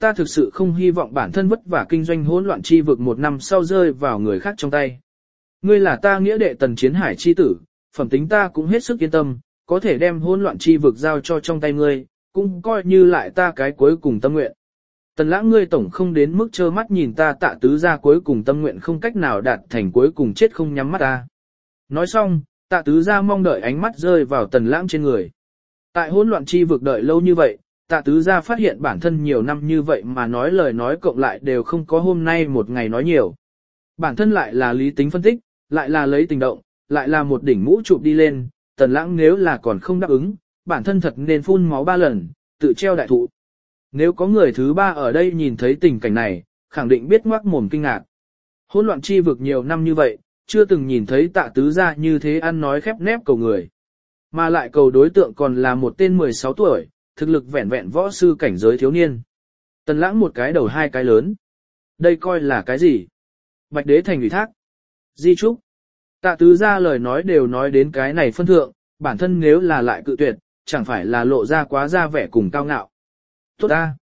ta thực sự không hy vọng bản thân vất vả kinh doanh hỗn loạn chi vực một năm sau rơi vào người khác trong tay. Ngươi là ta nghĩa đệ Tần Chiến Hải chi tử, phẩm tính ta cũng hết sức yên tâm, có thể đem hỗn loạn chi vực giao cho trong tay ngươi, cũng coi như lại ta cái cuối cùng tâm nguyện. Tần Lãng, ngươi tổng không đến mức trơ mắt nhìn ta Tạ tứ gia cuối cùng tâm nguyện không cách nào đạt thành, cuối cùng chết không nhắm mắt ta. Nói xong, Tạ tứ gia mong đợi ánh mắt rơi vào Tần Lãng trên người. Tại hỗn loạn chi vực đợi lâu như vậy, Tạ tứ gia phát hiện bản thân nhiều năm như vậy mà nói lời nói cộng lại đều không có hôm nay một ngày nói nhiều. Bản thân lại là lý tính phân tích, lại là lấy tình động, lại là một đỉnh mũ chụp đi lên, Tần Lãng nếu là còn không đáp ứng, bản thân thật nên phun máu 3 lần, tự treo đại thụ. Nếu có người thứ ba ở đây nhìn thấy tình cảnh này, khẳng định biết ngoác mồm kinh ngạc. Hỗn loạn chi vực nhiều năm như vậy, chưa từng nhìn thấy Tạ tứ gia như thế ăn nói khép nép cầu người. Mà lại cầu đối tượng còn là một tên 16 tuổi, thực lực vẹn vẹn võ sư cảnh giới thiếu niên. Tần Lãng một cái đầu hai cái lớn. Đây coi là cái gì? Bạch đế thành ủy thác. Di trúc. Tạ tứ gia lời nói đều nói đến cái này phân thượng, bản thân nếu là lại cự tuyệt, chẳng phải là lộ ra quá ra vẻ cùng cao ngạo. Tốt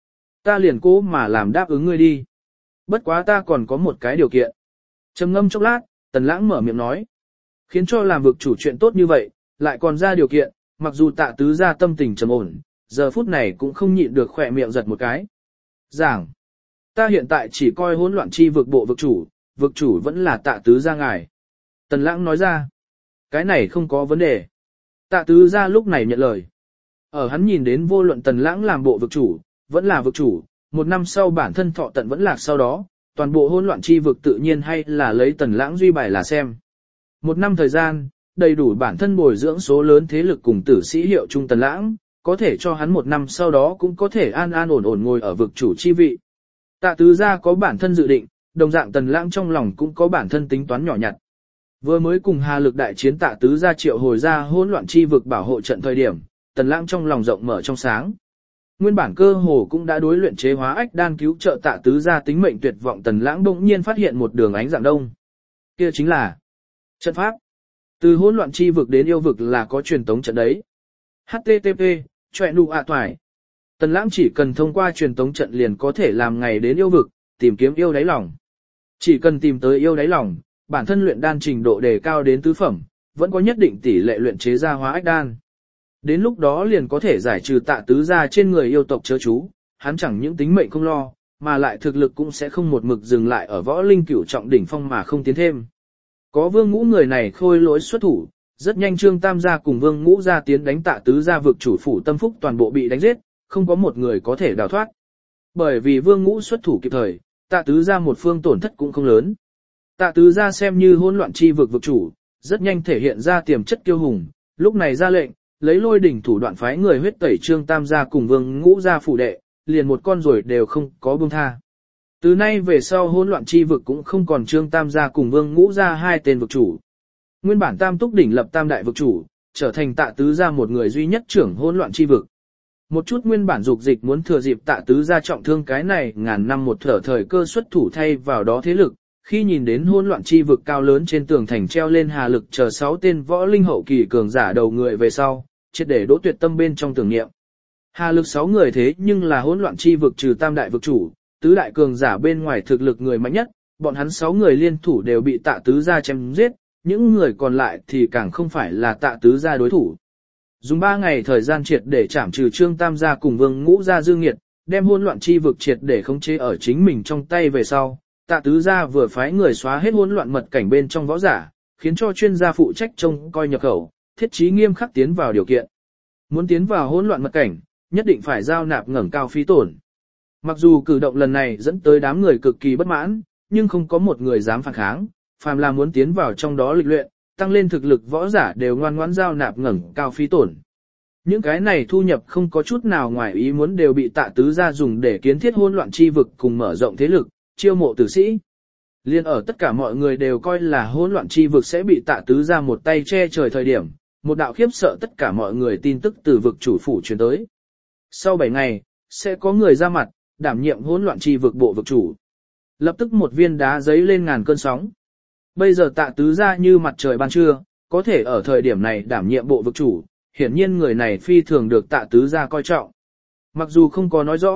ta liền cố mà làm đáp ứng ngươi đi. Bất quá ta còn có một cái điều kiện. Trầm ngâm chốc lát, Tần Lãng mở miệng nói. Khiến cho làm vực chủ chuyện tốt như vậy, lại còn ra điều kiện, mặc dù Tạ tứ gia tâm tình trầm ổn, giờ phút này cũng không nhịn được khỏe miệng giật một cái. Giảng, ta hiện tại chỉ coi hỗn loạn chi vực bộ vực chủ vẫn là Tạ tứ gia ngài. Tần Lãng nói ra, cái này không có vấn đề. Tạ tứ gia lúc này nhận lời. Ở hắn nhìn đến vô luận Tần Lãng làm bộ vực chủ, vẫn là vực chủ, một năm sau bản thân thọ tận vẫn lạc sau đó, toàn bộ hỗn loạn chi vực tự nhiên hay là lấy Tần Lãng duy bài là xem. Một năm thời gian, đầy đủ bản thân bồi dưỡng số lớn thế lực cùng tử sĩ hiệu trung Tần Lãng, có thể cho hắn một năm sau đó cũng có thể an an ổn ổn ngồi ở vực chủ chi vị. Tạ tứ gia có bản thân dự định, đồng dạng Tần Lãng trong lòng cũng có bản thân tính toán nhỏ nhặt. Vừa mới cùng Hà Lực đại chiến Tạ tứ gia triệu hồi ra hỗn loạn chi vực bảo hộ trận thời điểm, Tần Lãng trong lòng rộng mở trong sáng. Nguyên bản cơ hồ cũng đã đối luyện chế hóa ách đan cứu trợ Tạ tứ gia tính mệnh tuyệt vọng, Tần Lãng bỗng nhiên phát hiện một đường ánh dạng đông. Kia chính là trận pháp. Từ hỗn loạn chi vực đến yêu vực là có truyền tống trận đấy. HTTP, chọe nụ ạ toài. Tần Lãng chỉ cần thông qua truyền tống trận liền có thể làm ngày đến yêu vực, tìm kiếm yêu đáy lòng. Chỉ cần tìm tới yêu đáy lòng, bản thân luyện đan trình độ đề cao đến tứ phẩm, vẫn có nhất định tỷ lệ luyện chế ra hóa ách đan. Đến lúc đó liền có thể giải trừ Tạ tứ gia trên người yêu tộc chớ chú, hắn chẳng những tính mệnh không lo, mà lại thực lực cũng sẽ không một mực dừng lại ở võ linh cửu trọng đỉnh phong mà không tiến thêm. Có Vương Ngũ người này khôi lỗi xuất thủ, rất nhanh Trương Tam gia cùng Vương Ngũ gia tiến đánh Tạ tứ gia vực chủ phủ Tâm Phúc toàn bộ bị đánh giết, không có một người có thể đào thoát. Bởi vì Vương Ngũ xuất thủ kịp thời, Tạ tứ gia một phương tổn thất cũng không lớn. Tạ tứ gia xem như hỗn loạn chi vực vực chủ, rất nhanh thể hiện ra tiềm chất kiêu hùng, lúc này ra lệnh, lấy lôi đỉnh thủ đoạn phái người huyết tẩy Trương Tam gia cùng Vương Ngũ gia phủ đệ, liền một con rồi đều không có buông tha. Từ nay về sau hỗn loạn chi vực cũng không còn Trương Tam gia cùng Vương Ngũ gia hai tên vực chủ. Nguyên bản Tam Túc đỉnh lập tam đại vực chủ, trở thành Tạ tứ gia một người duy nhất trưởng hỗn loạn chi vực. Một chút nguyên bản dục dịch muốn thừa dịp Tạ tứ gia trọng thương cái này ngàn năm một thở thời cơ xuất thủ thay vào đó thế lực, khi nhìn đến hỗn loạn chi vực cao lớn trên tường thành treo lên Hà Lực chờ 6 tên võ linh hậu kỳ cường giả đầu người về sau, triệt để đỗ tuyệt tâm bên trong tưởng niệm. Hà Lực 6 người thế nhưng là hỗn loạn chi vực trừ tam đại vực chủ, tứ đại cường giả bên ngoài thực lực người mạnh nhất, bọn hắn 6 người liên thủ đều bị Tạ tứ gia chém giết, những người còn lại thì càng không phải là Tạ tứ gia đối thủ. Dùng 3 ngày thời gian triệt để trảm trừ Trương Tam gia cùng Vương Ngũ gia dương nghiệt, đem hỗn loạn chi vực triệt để khống chế ở chính mình trong tay về sau, Tạ tứ gia vừa phái người xóa hết hỗn loạn mật cảnh bên trong võ giả, khiến cho chuyên gia phụ trách trông coi nhập khẩu, thiết chí nghiêm khắc tiến vào điều kiện. Muốn tiến vào hỗn loạn mật cảnh, nhất định phải giao nạp ngẩng cao phí tổn. Mặc dù cử động lần này dẫn tới đám người cực kỳ bất mãn, nhưng không có một người dám phản kháng, phàm là muốn tiến vào trong đó lịch luyện, tăng lên thực lực võ giả đều ngoan ngoãn giao nạp ngẩng cao phí tổn. Những cái này thu nhập không có chút nào ngoài ý muốn đều bị Tạ tứ gia dùng để kiến thiết hỗn loạn chi vực cùng mở rộng thế lực, chiêu mộ tử sĩ. Liên ở tất cả mọi người đều coi là hỗn loạn chi vực sẽ bị Tạ tứ gia một tay che trời thời điểm, một đạo khiếp sợ tất cả mọi người tin tức từ vực chủ phủ truyền tới. Sau 7 ngày, sẽ có người ra mặt, đảm nhiệm hỗn loạn chi vực bộ vực chủ. Lập tức một viên đá giấy lên ngàn cơn sóng. Bây giờ Tạ tứ gia như mặt trời ban trưa, có thể ở thời điểm này đảm nhiệm bộ vực chủ, hiển nhiên người này phi thường được Tạ tứ gia coi trọng. Mặc dù không có nói rõ,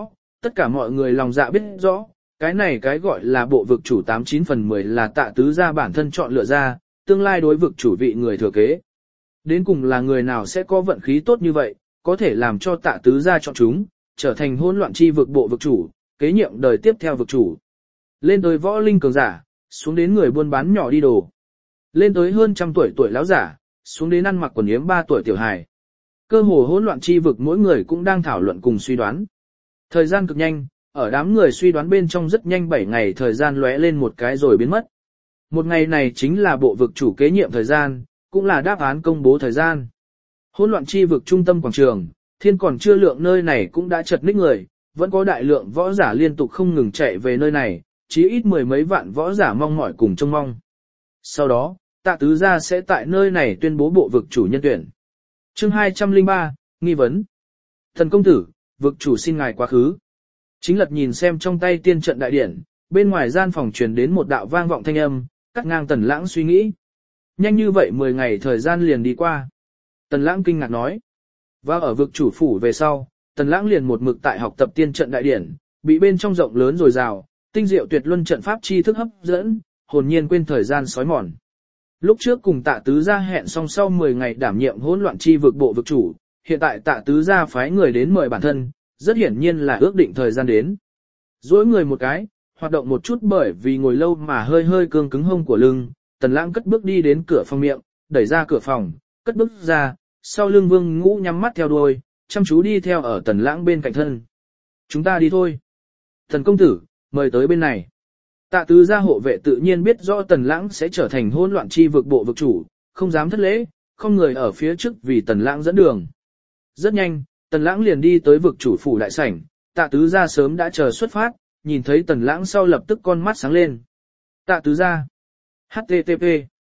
Tất cả mọi người lòng dạ biết rõ, cái này cái gọi là bộ vực chủ 89 phần 10 là Tạ Tứ gia bản thân chọn lựa ra, tương lai đối vực chủ vị người thừa kế. Đến cùng là người nào sẽ có vận khí tốt như vậy, có thể làm cho Tạ Tứ gia chọn chúng, trở thành hỗn loạn chi vực bộ vực chủ, kế nhiệm đời tiếp theo vực chủ. Lên tới võ linh cường giả, xuống đến người buôn bán nhỏ đi đồ. Lên tới hơn trăm tuổi lão giả, xuống đến ăn mặc quần yếm 3 tuổi tiểu hài. Cơ hồ hỗn loạn chi vực mỗi người cũng đang thảo luận cùng suy đoán. Thời gian cực nhanh, ở đám người suy đoán bên trong rất nhanh 7 ngày thời gian lóe lên một cái rồi biến mất. Một ngày này chính là bộ vực chủ kế nhiệm thời gian, cũng là đáp án công bố thời gian. Hỗn loạn chi vực trung tâm quảng trường, thiên còn chưa lượng nơi này cũng đã chật ních người, vẫn có đại lượng võ giả liên tục không ngừng chạy về nơi này, chí ít mười mấy vạn võ giả mong mỏi cùng trông mong. Sau đó, Tạ Tứ gia sẽ tại nơi này tuyên bố bộ vực chủ nhân tuyển. Chương 203, nghi vấn. Thần công tử, vực chủ xin ngài quá khứ. Chính Lật nhìn xem trong tay tiên trận đại điển, bên ngoài gian phòng truyền đến một đạo vang vọng thanh âm, cắt ngang Tần Lãng suy nghĩ. Nhanh như vậy 10 ngày thời gian liền đi qua. Tần Lãng kinh ngạc nói. Và ở vực chủ phủ về sau, Tần Lãng liền một mực tại học tập tiên trận đại điển, bị bên trong rộng lớn rồi rào, tinh diệu tuyệt luân trận pháp chi thức hấp dẫn, hồn nhiên quên thời gian sói mòn. Lúc trước cùng Tạ Tứ gia hẹn xong sau 10 ngày đảm nhiệm hỗn loạn chi vực bộ vực chủ, hiện tại Tạ Tứ gia phái người đến mời bản thân, rất hiển nhiên là ước định thời gian đến. Duỗi người một cái, hoạt động một chút bởi vì ngồi lâu mà hơi hơi cương cứng hông của lưng, Tần Lãng cất bước đi đến cửa phòng miệng, đẩy ra cửa phòng, cất bước ra, sau lưng Vương Ngũ nhắm mắt theo đuôi, chăm chú đi theo ở Tần Lãng bên cạnh thân. Chúng ta đi thôi. Thần công tử, mời tới bên này. Tạ Tứ gia hộ vệ tự nhiên biết rõ Tần Lãng sẽ trở thành hỗn loạn chi vực bộ vực chủ, không dám thất lễ, không người ở phía trước vì Tần Lãng dẫn đường. Rất nhanh, Tần Lãng liền đi tới vực chủ phủ đại sảnh, Tạ Tứ gia sớm đã chờ xuất phát, nhìn thấy Tần Lãng sau lập tức con mắt sáng lên. Tạ Tứ gia. HTTP.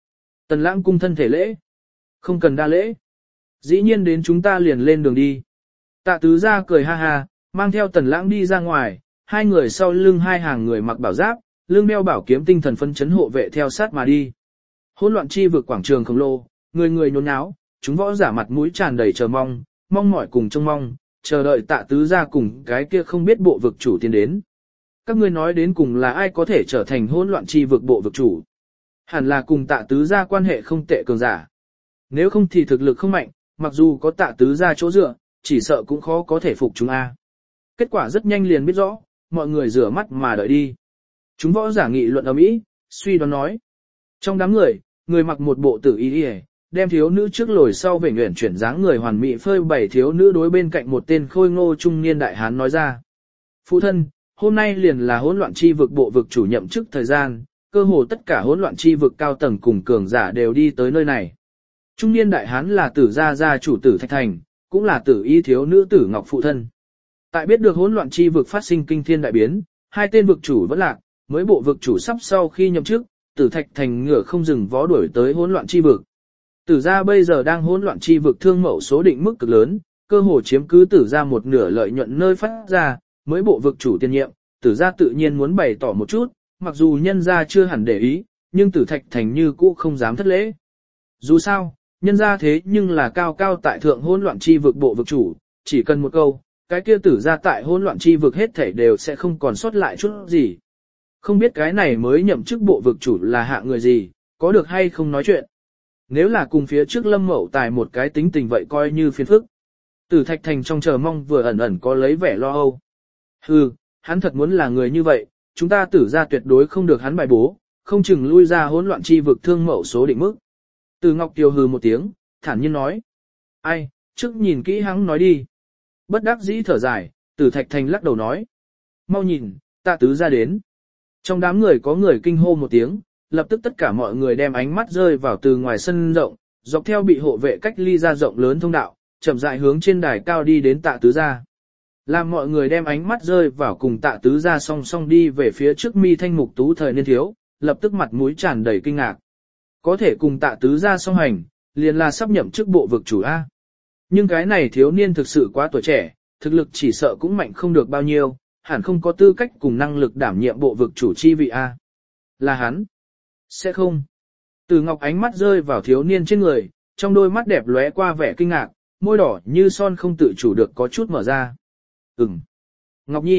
Tần Lãng cung thân thể lễ. Không cần đa lễ. Dĩ nhiên đến chúng ta liền lên đường đi. Tạ Tứ gia cười ha ha, mang theo Tần Lãng đi ra ngoài, hai người sau lưng hai hàng người mặc bảo giáp, lưng đeo bảo kiếm tinh thần phân chấn hộ vệ theo sát mà đi. Hỗn loạn chi vực quảng trường khổng lồ, người người nhốn nháo, chúng võ giả mặt mũi tràn đầy chờ mong, mong mỏi cùng trông mong, chờ đợi Tạ Tứ gia cùng cái kia không biết bộ vực chủ tiến đến. Các ngươi nói đến cùng là ai có thể trở thành hỗn loạn chi vực bộ vực chủ? Hẳn là cùng Tạ Tứ gia quan hệ không tệ cường giả. Nếu không thì thực lực không mạnh, mặc dù có Tạ Tứ gia chỗ dựa, chỉ sợ cũng khó có thể phục chúng a. Kết quả rất nhanh liền biết rõ, mọi người rửa mắt mà đợi đi. Chúng võ giả nghị luận ầm ĩ, suy đoán nói. Trong đám người, người mặc một bộ tử y, đem thiếu nữ trước lồi sau về nguyện chuyển dáng người hoàn mỹ phơi bày thiếu nữ đối bên cạnh một tên khôi ngô trung niên đại hán nói ra. Phụ thân, hôm nay liền là hỗn loạn chi vực bộ vực chủ nhậm chức thời gian, cơ hồ tất cả hỗn loạn chi vực cao tầng cùng cường giả đều đi tới nơi này. Trung niên đại hán là Tử gia gia chủ Tử Thạch Thành, cũng là Tử y thiếu nữ Tử Ngọc phụ thân. Tại biết được hỗn loạn chi vực phát sinh kinh thiên đại biến, hai tên vực chủ vẫn lạc, mới bộ vực chủ sắp sau khi nhậm chức, Tử Thạch Thành ngựa không dừng vó đuổi tới hỗn loạn chi vực. Tử gia bây giờ đang hỗn loạn chi vực thương mậu số định mức cực lớn, cơ hồ chiếm cứ Tử gia một nửa lợi nhuận nơi phát ra, mới bộ vực chủ tiền nhiệm, Tử gia tự nhiên muốn bày tỏ một chút, mặc dù nhân gia chưa hẳn để ý, nhưng Tử Thạch Thành như cũ không dám thất lễ. Dù sao, nhân gia thế nhưng là cao cao tại thượng hỗn loạn chi vực bộ vực chủ, chỉ cần một câu, cái kia Tử gia tại hỗn loạn chi vực hết thảy đều sẽ không còn sót lại chút gì. Không biết cái này mới nhậm chức bộ vực chủ là hạ người gì, có được hay không nói chuyện. Nếu là cùng phía trước Lâm Mậu Tài một cái tính tình vậy coi như phiền phức. Tử Thạch Thành trong chờ mong vừa ẩn ẩn có lấy vẻ lo âu. Hừ, hắn thật muốn là người như vậy, chúng ta Tử gia tuyệt đối không được hắn bài bố, không chừng lui ra hỗn loạn chi vực thương mậu số định mức. Từ Ngọc Kiều hừ một tiếng, thản nhiên nói. Ai, trước nhìn kỹ hắn nói đi. Bất đắc dĩ thở dài, Tử Thạch Thành lắc đầu nói. Mau nhìn, Tạ Tứ gia đến. Trong đám người có người kinh hô một tiếng, lập tức tất cả mọi người đem ánh mắt rơi vào từ ngoài sân rộng, dọc theo bị hộ vệ cách ly ra rộng lớn thông đạo, chậm rãi hướng trên đài cao đi đến Tạ Tứ gia. Làm mọi người đem ánh mắt rơi vào cùng Tạ Tứ gia song song đi về phía trước mi thanh mục tú thời niên thiếu, lập tức mặt mũi tràn đầy kinh ngạc. Có thể cùng Tạ Tứ gia song hành, liền là sắp nhậm chức bộ vực chủ A. Nhưng cái này thiếu niên thực sự quá tuổi trẻ, thực lực chỉ sợ cũng mạnh không được bao nhiêu, hẳn không có tư cách cùng năng lực đảm nhiệm bộ vực chủ chi vị A. Là hắn? Sẽ không. Từ Ngọc ánh mắt rơi vào thiếu niên trên người, trong đôi mắt đẹp lóe qua vẻ kinh ngạc, môi đỏ như son không tự chủ được có chút mở ra. Ngọc Nhi,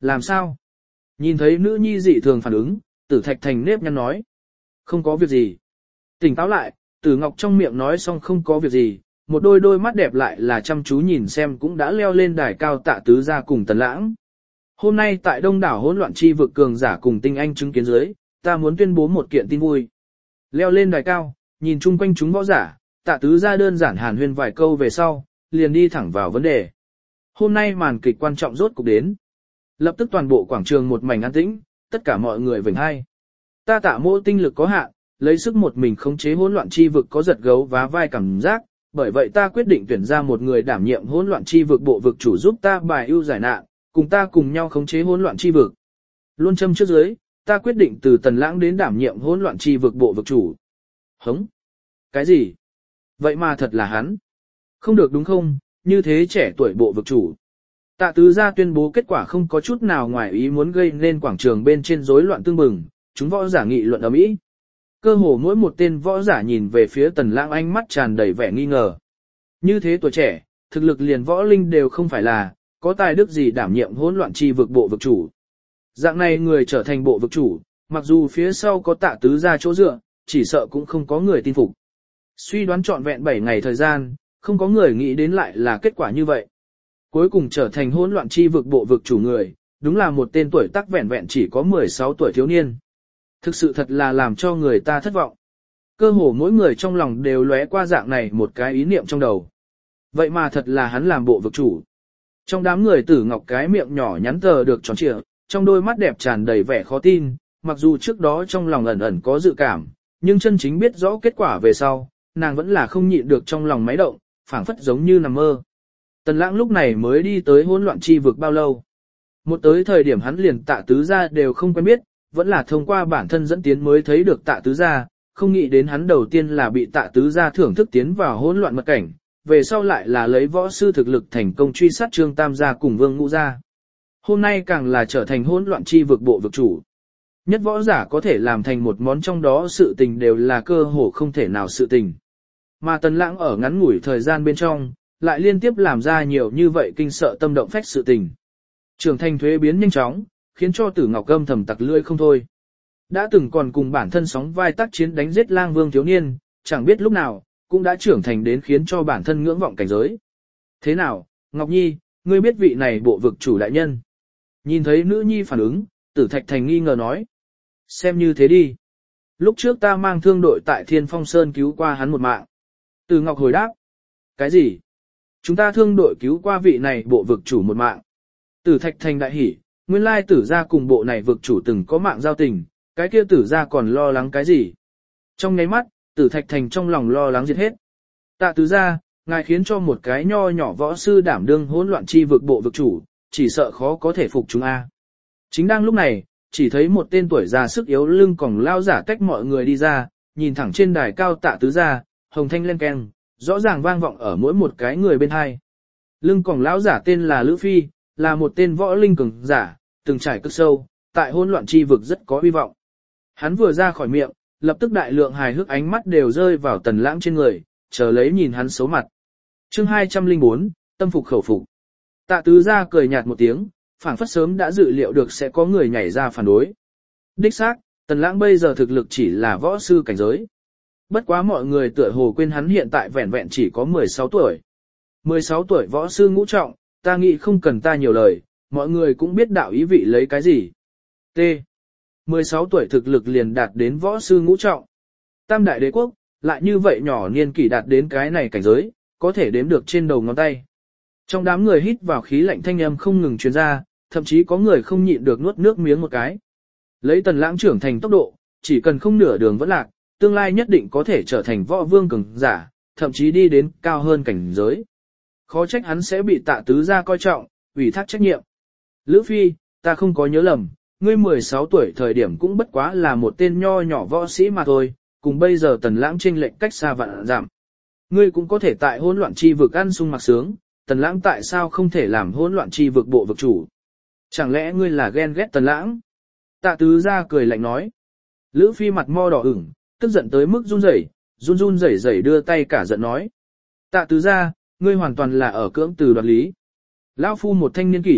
Làm sao? Nhìn thấy nữ nhi dị thường phản ứng, Tử Thạch Thành nếp nhăn nói. Không có việc gì. Tỉnh táo lại, Tử Ngọc trong miệng nói xong không có việc gì, một đôi mắt đẹp lại là chăm chú nhìn xem cũng đã leo lên đài cao Tạ Tứ gia cùng Tần Lãng. Hôm nay tại đông đảo hỗn loạn chi vực cường giả cùng tinh anh chứng kiến dưới, ta muốn tuyên bố một kiện tin vui. Leo lên đài cao, nhìn chung quanh chúng võ giả, Tạ Tứ gia đơn giản hàn huyên vài câu về sau, liền đi thẳng vào vấn đề. Hôm nay màn kịch quan trọng rốt cục đến. Lập tức toàn bộ quảng trường một mảnh an tĩnh, tất cả mọi người vểnh hai. Ta Tạ Mỗ tinh lực có hạn, lấy sức một mình khống chế hỗn loạn chi vực có giật gấu vá vai cảm giác, bởi vậy ta quyết định tuyển ra một người đảm nhiệm hỗn loạn chi vực bộ vực chủ giúp ta bài ưu giải nạn, cùng ta cùng nhau khống chế hỗn loạn chi vực. Luôn châm trước dưới, ta quyết định từ Tần Lãng đến đảm nhiệm hỗn loạn chi vực bộ vực chủ. Hống? Cái gì? Vậy mà thật là hắn? Không được đúng không, như thế trẻ tuổi bộ vực chủ. Tạ Tứ gia tuyên bố kết quả không có chút nào ngoài ý muốn gây nên quảng trường bên trên rối loạn tương bừng, chúng võ giả nghị luận ầm ĩ. Cơ hồ mỗi một tên võ giả nhìn về phía Tần Lãng ánh mắt tràn đầy vẻ nghi ngờ. Như thế tuổi trẻ, thực lực liền võ linh đều không phải là, có tài đức gì đảm nhiệm hỗn loạn chi vực bộ vực chủ. Dạng này người trở thành bộ vực chủ, mặc dù phía sau có Tạ Tứ gia chỗ dựa, chỉ sợ cũng không có người tin phục. Suy đoán trọn vẹn 7 ngày thời gian, không có người nghĩ đến lại là kết quả như vậy. Cuối cùng trở thành hỗn loạn chi vực bộ vực chủ người, đúng là một tên tuổi tác vẹn vẹn chỉ có 16 tuổi thiếu niên. Thực sự thật là làm cho người ta thất vọng. Cơ hồ mỗi người trong lòng đều lóe qua dạng này một cái ý niệm trong đầu. Vậy mà thật là hắn làm bộ vực chủ. Trong đám người Tử Ngọc cái miệng nhỏ nhắn tờ được tròn trịa, trong đôi mắt đẹp tràn đầy vẻ khó tin, mặc dù trước đó trong lòng ẩn ẩn có dự cảm, nhưng chân chính biết rõ kết quả về sau, nàng vẫn là không nhịn được trong lòng máy động, phảng phất giống như nằm mơ. Tần Lãng lúc này mới đi tới hỗn loạn chi vực bao lâu. Một tới thời điểm hắn liền Tạ Tứ gia đều không quen biết, vẫn là thông qua bản thân dẫn tiến mới thấy được Tạ Tứ gia, không nghĩ đến hắn đầu tiên là bị Tạ Tứ gia thưởng thức tiến vào hỗn loạn mật cảnh, về sau lại là lấy võ sư thực lực thành công truy sát Trương Tam gia cùng Vương Ngũ gia. Hôm nay càng là trở thành hỗn loạn chi vực bộ vực chủ. Nhất võ giả có thể làm thành một món trong đó sự tình đều là cơ hồ không thể nào sự tình. Mà Tần Lãng ở ngắn ngủi thời gian bên trong, lại liên tiếp làm ra nhiều như vậy kinh sợ tâm động phách sự tình. Trưởng thành thuế biến nhanh chóng, khiến cho Tử Ngọc âm thầm tặc lưỡi không thôi. Đã từng còn cùng bản thân sóng vai tác chiến đánh giết Lang Vương thiếu niên, chẳng biết lúc nào, cũng đã trưởng thành đến khiến cho bản thân ngưỡng vọng cảnh giới. Thế nào, Ngọc Nhi, ngươi biết vị này bộ vực chủ đại nhân? Nhìn thấy nữ nhi phản ứng, Tử Thạch Thành nghi ngờ nói. Xem như thế đi. Lúc trước ta mang thương đội tại Thiên Phong Sơn cứu qua hắn một mạng. Tử Ngọc hồi đáp. Cái gì? Chúng ta thương đội cứu qua vị này bộ vực chủ một mạng. Tử Thạch Thành đại hỉ, nguyên lai Tử gia cùng bộ này vực chủ từng có mạng giao tình, cái kia Tử gia còn lo lắng cái gì? Trong nháy mắt, Tử Thạch Thành trong lòng lo lắng diệt hết. Tạ Tứ gia, ngài khiến cho một cái nho nhỏ võ sư đảm đương hỗn loạn chi vực bộ vực chủ, chỉ sợ khó có thể phục chúng a. Chính đang lúc này, chỉ thấy một tên tuổi già sức yếu lưng còng lao giả tách mọi người đi ra, nhìn thẳng trên đài cao Tạ Tứ gia, hồng thanh lên keng, rõ ràng vang vọng ở mỗi một cái người bên hai. Lưng còng lão giả tên là Lữ Phi, là một tên võ linh cường giả, từng trải cực sâu, tại hỗn loạn chi vực rất có hy vọng. Hắn vừa ra khỏi miệng, lập tức đại lượng hài hước ánh mắt đều rơi vào Tần Lãng trên người, chờ lấy nhìn hắn xấu mặt. Chương 204, tâm phục khẩu phục. Tạ Tứ gia cười nhạt một tiếng, phảng phất sớm đã dự liệu được sẽ có người nhảy ra phản đối. Đích xác, Tần Lãng bây giờ thực lực chỉ là võ sư cảnh giới. Bất quá mọi người tựa hồ quên hắn hiện tại vẹn vẹn chỉ có 16 tuổi. 16 tuổi võ sư ngũ trọng, ta nghĩ không cần ta nhiều lời, mọi người cũng biết đạo ý vị lấy cái gì. T. 16 tuổi thực lực liền đạt đến võ sư ngũ trọng. Tam đại đế quốc, lại như vậy nhỏ niên kỷ đạt đến cái này cảnh giới, có thể đếm được trên đầu ngón tay. Trong đám người hít vào khí lạnh thanh âm không ngừng truyền ra, thậm chí có người không nhịn được nuốt nước miếng một cái. Lấy Tần Lãng trưởng thành tốc độ, chỉ cần không nửa đường vẫn lạc, tương lai nhất định có thể trở thành võ vương cường giả, thậm chí đi đến cao hơn cảnh giới. Khó trách hắn sẽ bị Tạ Tứ gia coi trọng, ủy thác trách nhiệm. Lữ Phi, ta không có nhớ lầm, ngươi 16 tuổi thời điểm cũng bất quá là một tên nho nhỏ võ sĩ mà thôi, cùng bây giờ Tần Lãng chênh lệch cách xa vạn dặm. Ngươi cũng có thể tại hỗn loạn chi vực ăn sung mặc sướng, Tần Lãng tại sao không thể làm hỗn loạn chi vực bộ vực chủ? Chẳng lẽ ngươi là ghen ghét Tần Lãng? Tạ Tứ gia cười lạnh nói. Lữ Phi mặt mo đỏ ửng, tức giận tới mức run rẩy rẩy đưa tay cả giận nói. Tạ Tứ gia, ngươi hoàn toàn là ở cưỡng từ đoạt lý. Lão phu một thanh niên kỷ,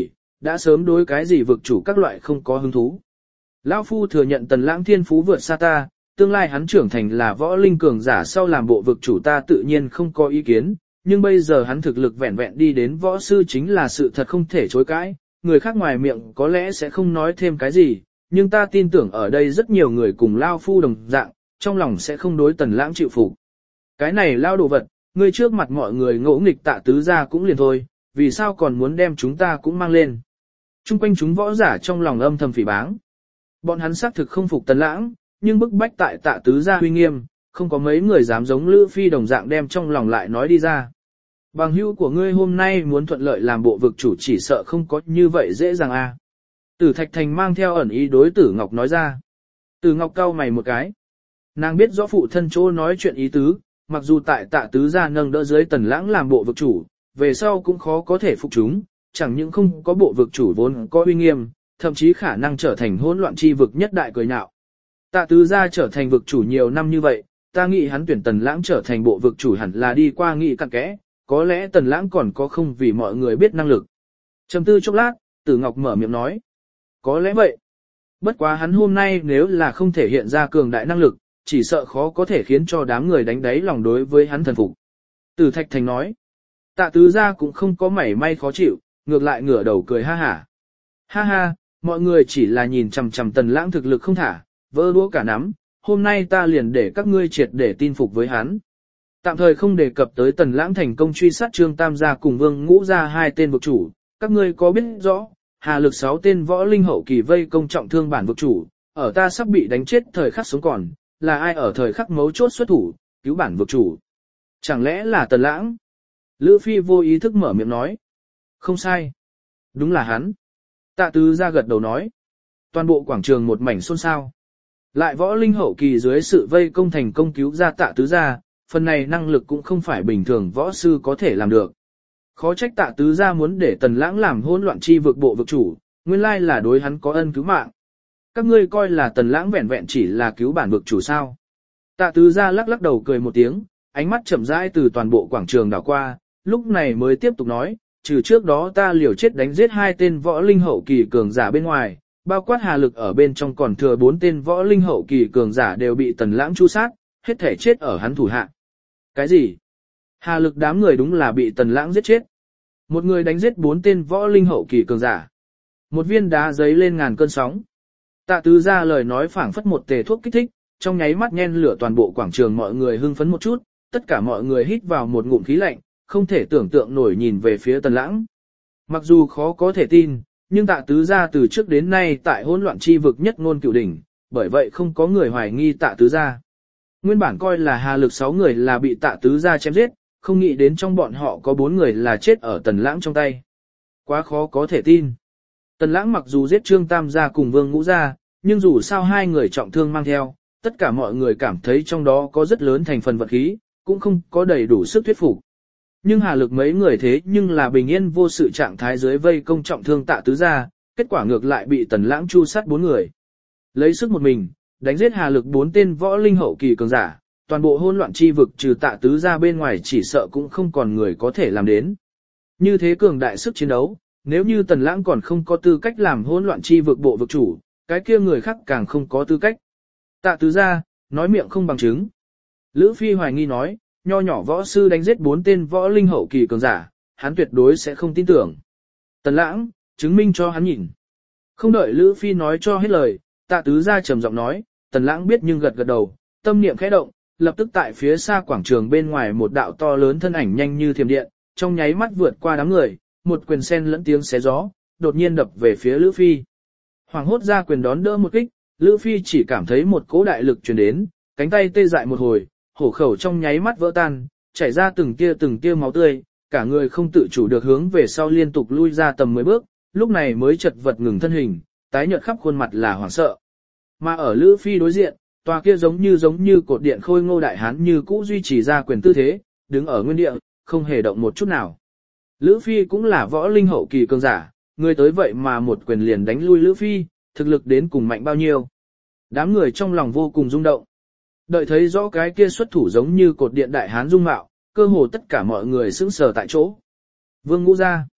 đã sớm đối cái gì vực chủ các loại không có hứng thú. Lão phu thừa nhận Tần Lãng thiên phú vượt xa ta, tương lai hắn trưởng thành là võ linh cường giả sau làm bộ vực chủ ta tự nhiên không có ý kiến, nhưng bây giờ hắn thực lực vẹn vẹn đi đến võ sư chính là sự thật không thể chối cãi, người khác ngoài miệng có lẽ sẽ không nói thêm cái gì, nhưng ta tin tưởng ở đây rất nhiều người cùng Lao phu đồng dạng, trong lòng sẽ không đối Tần Lãng chịu phục. Cái này lao đồ vật, ngươi trước mặt mọi người ngỗ nghịch Tạ tứ gia cũng liền thôi, vì sao còn muốn đem chúng ta cũng mang lên. Trung quanh chúng võ giả trong lòng âm thầm phỉ báng. Bọn hắn xác thực không phục Tần Lãng, nhưng bức bách tại Tạ tứ gia uy nghiêm, không có mấy người dám giống Lữ Phi đồng dạng đem trong lòng lại nói đi ra. Bằng hữu của ngươi hôm nay muốn thuận lợi làm bộ vực chủ chỉ sợ không có như vậy dễ dàng a. Tử Thạch Thành mang theo ẩn ý đối Tử Ngọc nói ra. Tử Ngọc cau mày một cái. Nàng biết rõ phụ thân chỗ nói chuyện ý tứ, mặc dù tại Tạ tứ gia nâng đỡ dưới Tần Lãng làm bộ vực chủ, về sau cũng khó có thể phục chúng, chẳng những không có bộ vực chủ vốn có uy nghiêm, thậm chí khả năng trở thành hỗn loạn chi vực nhất đại cười nhạo. Tạ tứ gia trở thành vực chủ nhiều năm như vậy, ta nghĩ hắn tuyển Tần Lãng trở thành bộ vực chủ hẳn là đi qua nghị cặn kẽ, có lẽ Tần Lãng còn có không vì mọi người biết năng lực. Trầm tư chốc lát, Tử Ngọc mở miệng nói. Có lẽ vậy. Bất quá hắn hôm nay nếu là không thể hiện ra cường đại năng lực, chỉ sợ khó có thể khiến cho đám người đánh đáy lòng đối với hắn thần phục. Tử Thạch Thành nói. Tạ tứ gia cũng không có mảy may khó chịu, ngược lại ngửa đầu cười ha hả. Ha ha, mọi người chỉ là nhìn chằm chằm Tần Lãng thực lực không thả, vỡ đũa cả nắm, hôm nay ta liền để các ngươi triệt để tin phục với hắn. Tạm thời không đề cập tới Tần Lãng thành công truy sát Trương Tam gia cùng Vương Ngũ gia hai tên vực chủ, các ngươi có biết rõ, Hà Lực 6 tên võ linh hậu kỳ vây công trọng thương bản vực chủ, ở ta sắp bị đánh chết thời khắc sống còn, là ai ở thời khắc mấu chốt xuất thủ, cứu bản vực chủ? Chẳng lẽ là Tần Lãng? Lữ Phi vô ý thức mở miệng nói. Không sai. Đúng là hắn. Tạ tứ gia gật đầu nói. Toàn bộ quảng trường một mảnh xôn xao. Lại võ linh hậu kỳ dưới sự vây công thành công cứu ra Tạ tứ gia, phần này năng lực cũng không phải bình thường võ sư có thể làm được. Khó trách Tạ tứ gia muốn để Tần Lãng làm hỗn loạn chi vực bộ vực chủ, nguyên lai là đối hắn có ân cứu mạng. Các ngươi coi là Tần Lãng vẹn vẹn chỉ là cứu bản vực chủ sao? Tạ tứ gia lắc lắc đầu cười một tiếng, ánh mắt chậm rãi từ toàn bộ quảng trường đảo qua, lúc này mới tiếp tục nói, trừ trước đó ta liều chết đánh giết hai tên võ linh hậu kỳ cường giả bên ngoài, bao quát Hà Lực ở bên trong còn thừa 4 tên võ linh hậu kỳ cường giả đều bị Tần Lãng tru sát, hết thể chết ở hắn thủ hạ. Cái gì? Hà Lực đám người đúng là bị Tần Lãng giết chết. Một người đánh giết 4 tên võ linh hậu kỳ cường giả. Một viên đá giấy lên ngàn cơn sóng. Tạ tứ gia lời nói phảng phất một tề thuốc kích thích, trong nháy mắt nhen lửa toàn bộ quảng trường mọi người hưng phấn một chút, tất cả mọi người hít vào một ngụm khí lạnh, không thể tưởng tượng nổi nhìn về phía Tần Lãng. Mặc dù khó có thể tin, nhưng Tạ tứ gia từ trước đến nay tại hỗn loạn chi vực nhất ngôn cửu đỉnh, bởi vậy không có người hoài nghi Tạ tứ gia. Nguyên bản coi là Hà Lực 6 người là bị Tạ tứ gia chém giết, không nghĩ đến trong bọn họ có 4 người là chết ở Tần Lãng trong tay. Quá khó có thể tin. Tần Lãng mặc dù giết Trương Tam gia cùng Vương Ngũ gia, nhưng dù sao hai người trọng thương mang theo, tất cả mọi người cảm thấy trong đó có rất lớn thành phần vật khí, cũng không có đầy đủ sức thuyết phục. Nhưng Hà Lực mấy người thế nhưng là bình yên vô sự trạng thái dưới vây công trọng thương Tạ tứ gia, kết quả ngược lại bị Tần Lãng chu sát 4 người. Lấy sức một mình, đánh giết Hà Lực 4 tên võ linh hậu kỳ cường giả, toàn bộ hỗn loạn chi vực trừ Tạ tứ gia bên ngoài chỉ sợ cũng không còn người có thể làm đến. Như thế cường đại sức chiến đấu, nếu như Tần Lãng còn không có tư cách làm hỗn loạn chi vực bộ vực chủ, cái kia người khác càng không có tư cách. Tạ tứ gia, nói miệng không bằng chứng. Lữ Phi hoài nghi nói, nho nhỏ võ sư đánh giết 4 tên võ linh hậu kỳ cường giả, hắn tuyệt đối sẽ không tin tưởng. Tần Lãng, chứng minh cho hắn nhìn. Không đợi Lữ Phi nói cho hết lời, Tạ tứ gia trầm giọng nói, Tần Lãng biết nhưng gật gật đầu, tâm niệm khẽ động, lập tức tại phía xa quảng trường bên ngoài một đạo to lớn thân ảnh nhanh như thiểm điện, trong nháy mắt vượt qua đám người, một quyền sen lẫn tiếng xé gió, đột nhiên đập về phía Lữ Phi. Hoàng hốt ra quyền đón đỡ một kích, Lữ Phi chỉ cảm thấy một cỗ đại lực truyền đến, cánh tay tê dại một hồi, hổ khẩu trong nháy mắt vỡ tan, chảy ra từng tia máu tươi, cả người không tự chủ được hướng về sau liên tục lui ra tầm 10 bước, lúc này mới chật vật ngừng thân hình, tái nhợt khắp khuôn mặt là hoảng sợ. Mà ở Lữ Phi đối diện, tòa kia giống như cột điện khôi ngô đại hán như cũ duy trì ra quyền tư thế, đứng ở nguyên địa, không hề động một chút nào. Lữ Phi cũng là võ linh hậu kỳ cường giả, người tới vậy mà một quyền liền đánh lui Lữ Phi, thực lực đến cùng mạnh bao nhiêu. Đám người trong lòng vô cùng rung động. Đợi thấy rõ cái kia xuất thủ giống như cột điện đại hán dung mạo, cơ hồ tất cả mọi người sững sờ tại chỗ. Vương Ngũ gia.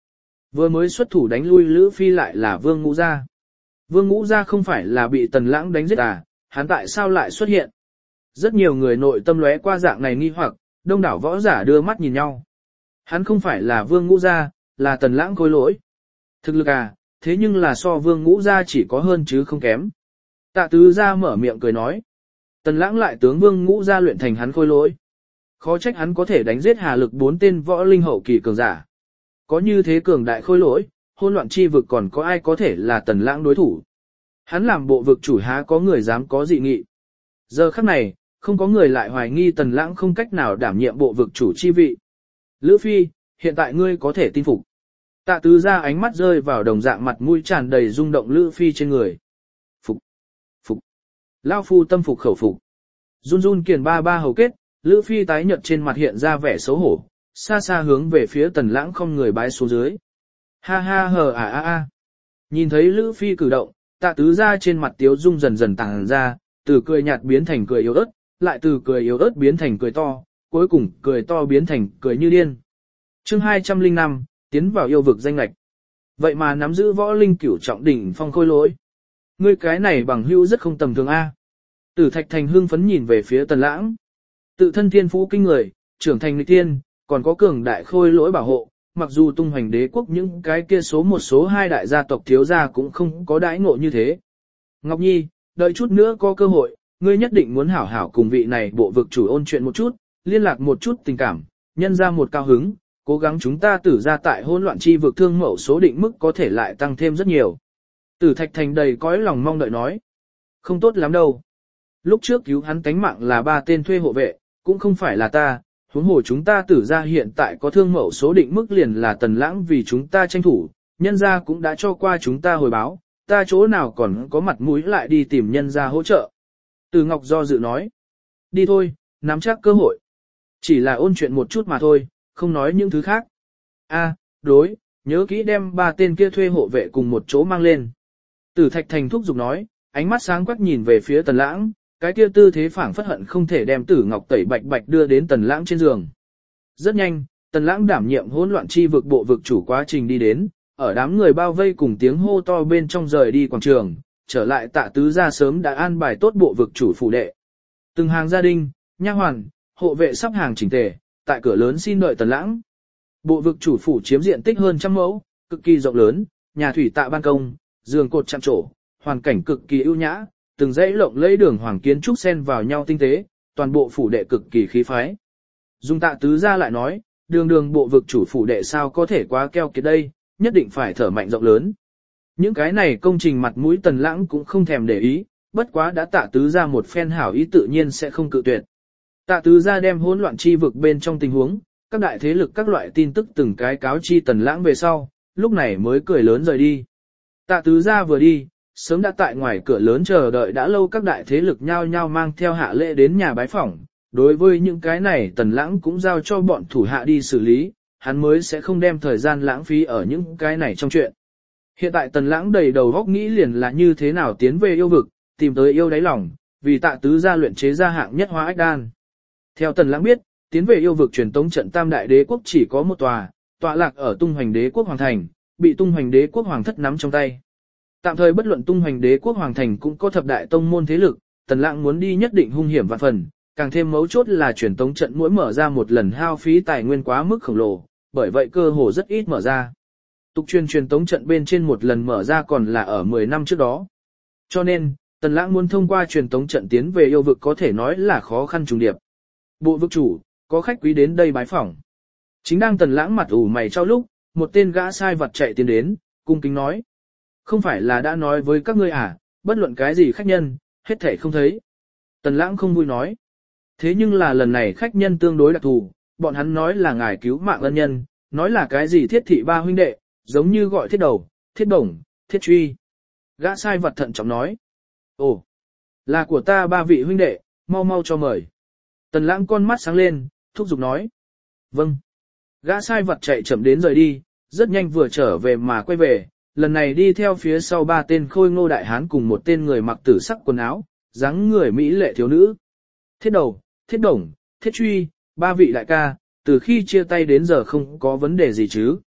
Vừa mới xuất thủ đánh lui Lữ Phi lại là Vương Ngũ Gia. Vương Ngũ Gia không phải là bị Tần Lãng đánh giết à, hắn tại sao lại xuất hiện? Rất nhiều người nội tâm lóe qua dạng này nghi hoặc, đông đảo võ giả đưa mắt nhìn nhau. Hắn không phải là Vương Ngũ Gia, là Tần Lãng khôi lỗi. Thực lực à, thế nhưng là so Vương Ngũ Gia chỉ có hơn chứ không kém. Tạ Tứ Gia mở miệng cười nói. Tần Lãng lại tướng Vương Ngũ Gia luyện thành hắn khôi lỗi. Khó trách hắn có thể đánh giết hà lực 4 tên võ linh hậu kỳ cường giả. Có như thế cường đại khôi lỗi, hỗn loạn chi vực còn có ai có thể là Tần Lãng đối thủ. Hắn làm bộ vực chủ há có người dám có dị nghị. Giờ khắc này, không có người lại hoài nghi Tần Lãng không cách nào đảm nhiệm bộ vực chủ chi vị. Lữ Phi, hiện tại ngươi có thể tin phục. Tạ Tứ Gia ánh mắt rơi vào đồng dạng mặt mũi tràn đầy rung động Lữ Phi trên người. Phục, phục, Lao phu tâm phục khẩu phục. Run run kiền ba hầu kết, Lữ Phi tái nhợt trên mặt hiện ra vẻ xấu hổ, xa xa hướng về phía Tần Lãng không người bái xuống dưới. Ha ha hờ a. Nhìn thấy Lữ Phi cử động, Tạ Tứ Gia trên mặt tiếu dung dần dần tàng ra, từ cười nhạt biến thành cười yếu ớt, lại từ cười yếu ớt biến thành cười to, cuối cùng cười to biến thành cười như điên. Chương 205, tiến vào yêu vực danh lệch. Vậy mà nắm giữ võ linh cửu trọng đỉnh phong khôi lỗi. Ngươi cái này bằng hữu rất không tầm thường a. Tử Thạch Thành hưng phấn nhìn về phía Tần Lãng. Tự thân thiên phú kinh người, trưởng thành nghịch tiên, còn có cường đại khôi lỗi bảo hộ, mặc dù tung hoành đế quốc những cái kia số 1 số 2 đại gia tộc thiếu gia cũng không có đãi ngộ như thế. Ngọc Nhi, đợi chút nữa có cơ hội, ngươi nhất định muốn hảo hảo cùng vị này bộ vực chủ ôn chuyện một chút, liên lạc một chút tình cảm, nhân ra một cao hứng, cố gắng chúng ta tử ra tại hỗn loạn chi vực thương mẫu số định mức có thể lại tăng thêm rất nhiều. Tử Thạch Thành đầy cõi lòng mong đợi nói. Không tốt lắm đâu. Lúc trước cứu hắn tánh mạng là 3 tên thuê hộ vệ, cũng không phải là ta, huống hồ chúng ta tử ra hiện tại có thương mẫu số định mức liền là Tần Lãng vì chúng ta tranh thủ, nhân ra cũng đã cho qua chúng ta hồi báo, ta chỗ nào còn có mặt mũi lại đi tìm nhân ra hỗ trợ. Từ Ngọc do dự nói. Đi thôi, nắm chắc cơ hội. Chỉ là ôn chuyện một chút mà thôi, không nói những thứ khác. A, đối, nhớ kỹ đem 3 tên kia thuê hộ vệ cùng một chỗ mang lên. Tử Thạch Thành thúc giục nói, ánh mắt sáng quắc nhìn về phía Tần Lãng, cái kia tư thế phảng phất hận không thể đem Tử Ngọc tẩy bạch bạch đưa đến Tần Lãng trên giường. Rất nhanh, Tần Lãng đảm nhiệm hỗn loạn chi vực bộ vực chủ quá trình đi đến, ở đám người bao vây cùng tiếng hô to bên trong rời đi quảng trường, trở lại Tạ Tứ Gia sớm đã an bài tốt bộ vực chủ phủ đệ. Từng hàng gia đình, nha hoàn, hộ vệ sắp hàng chỉnh tề, tại cửa lớn xin đợi Tần Lãng. Bộ vực chủ phủ chiếm diện tích hơn 100 mẫu, cực kỳ rộng lớn, nhà thủy tạ ban công, giường cột chạm trổ, hoàn cảnh cực kỳ ưu nhã, từng dãy lộng lẫy đường hoàng kiến trúc xen vào nhau tinh tế, toàn bộ phủ đệ cực kỳ khí phái. Dung Tạ Tứ Gia lại nói, đường bộ vực chủ phủ đệ sao có thể quá keo kiệt đây, nhất định phải thở mạnh rộng lớn. Những cái này công trình mặt mũi Tần Lãng cũng không thèm để ý, bất quá đã Tạ Tứ Gia một phen hảo ý tự nhiên sẽ không cự tuyệt. Tạ Tứ Gia đem hỗn loạn chi vực bên trong tình huống, các đại thế lực các loại tin tức từng cái cáo chi Tần Lãng về sau, lúc này mới cười lớn rời đi. Tạ Tứ Gia vừa đi, sớm đã tại ngoài cửa lớn chờ đợi đã lâu các đại thế lực nhao nhao mang theo hạ lễ đến nhà bái phỏng. Đối với những cái này Tần Lãng cũng giao cho bọn thủ hạ đi xử lý, hắn mới sẽ không đem thời gian lãng phí ở những cái này trong chuyện. Hiện tại Tần Lãng đầy đầu góc nghĩ liền là như thế nào tiến về yêu vực, tìm tới yêu đáy lòng, vì Tạ Tứ Gia luyện chế ra hạng nhất hóa ách đan. Theo Tần Lãng biết, tiến về yêu vực truyền tống trận Tam Đại Đế Quốc chỉ có một tòa, tọa lạc ở Tung Hoành Đế Quốc Hoàng Thành, bị Tung Hoành Đế Quốc Hoàng thất nắm trong tay. Tạm thời bất luận Tung Hoành Đế Quốc Hoàng Thành cũng có thập đại tông môn thế lực, Tần Lãng muốn đi nhất định hung hiểm vạn phần, càng thêm mấu chốt là truyền tống trận mỗi mở ra một lần hao phí tài nguyên quá mức khổng lồ, bởi vậy cơ hồ rất ít mở ra. Tục truyền tống trận bên trên một lần mở ra còn là ở 10 năm trước đó. Cho nên, Tần Lãng muốn thông qua truyền tống trận tiến về yêu vực có thể nói là khó khăn trùng điệp. Bộ vực chủ, có khách quý đến đây bái phỏng. Chính đang Tần Lãng mặt ủ mày trao lúc, một tên gã sai vặt chạy tiến đến, cung kính nói. Không phải là đã nói với các ngươi à, bất luận cái gì khách nhân, hết thảy không thấy. Tần Lãng không vui nói. Thế nhưng là lần này khách nhân tương đối đặc thù, bọn hắn nói là ngài cứu mạng ân nhân, nói là cái gì thiết thị 3 huynh đệ, giống như gọi thiết đầu, thiết bổng, thiết truy. Gã sai vật thận trọng nói. Ồ, là của ta 3 vị huynh đệ, mau mau cho mời. Tần Lãng con mắt sáng lên, thúc giục nói. Vâng. Gã sai vật chạy chậm đến rời đi, rất nhanh vừa trở về mà quay về, lần này đi theo phía sau 3 tên khôi ngô đại hán cùng một tên người mặc tử sắc quần áo, dáng người mỹ lệ thiếu nữ. Thiết đầu, thiết đồng, thiết truy, 3 vị đại ca, từ khi chia tay đến giờ không có vấn đề gì chứ.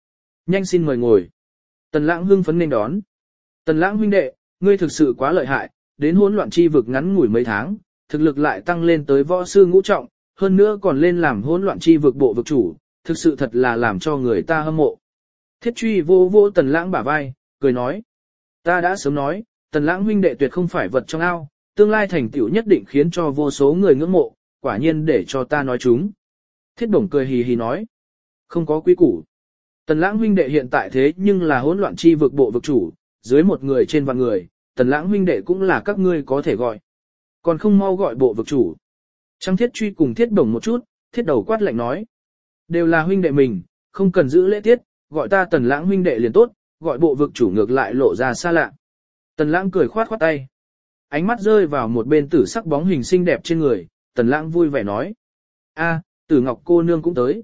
Nhanh xin mời ngồi. Tần Lãng hưng phấn nên đón. Tần Lãng huynh đệ, ngươi thực sự quá lợi hại, đến hỗn loạn chi vực ngắn ngủi mấy tháng, thực lực lại tăng lên tới võ sư ngũ trọng, hơn nữa còn lên làm hỗn loạn chi vực bộ vực chủ, thực sự thật là làm cho người ta hâm mộ. Thiết Truy vô vô Tần Lãng bả vai, cười nói. Ta đã sớm nói, Tần Lãng huynh đệ tuyệt không phải vật trong ao, tương lai thành tựu nhất định khiến cho vô số người ngưỡng mộ, quả nhiên để cho ta nói chúng. Thiết Bổng cười hì hì nói. Không có quý củ. Tần Lãng huynh đệ hiện tại thế nhưng là hỗn loạn chi vực bộ vực chủ, dưới một người trên vạn người, Tần Lãng huynh đệ cũng là các ngươi có thể gọi. Còn không mau gọi bộ vực chủ. Trang Thiết Truy cùng Thiết Bổng một chút, Thiết Đầu quát lạnh nói. Đều là huynh đệ mình, không cần giữ lễ tiết, gọi ta Tần Lãng huynh đệ liền tốt, gọi bộ vực chủ ngược lại lộ ra xa lạ. Tần Lãng cười khoát khoát tay. Ánh mắt rơi vào một bên tử sắc bóng hình xinh đẹp trên người, Tần Lãng vui vẻ nói. A, Tử Ngọc cô nương cũng tới.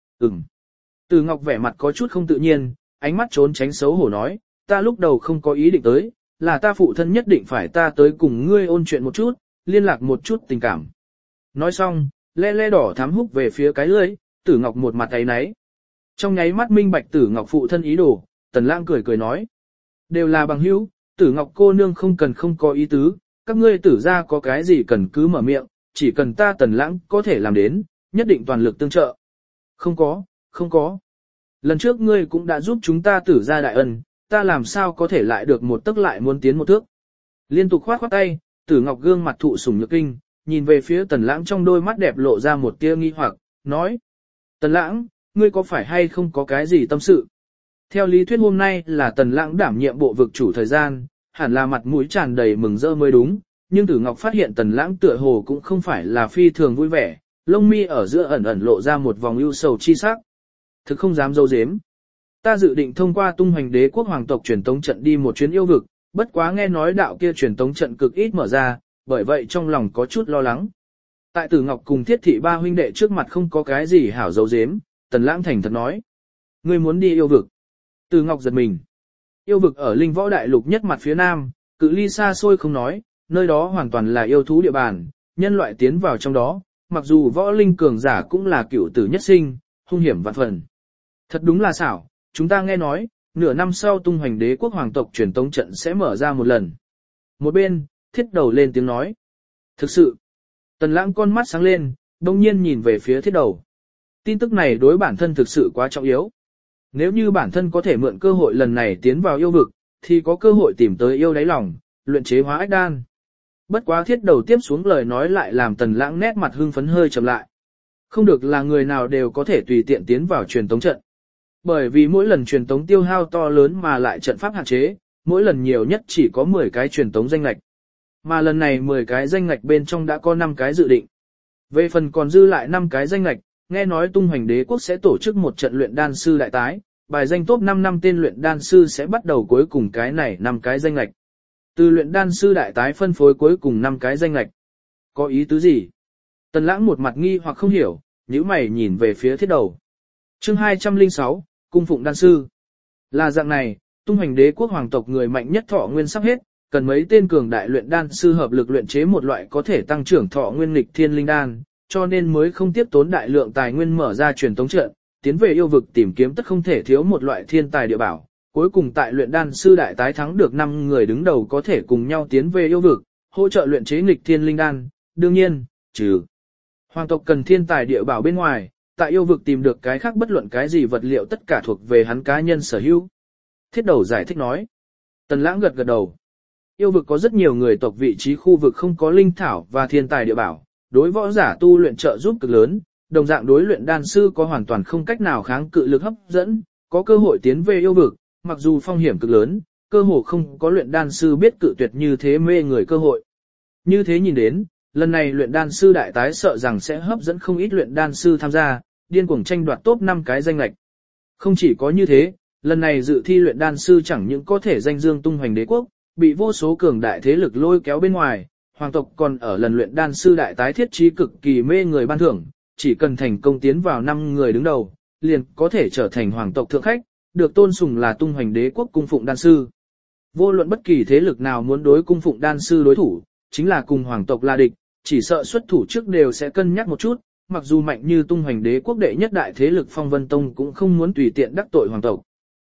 Tử Ngọc vẻ mặt có chút không tự nhiên, ánh mắt trốn tránh xấu hổ nói, ta lúc đầu không có ý định tới, là ta phụ thân nhất định phải ta tới cùng ngươi ôn chuyện một chút, liên lạc một chút tình cảm. Nói xong, le le đỏ thắm húc về phía cái lưỡi, Tử Ngọc một mặt áy náy. Trong nháy mắt minh bạch Tử Ngọc phụ thân ý đồ, Tần Lãng cười cười nói. Đều là bằng hữu, Tử Ngọc cô nương không cần không có ý tứ, các ngươi Tử gia có cái gì cần cứ mở miệng, chỉ cần ta Tần Lãng có thể làm đến, nhất định toàn lực tương trợ. Không có. Lần trước ngươi cũng đã giúp chúng ta Tử gia đại ân, ta làm sao có thể lại được một tấc lại muốn tiến một thước. Liên tục khoát khoát tay, Tử Ngọc gương mặt thụ sủng nhược kinh, nhìn về phía Tần Lãng trong đôi mắt đẹp lộ ra một tia nghi hoặc, nói. Tần Lãng, ngươi có phải hay không có cái gì tâm sự? Theo lý thuyết hôm nay là Tần Lãng đảm nhiệm bộ vực chủ thời gian, hẳn là mặt mũi tràn đầy mừng rỡ mới đúng, nhưng Tử Ngọc phát hiện Tần Lãng tựa hồ cũng không phải là phi thường vui vẻ, lông mi ở giữa ẩn ẩn lộ ra một vòng ưu sầu chi sắc. Thực không dám giấu giếm. Ta dự định thông qua tung hoành đế quốc hoàng tộc truyền tống trận đi một chuyến yêu vực, bất quá nghe nói đạo kia truyền tống trận cực ít mở ra, bởi vậy trong lòng có chút lo lắng. Tại Tử Ngọc cùng Thiết Thị ba huynh đệ trước mặt không có cái gì hảo giấu giếm, Tần Lãng thành thật nói. Ngươi muốn đi yêu vực. Tử Ngọc giật mình. Yêu vực ở Linh Võ Đại Lục nhất mặt phía nam, cự ly xa xôi không nói, nơi đó hoàn toàn là yêu thú địa bàn, nhân loại tiến vào trong đó, mặc dù võ linh cường giả cũng là cửu tử nhất sinh, hung hiểm vạn phần. Thật đúng là xảo, chúng ta nghe nói, nửa năm sau tung hoành đế quốc hoàng tộc truyền tống trận sẽ mở ra một lần. Một bên, Thiết Đầu lên tiếng nói. Thực sự, Tần Lãng con mắt sáng lên, đông nhiên nhìn về phía Thiết Đầu. Tin tức này đối bản thân thực sự quá trọng yếu. Nếu như bản thân có thể mượn cơ hội lần này tiến vào yêu vực, thì có cơ hội tìm tới yêu đáy lòng, luyện chế hóa ách đan. Bất quá Thiết Đầu tiếp xuống lời nói lại làm Tần Lãng nét mặt hưng phấn hơi trầm lại. Không được là người nào đều có thể tùy tiện tiến vào truyền tống trận. Bởi vì mỗi lần truyền tống tiêu hao to lớn mà lại trận pháp hạn chế, mỗi lần nhiều nhất chỉ có 10 cái truyền tống danh ngạch. Mà lần này 10 cái danh ngạch bên trong đã có 5 cái dự định. Về phần còn dư lại 5 cái danh ngạch, nghe nói tung hoành đế quốc sẽ tổ chức một trận luyện đan sư đại tái, bài danh top 5 năm tên luyện đan sư sẽ bắt đầu cuối cùng cái này 5 cái danh ngạch. Từ luyện đan sư đại tái phân phối cuối cùng 5 cái danh ngạch. Có ý tứ gì? Tần Lãng một mặt nghi hoặc không hiểu, nhíu mày nhìn về phía Thiết Đầu. Chương 206, Cung phụng đan sư. Là dạng này, tung hoành đế quốc hoàng tộc người mạnh nhất thọ nguyên sắp hết, cần mấy tên cường đại luyện đan sư hợp lực luyện chế một loại có thể tăng trưởng thọ nguyên nghịch thiên linh đan, cho nên mới không tiếp tốn đại lượng tài nguyên mở ra truyền tống trận, tiến về yêu vực tìm kiếm tất không thể thiếu một loại thiên tài địa bảo. Cuối cùng tại luyện đan sư đại tái thắng được 5 người đứng đầu có thể cùng nhau tiến về yêu vực, hỗ trợ luyện chế nghịch thiên linh đan. Đương nhiên, trừ hoàng tộc cần thiên tài địa bảo bên ngoài, tại yêu vực tìm được cái khác bất luận cái gì vật liệu tất cả thuộc về hắn cá nhân sở hữu. Thiết Đầu giải thích nói. Tần Lãng gật gật đầu. Yêu vực có rất nhiều người tộc vị trí khu vực không có linh thảo và thiên tài địa bảo, đối võ giả tu luyện trợ giúp cực lớn, đồng dạng đối luyện đan sư có hoàn toàn không cách nào kháng cự lực hấp dẫn, có cơ hội tiến về yêu vực, mặc dù phong hiểm cực lớn, cơ hồ không có luyện đan sư biết cự tuyệt như thế mê người cơ hội. Như thế nhìn đến, lần này luyện đan sư đại tái sợ rằng sẽ hấp dẫn không ít luyện đan sư tham gia, điên cuồng tranh đoạt top 5 cái danh lệch. Không chỉ có như thế, lần này dự thi luyện đan sư chẳng những có thể danh dương tung hoành đế quốc, bị vô số cường đại thế lực lôi kéo bên ngoài, hoàng tộc còn ở lần luyện đan sư đại tái thiết trí cực kỳ mê người ban thưởng, chỉ cần thành công tiến vào 5 người đứng đầu, liền có thể trở thành hoàng tộc thượng khách, được tôn sùng là tung hoành đế quốc cung phụng đan sư. Vô luận bất kỳ thế lực nào muốn đối cung phụng đan sư đối thủ, chính là cùng hoàng tộc là địch, chỉ sợ xuất thủ trước đều sẽ cân nhắc một chút, mặc dù mạnh như tung hoành đế quốc đệ nhất đại thế lực Phong Vân Tông cũng không muốn tùy tiện đắc tội hoàng tộc.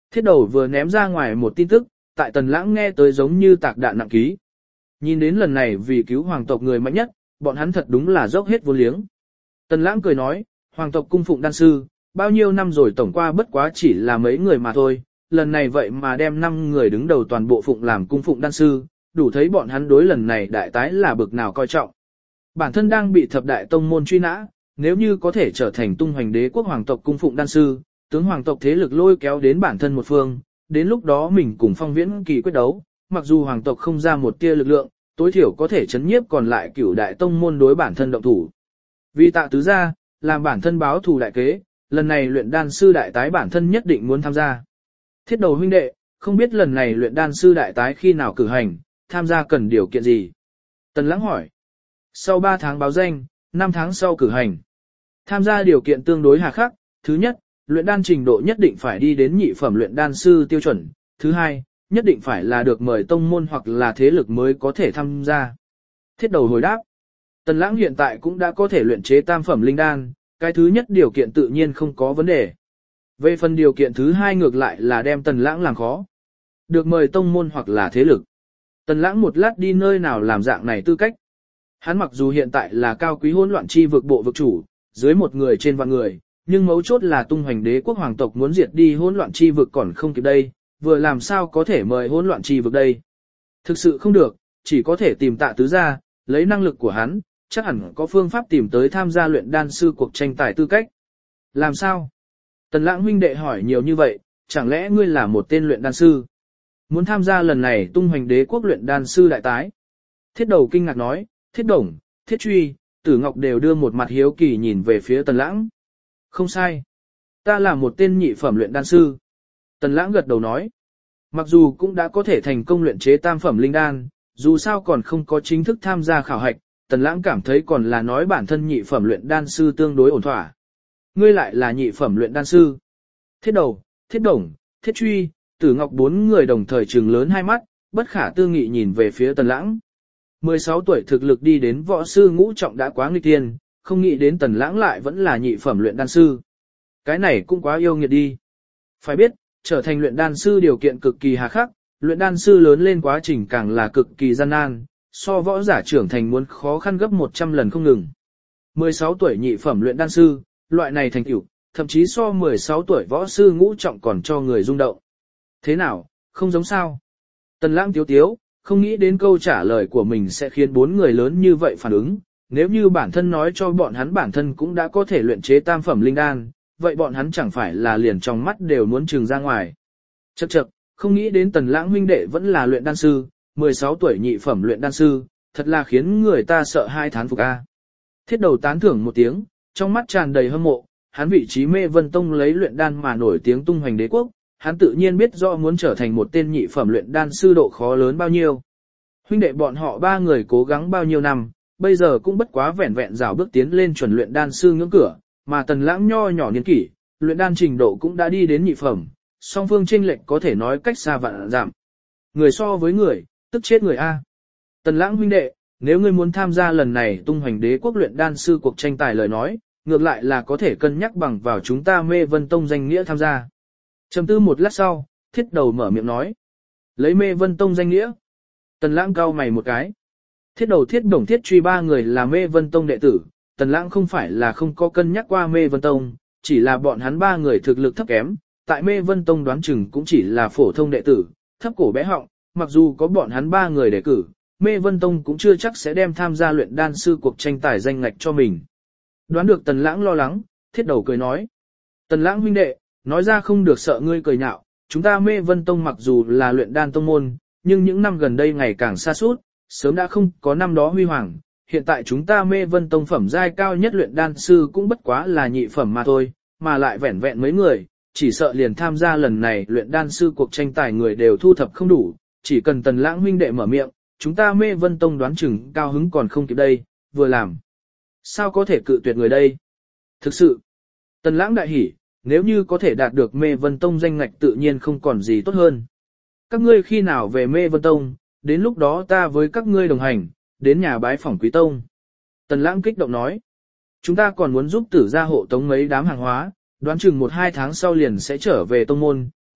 Thiết đầu vừa ném ra ngoài một tin tức, tại Tần Lãng nghe tới giống như tạc đạn nặng ký. Nhìn đến lần này vì cứu hoàng tộc người mạnh nhất, bọn hắn thật đúng là dốc hết vốn liếng. Tần Lãng cười nói, hoàng tộc cung phụng đan sư, bao nhiêu năm rồi tổng qua bất quá chỉ là mấy người mà thôi, lần này vậy mà đem 5 người đứng đầu toàn bộ phụng làm cung phụng đan sư, đủ thấy bọn hắn đối lần này đại tái là bực nào coi trọng. Bản thân đang bị thập đại tông môn truy nã, nếu như có thể trở thành tung hoành đế quốc hoàng tộc cung phụng đan sư, tướng hoàng tộc thế lực lôi kéo đến bản thân một phương, đến lúc đó mình cùng Phong Viễn Kỳ quyết đấu, mặc dù hoàng tộc không ra một tia lực lượng, tối thiểu có thể chấn nhiếp còn lại cửu đại tông môn đối bản thân động thủ. Vì Tạ tứ gia, làm bản thân báo thù đại kế, lần này luyện đan sư đại tái bản thân nhất định muốn tham gia. Thiết đầu huynh đệ, không biết lần này luyện đan sư đại tái khi nào cử hành, tham gia cần điều kiện gì? Tần Lãng hỏi. Sau 3 tháng báo danh, 5 tháng sau cử hành. Tham gia điều kiện tương đối hà khắc, thứ nhất, luyện đan trình độ nhất định phải đi đến nhị phẩm luyện đan sư tiêu chuẩn, thứ hai, nhất định phải là được mời tông môn hoặc là thế lực mới có thể tham gia. Thiết đầu hồi đáp. Tần Lãng hiện tại cũng đã có thể luyện chế tam phẩm linh đan, cái thứ nhất điều kiện tự nhiên không có vấn đề. Về phần điều kiện thứ hai ngược lại là đem Tần Lãng làm khó. Được mời tông môn hoặc là thế lực. Tần Lãng một lát đi nơi nào làm dạng này tư cách. Hắn mặc dù hiện tại là cao quý hỗn loạn chi vực bộ vực chủ, dưới một người trên vạn người, nhưng mấu chốt là tung hoành đế quốc hoàng tộc muốn diệt đi hỗn loạn chi vực còn không kịp đây, vừa làm sao có thể mời hỗn loạn chi vực đây. Thực sự không được, chỉ có thể tìm Tạ tứ gia, lấy năng lực của hắn, chắc hẳn có phương pháp tìm tới tham gia luyện đan sư cuộc tranh tài tư cách. Làm sao? Tần Lãng huynh đệ hỏi nhiều như vậy, chẳng lẽ ngươi là một tên luyện đan sư? Muốn tham gia lần này tung hoành đế quốc luyện đan sư đại tái? Thiết đầu kinh ngạc nói, Thiết Đồng, Thiết Truy, Tử Ngọc đều đưa một mặt hiếu kỳ nhìn về phía Tần Lãng. Không sai. Ta là một tên nhị phẩm luyện đan sư. Tần Lãng gật đầu nói. Mặc dù cũng đã có thể thành công luyện chế tam phẩm linh đan, dù sao còn không có chính thức tham gia khảo hạch, Tần Lãng cảm thấy còn là nói bản thân nhị phẩm luyện đan sư tương đối ổn thỏa. Ngươi lại là nhị phẩm luyện đan sư. Thiết Đầu, Thiết Đồng, Thiết Truy, Tử Ngọc 4 người đồng thời trừng lớn hai mắt, bất khả tư nghị nhìn về phía Tần Lãng. 16 tuổi thực lực đi đến võ sư ngũ trọng đã quá nghịch thiên, không nghĩ đến Tần Lãng lại vẫn là nhị phẩm luyện đan sư. Cái này cũng quá yêu nghiệt đi. Phải biết, trở thành luyện đan sư điều kiện cực kỳ hà khắc, luyện đan sư lớn lên quá trình càng là cực kỳ gian nan, so võ giả trưởng thành muốn khó khăn gấp 100 lần không ngừng. 16 tuổi nhị phẩm luyện đan sư, loại này thành tựu, thậm chí so 16 tuổi võ sư ngũ trọng còn cho người rung động. Thế nào, không giống sao? Tần Lãng tiếu tiếu, không nghĩ đến câu trả lời của mình sẽ khiến 4 người lớn như vậy phản ứng. Nếu như bản thân nói cho bọn hắn bản thân cũng đã có thể luyện chế tam phẩm linh đan, vậy bọn hắn chẳng phải là liền trong mắt đều muốn trừng ra ngoài. Chậc chậc, không nghĩ đến Tần Lãng huynh đệ vẫn là luyện đan sư, 16 tuổi nhị phẩm luyện đan sư, thật là khiến người ta sợ hai thán phục a. Thiết đầu tán thưởng một tiếng, trong mắt tràn đầy hâm mộ, hắn vị trí Mê Vân Tông lấy luyện đan mà nổi tiếng tung hoành đế quốc, hắn tự nhiên biết rõ muốn trở thành một tên nhị phẩm luyện đan sư độ khó lớn bao nhiêu. Huynh đệ bọn họ 3 người cố gắng bao nhiêu năm, bây giờ cũng bất quá vẹn vẹn rào bước tiến lên chuẩn luyện đan sư ngưỡng cửa, mà Tần Lãng nho nhỏ niên kỷ, luyện đan trình độ cũng đã đi đến nhị phẩm, song phương chênh lệch có thể nói cách xa vạn dặm. Người so với người, tức chết người a. Tần Lãng huynh đệ, nếu ngươi muốn tham gia lần này tung hoành đế quốc luyện đan sư cuộc tranh tài lời nói, ngược lại là có thể cân nhắc bằng vào chúng ta Mê Vân Tông danh nghĩa tham gia. Trầm tư một lát sau, Thiết đầu mở miệng nói. Lấy Mê Vân Tông danh nghĩa. Tần Lãng cau mày một cái. Thiết đầu, Thiết Đồng, Thiết Truy 3 người là Mê Vân Tông đệ tử, Tần Lãng không phải là không có cân nhắc qua Mê Vân Tông, chỉ là bọn hắn 3 người thực lực thấp kém, tại Mê Vân Tông đoán chừng cũng chỉ là phổ thông đệ tử, thấp cổ bé họng, mặc dù có bọn hắn 3 người đề cử, Mê Vân Tông cũng chưa chắc sẽ đem tham gia luyện đan sư cuộc tranh tài danh ngạch cho mình. Đoán được Tần Lãng lo lắng, Thiết đầu cười nói. Tần Lãng huynh đệ, nói ra không được sợ ngươi cười nhạo, chúng ta Mê Vân Tông mặc dù là luyện đan tông môn, nhưng những năm gần đây ngày càng xa suốt, sớm đã không có năm đó huy hoàng. Hiện tại chúng ta Mê Vân Tông phẩm giai cao nhất luyện đan sư cũng bất quá là nhị phẩm mà thôi, mà lại vẻn vẹn mấy người, chỉ sợ liền tham gia lần này luyện đan sư cuộc tranh tài người đều thu thập không đủ, chỉ cần Tần Lãng huynh đệ mở miệng, chúng ta Mê Vân Tông đoán chừng cao hứng còn không kịp đây, vừa làm. Sao có thể cự tuyệt người đây? Thực sự, Tần Lãng đại hỉ, nếu như có thể đạt được Mê Vân Tông danh ngạch tự nhiên không còn gì tốt hơn. Các ngươi khi nào về Mê Vân Tông, đến lúc đó ta với các ngươi đồng hành, đến nhà bái phỏng Quý Tông. Tần Lãng kích động nói, chúng ta còn muốn giúp Tử gia hộ tống mấy đám hàng hóa, đoán chừng 1-2 tháng sau liền sẽ trở về tông môn,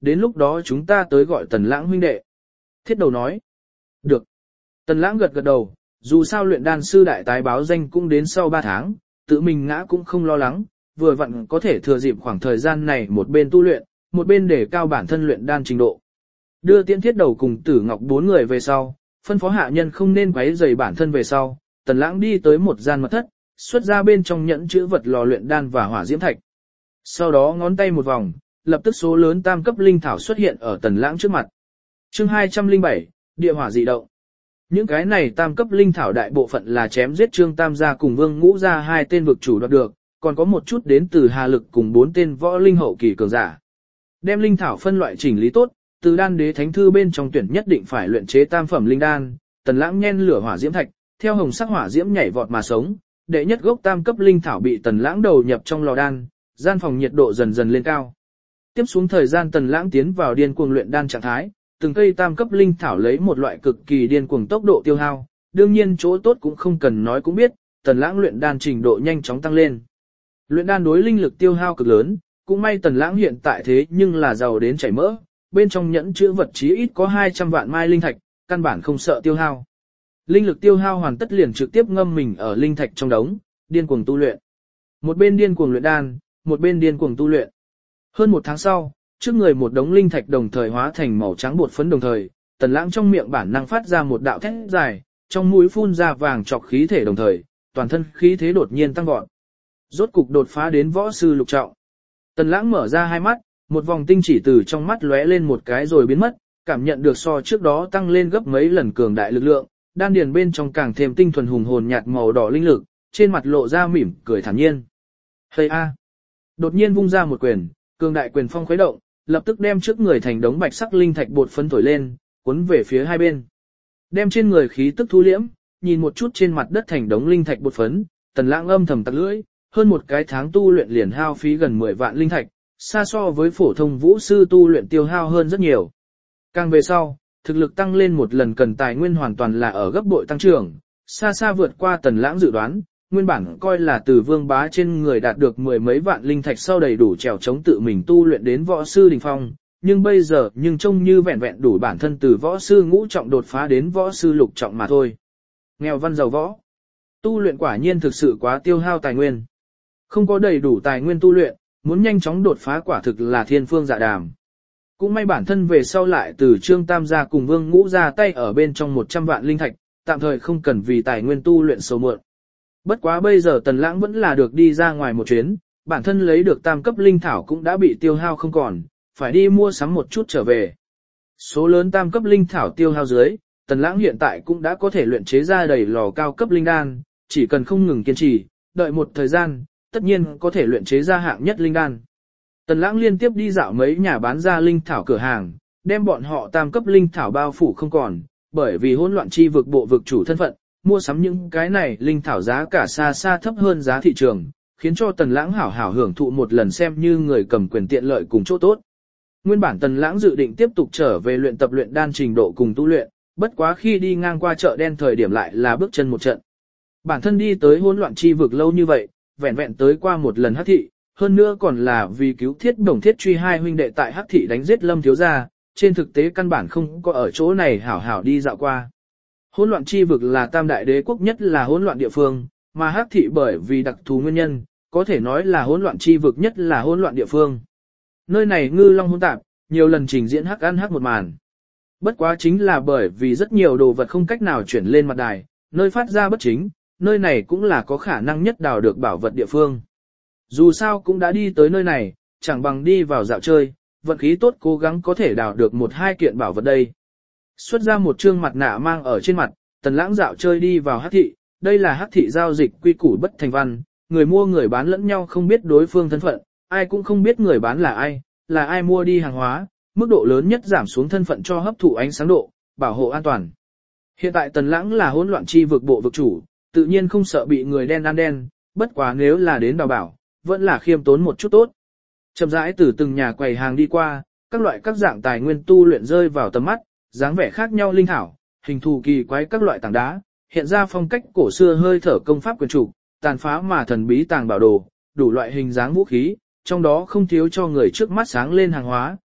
đến lúc đó chúng ta tới gọi Tần Lãng huynh đệ. Thiết đầu nói. Được. Tần Lãng gật gật đầu, dù sao luyện đan sư đại tái báo danh cũng đến sau 3 tháng, tự mình ngã cũng không lo lắng, vừa vặn có thể thừa dịp khoảng thời gian này một bên tu luyện, một bên để cao bản thân luyện đan trình độ. Đưa Tiễn Thiết đầu cùng Tử Ngọc 4 người về sau, phân phó hạ nhân không nên quấy rầy bản thân về sau, Tần Lãng đi tới một gian mật thất, xuất ra bên trong nhẫn chữ vật lò luyện đan và hỏa diễm thạch. Sau đó ngón tay một vòng, lập tức số lớn tam cấp linh thảo xuất hiện ở Tần Lãng trước mặt. Chương 207, địa hỏa dị động. Những cái này tam cấp linh thảo đại bộ phận là chém giết Trương Tam gia cùng Vương Ngũ gia 2 tên vực chủ đoạt được, còn có một chút đến từ Hà Lực cùng 4 tên võ linh hậu kỳ cường giả. Đem linh thảo phân loại chỉnh lý tốt, từ đan đế thánh thư bên trong tuyển nhất định phải luyện chế tam phẩm linh đan, Tần Lãng nhen lửa hỏa diễm thạch, theo hồng sắc hỏa diễm nhảy vọt mà sống, đệ nhất gốc tam cấp linh thảo bị Tần Lãng đầu nhập trong lò đan, gian phòng nhiệt độ dần dần lên cao. Tiếp xuống thời gian Tần Lãng tiến vào điên cuồng luyện đan trạng thái, từng cây tam cấp linh thảo lấy một loại cực kỳ điên cuồng tốc độ tiêu hao, đương nhiên chỗ tốt cũng không cần nói cũng biết, Tần Lãng luyện đan trình độ nhanh chóng tăng lên. Luyện đan đối linh lực tiêu hao cực lớn, cũng may Tần Lãng hiện tại thế nhưng là giàu đến chảy mỡ, bên trong nhẫn chứa vật chí ít có 200 vạn mai linh thạch, căn bản không sợ tiêu hao. Linh lực tiêu hao hoàn tất liền trực tiếp ngâm mình ở linh thạch trong đống, điên cuồng tu luyện. Một bên điên cuồng luyện đan, một bên điên cuồng tu luyện. Hơn một tháng sau, trước người một đống linh thạch đồng thời hóa thành màu trắng bột phấn đồng thời, Tần Lãng trong miệng bản năng phát ra một đạo thét dài, trong mũi phun ra vàng trọc khí thể đồng thời, toàn thân khí thế đột nhiên tăng vọt. Rốt cục đột phá đến võ sư lục trọng. Tần Lãng mở ra hai mắt, một vòng tinh chỉ từ trong mắt lóe lên một cái rồi biến mất, cảm nhận được so trước đó tăng lên gấp mấy lần cường đại lực lượng, đan điền bên trong càng thêm tinh thuần hùng hồn nhạt màu đỏ linh lực, trên mặt lộ ra mỉm cười thản nhiên. Hây a! Đột nhiên vung ra một quyền, cường đại quyền phong khuấy động, lập tức đem trước người thành đống bạch sắc linh thạch bột phấn thổi lên, cuốn về phía hai bên. Đem trên người khí tức thu liễm, nhìn một chút trên mặt đất thành đống linh thạch bột phấn, Tần Lãng âm thầm tặc lưỡi, hơn một cái tháng tu luyện liền hao phí gần 10 vạn linh thạch, xa so với phổ thông vũ sư tu luyện tiêu hao hơn rất nhiều. Càng về sau, thực lực tăng lên một lần cần tài nguyên hoàn toàn là ở gấp bội tăng trưởng, xa xa vượt qua Tần Lãng dự đoán, nguyên bản coi là từ Vương Bá trên người đạt được 10 mấy vạn linh thạch sau đầy đủ trèo chống tự mình tu luyện đến võ sư đỉnh phong, nhưng bây giờ trông như vẹn vẹn đủ bản thân từ võ sư ngũ trọng đột phá đến võ sư lục trọng mà thôi. Nghèo văn giàu võ. Tu luyện quả nhiên thực sự quá tiêu hao tài nguyên. Không có đầy đủ tài nguyên tu luyện, muốn nhanh chóng đột phá quả thực là thiên phương dạ đàm. Cũng may bản thân về sau lại từ Trương Tam gia cùng Vương Ngũ ra tay ở bên trong 100 vạn linh thạch, tạm thời không cần vì tài nguyên tu luyện sầu mượn. Bất quá bây giờ Tần Lãng vẫn là được đi ra ngoài một chuyến, bản thân lấy được tam cấp linh thảo cũng đã bị tiêu hao không còn, phải đi mua sắm một chút trở về. Số lớn tam cấp linh thảo tiêu hao dưới, Tần Lãng hiện tại cũng đã có thể luyện chế ra đầy lò cao cấp linh đan, chỉ cần không ngừng kiên trì, đợi một thời gian, tất nhiên có thể luyện chế ra hạng nhất linh đan. Tần Lãng liên tiếp đi dạo mấy nhà bán ra linh thảo cửa hàng, đem bọn họ tam cấp linh thảo bao phủ không còn, bởi vì hỗn loạn chi vực bộ vực chủ thân phận, mua sắm những cái này linh thảo giá cả xa xa thấp hơn giá thị trường, khiến cho Tần Lãng hảo hảo hưởng thụ một lần xem như người cầm quyền tiện lợi cùng chỗ tốt. Nguyên bản Tần Lãng dự định tiếp tục trở về luyện tập luyện đan trình độ cùng tu luyện, bất quá khi đi ngang qua chợ đen thời điểm lại là bước chân một trận. Bản thân đi tới hỗn loạn chi vực lâu như vậy, vẹn vẹn tới qua một lần Hắc thị, hơn nữa còn là vì cứu Thiết Đồng Thiết Truy hai huynh đệ tại Hắc thị đánh giết Lâm thiếu gia, trên thực tế căn bản không có ở chỗ này hảo hảo đi dạo qua. Hỗn loạn chi vực là tam đại đế quốc nhất là hỗn loạn địa phương, mà Hắc thị bởi vì đặc thù nguyên nhân, có thể nói là hỗn loạn chi vực nhất là hỗn loạn địa phương. Nơi này ngư long hỗn tạp, nhiều lần trình diễn hắc ăn hắc một màn. Bất quá chính là bởi vì rất nhiều đồ vật không cách nào chuyển lên mặt đài, nơi phát ra bất chính, nơi này cũng là có khả năng nhất đào được bảo vật địa phương. Dù sao cũng đã đi tới nơi này, chẳng bằng đi vào dạo chơi, vận khí tốt cố gắng có thể đào được một hai kiện bảo vật đây. Xuất ra một trương mặt nạ mang ở trên mặt, Tần Lãng dạo chơi đi vào Hắc thị, đây là Hắc thị giao dịch quy củ bất thành văn, người mua người bán lẫn nhau không biết đối phương thân phận, ai cũng không biết người bán là ai mua đi hàng hóa, mức độ lớn nhất giảm xuống thân phận cho hấp thụ ánh sáng độ, bảo hộ an toàn. Hiện tại Tần Lãng là hỗn loạn chi vực bộ vực chủ, tự nhiên không sợ bị người đen ăn đen, bất quá nếu là đến đào bảo, vẫn là khiêm tốn một chút tốt. Chậm rãi từ từng nhà quầy hàng đi qua, các loại các dạng tài nguyên tu luyện rơi vào tầm mắt, dáng vẻ khác nhau linh thảo, hình thù kỳ quái các loại tảng đá, hiện ra phong cách cổ xưa hơi thở công pháp quyền chủ, tàn phá mà thần bí tàng bảo đồ, đủ loại hình dáng vũ khí, trong đó không thiếu cho người trước mắt sáng lên hàng hóa,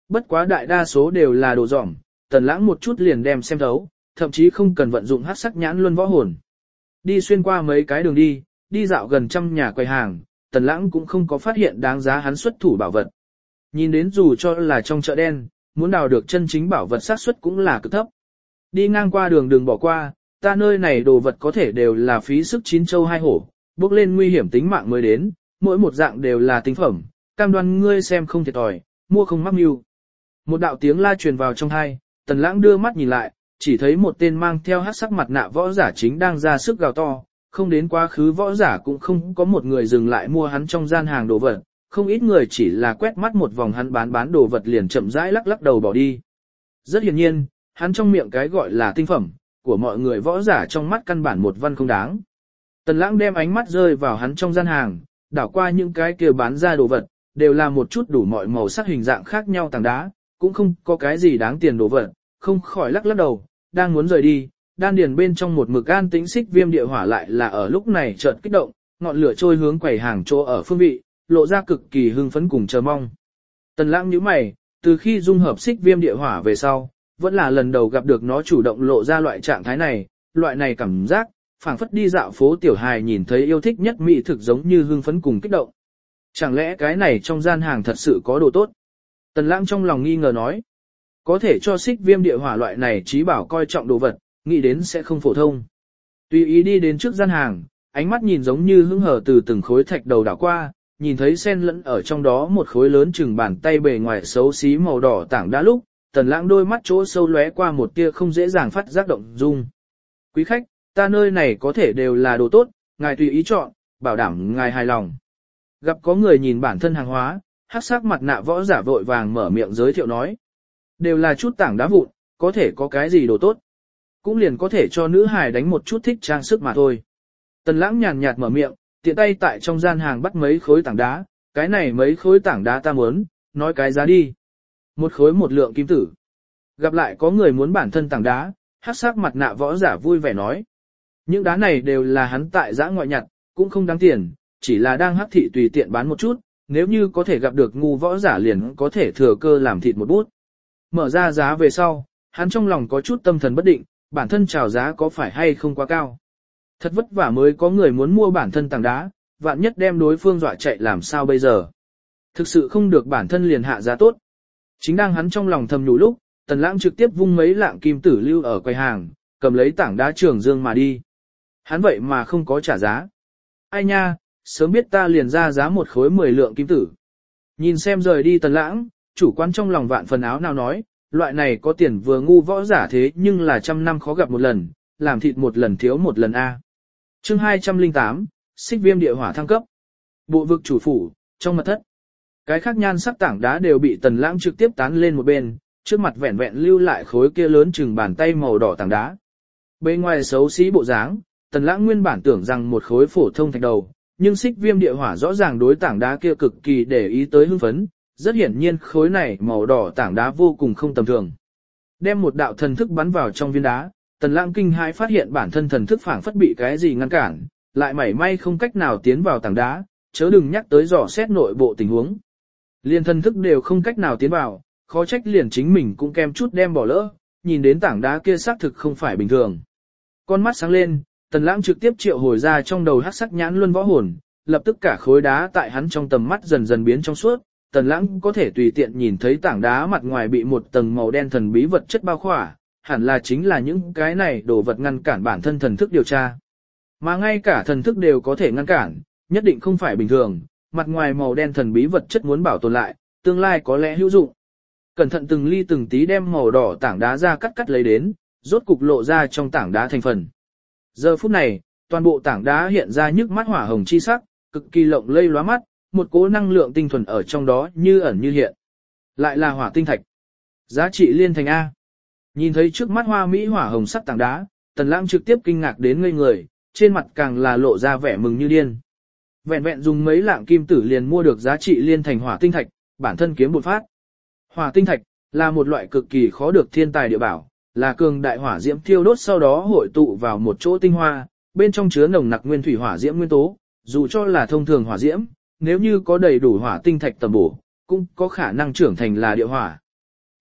bất quá đại đa số đều là đồ dỏng, Tần Lãng một chút liền đem xem thấu, thậm chí không cần vận dụng hắc sắc nhãn luân võ hồn. Đi xuyên qua mấy cái đường đi dạo gần trăm nhà quầy hàng, Tần Lãng cũng không có phát hiện đáng giá hắn xuất thủ bảo vật. Nhìn đến dù cho là trong chợ đen, muốn đào được chân chính bảo vật xác suất cũng là cực thấp. Đi ngang qua đường đừng bỏ qua, ta nơi này đồ vật có thể đều là phí sức chín châu hai hổ, bước lên nguy hiểm tính mạng mới đến, mỗi một dạng đều là tinh phẩm, cam đoan ngươi xem không thiệt thòi, mua không mắc mưu. Một đạo tiếng la truyền vào trong tai, Tần Lãng đưa mắt nhìn lại, chỉ thấy một tên mang theo hắc sắc mặt nạ võ giả chính đang ra sức gào to, không đến quá khứ võ giả cũng không có một người dừng lại mua hắn trong gian hàng đồ vật, không ít người chỉ là quét mắt một vòng hắn bán đồ vật liền chậm rãi lắc lắc đầu bỏ đi. Rất hiển nhiên, hắn trong miệng cái gọi là tinh phẩm, của mọi người võ giả trong mắt căn bản một văn không đáng. Tần Lãng đem ánh mắt rơi vào hắn trong gian hàng, đảo qua những cái kia bán ra đồ vật, đều là một chút đủ mọi màu sắc hình dạng khác nhau tảng đá, cũng không có cái gì đáng tiền đồ vật, không khỏi lắc lắc đầu, đang muốn rời đi, đan điền bên trong một mực an tĩnh xích viêm địa hỏa lại là ở lúc này chợt kích động, ngọn lửa trôi hướng quầy hàng chỗ ở phương vị, lộ ra cực kỳ hưng phấn cùng chờ mong. Tần Lãng nhíu mày, từ khi dung hợp xích viêm địa hỏa về sau, vẫn là lần đầu gặp được nó chủ động lộ ra loại trạng thái này, loại này cảm giác, phảng phất đi dạo phố tiểu hài nhìn thấy yêu thích nhất mỹ thực giống như hưng phấn cùng kích động. Chẳng lẽ cái này trong gian hàng thật sự có đồ tốt? Tần Lãng trong lòng nghi ngờ nói, có thể cho xích viêm địa hỏa loại này trí bảo coi trọng đồ vật, nghĩ đến sẽ không phổ thông. Tùy ý đi đến trước gian hàng, ánh mắt nhìn giống như hứng hở từ từng khối thạch đầu đảo qua, nhìn thấy xen lẫn ở trong đó một khối lớn chừng bàn tay bề ngoài xấu xí màu đỏ tảng đá lúc, Tần Lãng đôi mắt chỗ sâu lóe qua một tia không dễ dàng phát giác động dung. Quý khách, ta nơi này có thể đều là đồ tốt, ngài tùy ý chọn, bảo đảm ngài hài lòng. Gặp có người nhìn bản thân hàng hóa, hắc sắc mặt nạ võ giả vội vàng mở miệng giới thiệu nói. Đều là chút tảng đá vụn, có thể có cái gì đồ tốt. Cũng liền có thể cho nữ hài đánh một chút thích trang sức mà thôi. Tần Lãng nhàn nhạt mở miệng, tiện tay tại trong gian hàng bắt mấy khối tảng đá, cái này mấy khối tảng đá ta muốn, nói cái giá đi. Một khối một lượng kim tử. Gặp lại có người muốn bản thân tảng đá, hắc sắc mặt nạ võ giả vui vẻ nói. Những đá này đều là hắn tại giã ngoại nhặt, cũng không đáng tiền, chỉ là đang hắc thị tùy tiện bán một chút, nếu như có thể gặp được ngu võ giả liền có thể thừa cơ làm thịt một bút. Mở ra giá về sau, hắn trong lòng có chút tâm thần bất định, bản thân chào giá có phải hay không quá cao. Thật vất vả mới có người muốn mua bản thân tảng đá, vạn nhất đem đối phương dọa chạy làm sao bây giờ. Thực sự không được bản thân liền hạ giá tốt. Chính đang hắn trong lòng thầm nhủ lúc, Tần Lãng trực tiếp vung mấy lạng kim tử lưu ở quầy hàng, cầm lấy tảng đá Trường Dương mà đi. Hắn vậy mà không có trả giá. Ai nha, sớm biết ta liền ra giá một khối 10 lượng kim tử. Nhìn xem rời đi Tần Lãng, chủ quan trong lòng vạn phần áo nào nói, loại này có tiền vừa ngu võ giả thế nhưng là trăm năm khó gặp một lần, làm thịt một lần thiếu một lần a. Chương 208, xích viêm địa hỏa thăng cấp. Bộ vực chủ phủ, trong mật thất. Cái khác nhan sắc tảng đá đều bị Tần Lãng trực tiếp tán lên một bên, trước mặt vẹn vẹn lưu lại khối kia lớn chừng bàn tay màu đỏ tảng đá. Bên ngoài xấu xí bộ dáng, Tần Lãng nguyên bản tưởng rằng một khối phổ thông thạch đầu, nhưng xích viêm địa hỏa rõ ràng đối tảng đá kia cực kỳ để ý tới hưng phấn, rất hiển nhiên khối này màu đỏ tảng đá vô cùng không tầm thường. Đem một đạo thần thức bắn vào trong viên đá, Tần Lãng kinh hãi phát hiện bản thân thần thức phảng phất bị cái gì ngăn cản, lại mảy may không cách nào tiến vào tảng đá, chớ đừng nhắc tới dò xét nội bộ tình huống. Liên thần thức đều không cách nào tiến vào, khó trách liền chính mình cũng kem chút đem bỏ lỡ, nhìn đến tảng đá kia xác thực không phải bình thường. Con mắt sáng lên, Tần Lãng trực tiếp triệu hồi ra trong đầu hắc sắc nhãn luân võ hồn, lập tức cả khối đá tại hắn trong tầm mắt dần dần biến trong suốt, Tần Lãng có thể tùy tiện nhìn thấy tảng đá mặt ngoài bị một tầng màu đen thần bí vật chất bao khỏa, hẳn là chính là những cái này đồ vật ngăn cản bản thân thần thức điều tra. Mà ngay cả thần thức đều có thể ngăn cản, nhất định không phải bình thường, mặt ngoài màu đen thần bí vật chất muốn bảo tồn lại, tương lai có lẽ hữu dụng. Cẩn thận từng ly từng tí đem màu đỏ tảng đá ra cắt lấy đến, rốt cục lộ ra trong tảng đá thành phần. Giờ phút này, toàn bộ tảng đá hiện ra nhức mắt hỏa hồng chi sắc, cực kỳ lộng lây lóa mắt, một cỗ năng lượng tinh thuần ở trong đó như ẩn như hiện. Lại là hỏa tinh thạch. Giá trị liên thành A. Nhìn thấy trước mắt hoa mỹ hỏa hồng sắc tảng đá, Tần Lãng trực tiếp kinh ngạc đến ngây người, trên mặt càng là lộ ra vẻ mừng như điên. Vẹn vẹn dùng mấy lạng kim tử liền mua được giá trị liên thành hỏa tinh thạch, bản thân kiếm bột phát. Hỏa tinh thạch là một loại cực kỳ khó được thiên tài địa bảo, là cường đại hỏa diễm thiêu đốt sau đó hội tụ vào một chỗ tinh hoa, bên trong chứa nồng nặc nguyên thủy hỏa diễm nguyên tố, dù cho là thông thường hỏa diễm, nếu như có đầy đủ hỏa tinh thạch tầm bổ, cũng có khả năng trưởng thành là địa hỏa,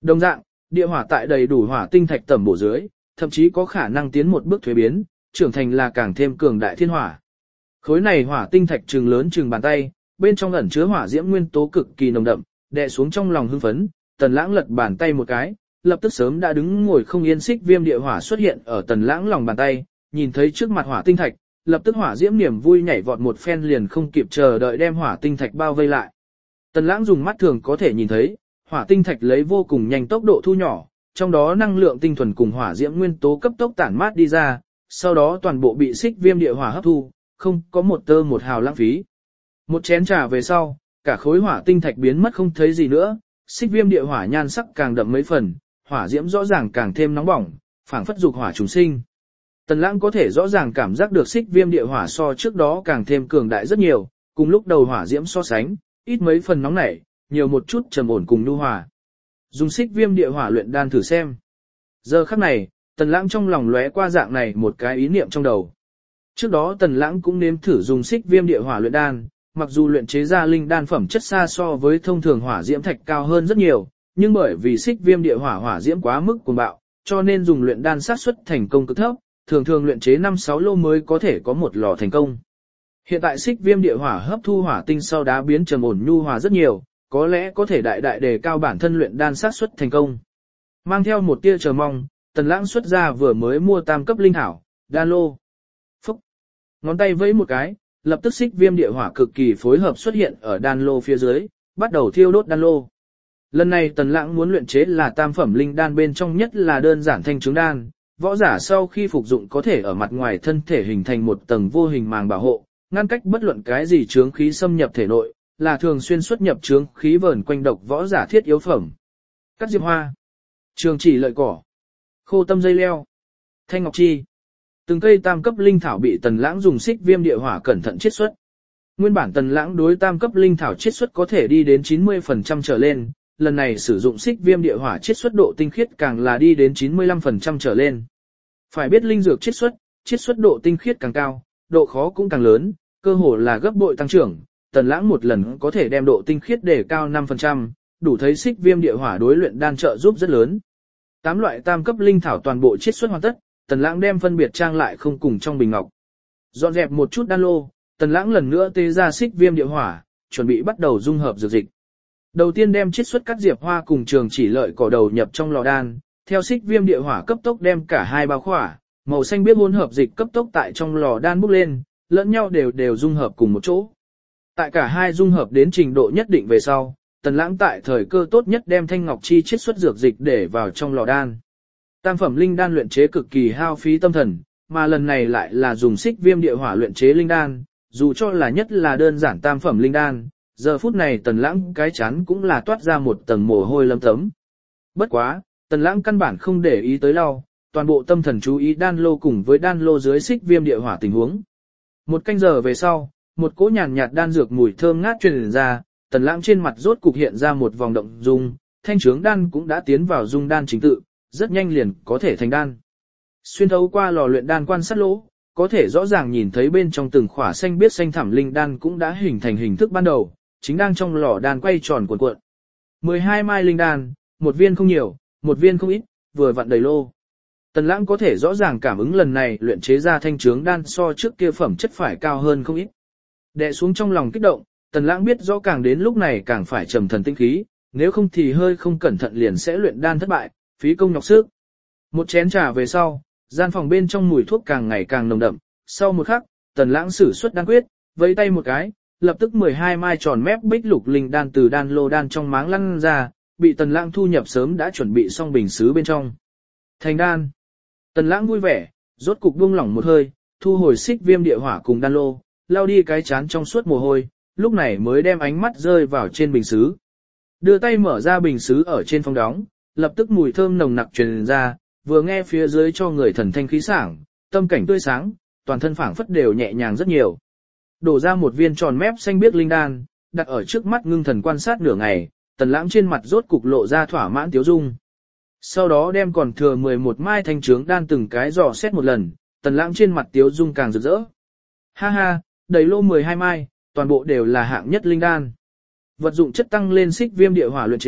Đồng dạng, địa hỏa tại đầy đủ hỏa tinh thạch tẩm bổ dưới, thậm chí có khả năng tiến một bước thuế biến, trưởng thành là càng thêm cường đại thiên hỏa. Khối này hỏa tinh thạch trừng lớn trừng bàn tay, bên trong ẩn chứa hỏa diễm nguyên tố cực kỳ nồng đậm, đè xuống trong lòng hưng phấn, Tần Lãng lật bàn tay một cái, lập tức sớm đã đứng ngồi không yên xích viêm địa hỏa xuất hiện ở Tần Lãng lòng bàn tay, nhìn thấy trước mặt hỏa tinh thạch, lập tức hỏa diễm niềm vui nhảy vọt một phen liền không kịp chờ đợi đem hỏa tinh thạch bao vây lại. Tần Lãng dùng mắt thường có thể nhìn thấy, hỏa tinh thạch lấy vô cùng nhanh tốc độ thu nhỏ, trong đó năng lượng tinh thuần cùng hỏa diễm nguyên tố cấp tốc tản mát đi ra, sau đó toàn bộ bị xích viêm địa hỏa hấp thu, không có một tơ một hào lãng phí. Một chén trà về sau, cả khối hỏa tinh thạch biến mất không thấy gì nữa, xích viêm địa hỏa nhan sắc càng đậm mấy phần, hỏa diễm rõ ràng càng thêm nóng bỏng, phảng phất dục hỏa trùng sinh. Tần Lãng có thể rõ ràng cảm giác được xích viêm địa hỏa so trước đó càng thêm cường đại rất nhiều, cùng lúc đầu hỏa diễm so sánh, ít mấy phần nóng nảy, nhiều một chút trầm ổn cùng nhu hòa. Dùng xích viêm địa hỏa luyện đan thử xem. Giờ khắc này, Tần Lãng trong lòng lóe qua dạng này một cái ý niệm trong đầu. Trước đó Tần Lãng cũng nếm thử dùng xích viêm địa hỏa luyện đan, mặc dù luyện chế ra linh đan phẩm chất xa so với thông thường hỏa diễm thạch cao hơn rất nhiều, nhưng bởi vì xích viêm địa hỏa hỏa diễm quá mức cuồng bạo, cho nên dùng luyện đan xác suất thành công cực thấp, thường thường luyện chế 5-6 lô mới có thể có một lò thành công. Hiện tại xích viêm địa hỏa hấp thu hỏa tinh sau đá biến trầm ổn nhu hòa rất nhiều, có lẽ có thể đại đại đề cao bản thân luyện đan xác suất thành công. Mang theo một tia chờ mong, Tần Lãng xuất ra vừa mới mua tam cấp linh thảo, đan lô. Phúc! Ngón tay vẫy một cái, lập tức xích viêm địa hỏa cực kỳ phối hợp xuất hiện ở đan lô phía dưới, bắt đầu thiêu đốt đan lô. Lần này Tần Lãng muốn luyện chế là tam phẩm linh đan bên trong nhất là đơn giản thanh trướng đan, võ giả sau khi phục dụng có thể ở mặt ngoài thân thể hình thành một tầng vô hình màng bảo hộ, ngăn cách bất luận cái gì chướng khí xâm nhập thể nội, là thường xuyên xuất nhập chướng khí vờn quanh độc võ giả thiết yếu phẩm. Cắt diệp hoa, trường chỉ lợi cỏ, khô tâm dây leo, thanh ngọc chi. Từng cây tam cấp linh thảo bị Tần Lãng dùng xích viêm địa hỏa cẩn thận chiết xuất. Nguyên bản Tần Lãng đối tam cấp linh thảo chiết xuất có thể đi đến 90% trở lên, lần này sử dụng xích viêm địa hỏa chiết xuất độ tinh khiết càng là đi đến 95% trở lên. Phải biết linh dược chiết xuất độ tinh khiết càng cao, độ khó cũng càng lớn, cơ hồ là gấp bội tăng trưởng. Tần Lãng một lần có thể đem độ tinh khiết để cao 5%, đủ thấy xích viêm địa hỏa đối luyện đan trợ giúp rất lớn. 8 loại tam cấp linh thảo toàn bộ chiết xuất hoàn tất, Tần Lãng đem phân biệt trang lại không cùng trong bình ngọc. Dọn dẹp một chút đan lô, Tần Lãng lần nữa tế ra xích viêm địa hỏa, chuẩn bị bắt đầu dung hợp dược dịch. Đầu tiên đem chiết xuất cắt diệp hoa cùng trường chỉ lợi cỏ đầu nhập trong lò đan, theo xích viêm địa hỏa cấp tốc đem cả hai bao khỏa, màu xanh biếc hỗn hợp dịch cấp tốc tại trong lò đan bốc lên, lẫn nhau đều dung hợp cùng một chỗ. Tại cả hai dung hợp đến trình độ nhất định về sau, Tần Lãng tại thời cơ tốt nhất đem thanh ngọc chi chiết xuất dược dịch để vào trong lò đan. Tam phẩm linh đan luyện chế cực kỳ hao phí tâm thần, mà lần này lại là dùng xích viêm địa hỏa luyện chế linh đan, dù cho là nhất là đơn giản tam phẩm linh đan, giờ phút này Tần Lãng cái chán cũng là toát ra một tầng mồ hôi lấm tấm. Bất quá, Tần Lãng căn bản không để ý tới lau, toàn bộ tâm thần chú ý đan lô cùng với đan lô dưới xích viêm địa hỏa tình huống. Một canh giờ về sau, một cỗ nhàn nhạt đan dược mùi thơm ngát truyền ra, Tần Lãng trên mặt rốt cục hiện ra một vòng động dung, thanh trướng đan cũng đã tiến vào dung đan trình tự, rất nhanh liền có thể thành đan. Xuyên thấu qua lò luyện đan quan sát lỗ, có thể rõ ràng nhìn thấy bên trong từng khỏa xanh biếc xanh thẳm linh đan cũng đã hình thành hình thức ban đầu, chính đang trong lò đan quay tròn cuộn cuộn. 12 mai linh đan, một viên không nhiều, một viên không ít, vừa vặn đầy lô. Tần Lãng có thể rõ ràng cảm ứng lần này luyện chế ra thanh trướng đan so trước kia phẩm chất phải cao hơn không ít. Đè xuống trong lòng kích động, Tần Lãng biết rõ càng đến lúc này càng phải trầm thần tinh khí, nếu không thì hơi không cẩn thận liền sẽ luyện đan thất bại, phí công nhọc sức. Một chén trà về sau, gian phòng bên trong mùi thuốc càng ngày càng nồng đậm, sau một khắc, Tần Lãng sử xuất đan quyết, vẫy tay một cái, lập tức 12 mai tròn mép bích lục linh đan từ đan lô đan trong máng lăn ra, bị Tần Lãng thu nhập sớm đã chuẩn bị xong bình sứ bên trong. Thành đan. Tần Lãng vui vẻ, rốt cục buông lỏng một hơi, thu hồi xích viêm địa hỏa cùng đan lô, lau đi cái chán trong suốt mồ hôi, lúc này mới đem ánh mắt rơi vào trên bình sứ. Đưa tay mở ra bình sứ ở trên phong đóng, lập tức mùi thơm nồng nặc truyền ra, vừa nghe phía dưới cho người thần thanh khí sảng, tâm cảnh tươi sáng, toàn thân phảng phất đều nhẹ nhàng rất nhiều. Đổ ra một viên tròn mép xanh biếc linh đan, đặt ở trước mắt ngưng thần quan sát nửa ngày, Tần Lãng trên mặt rốt cục lộ ra thỏa mãn tiếu dung. Sau đó đem còn thừa 11 mai thanh trướng đan từng cái dò xét một lần, Tần Lãng trên mặt tiếu dung càng rực rỡ. Ha ha, đầy lô 12 mai, toàn bộ đều là hạng nhất linh đan. Vật dụng chất tăng lên xích viêm địa hỏa luyện chế,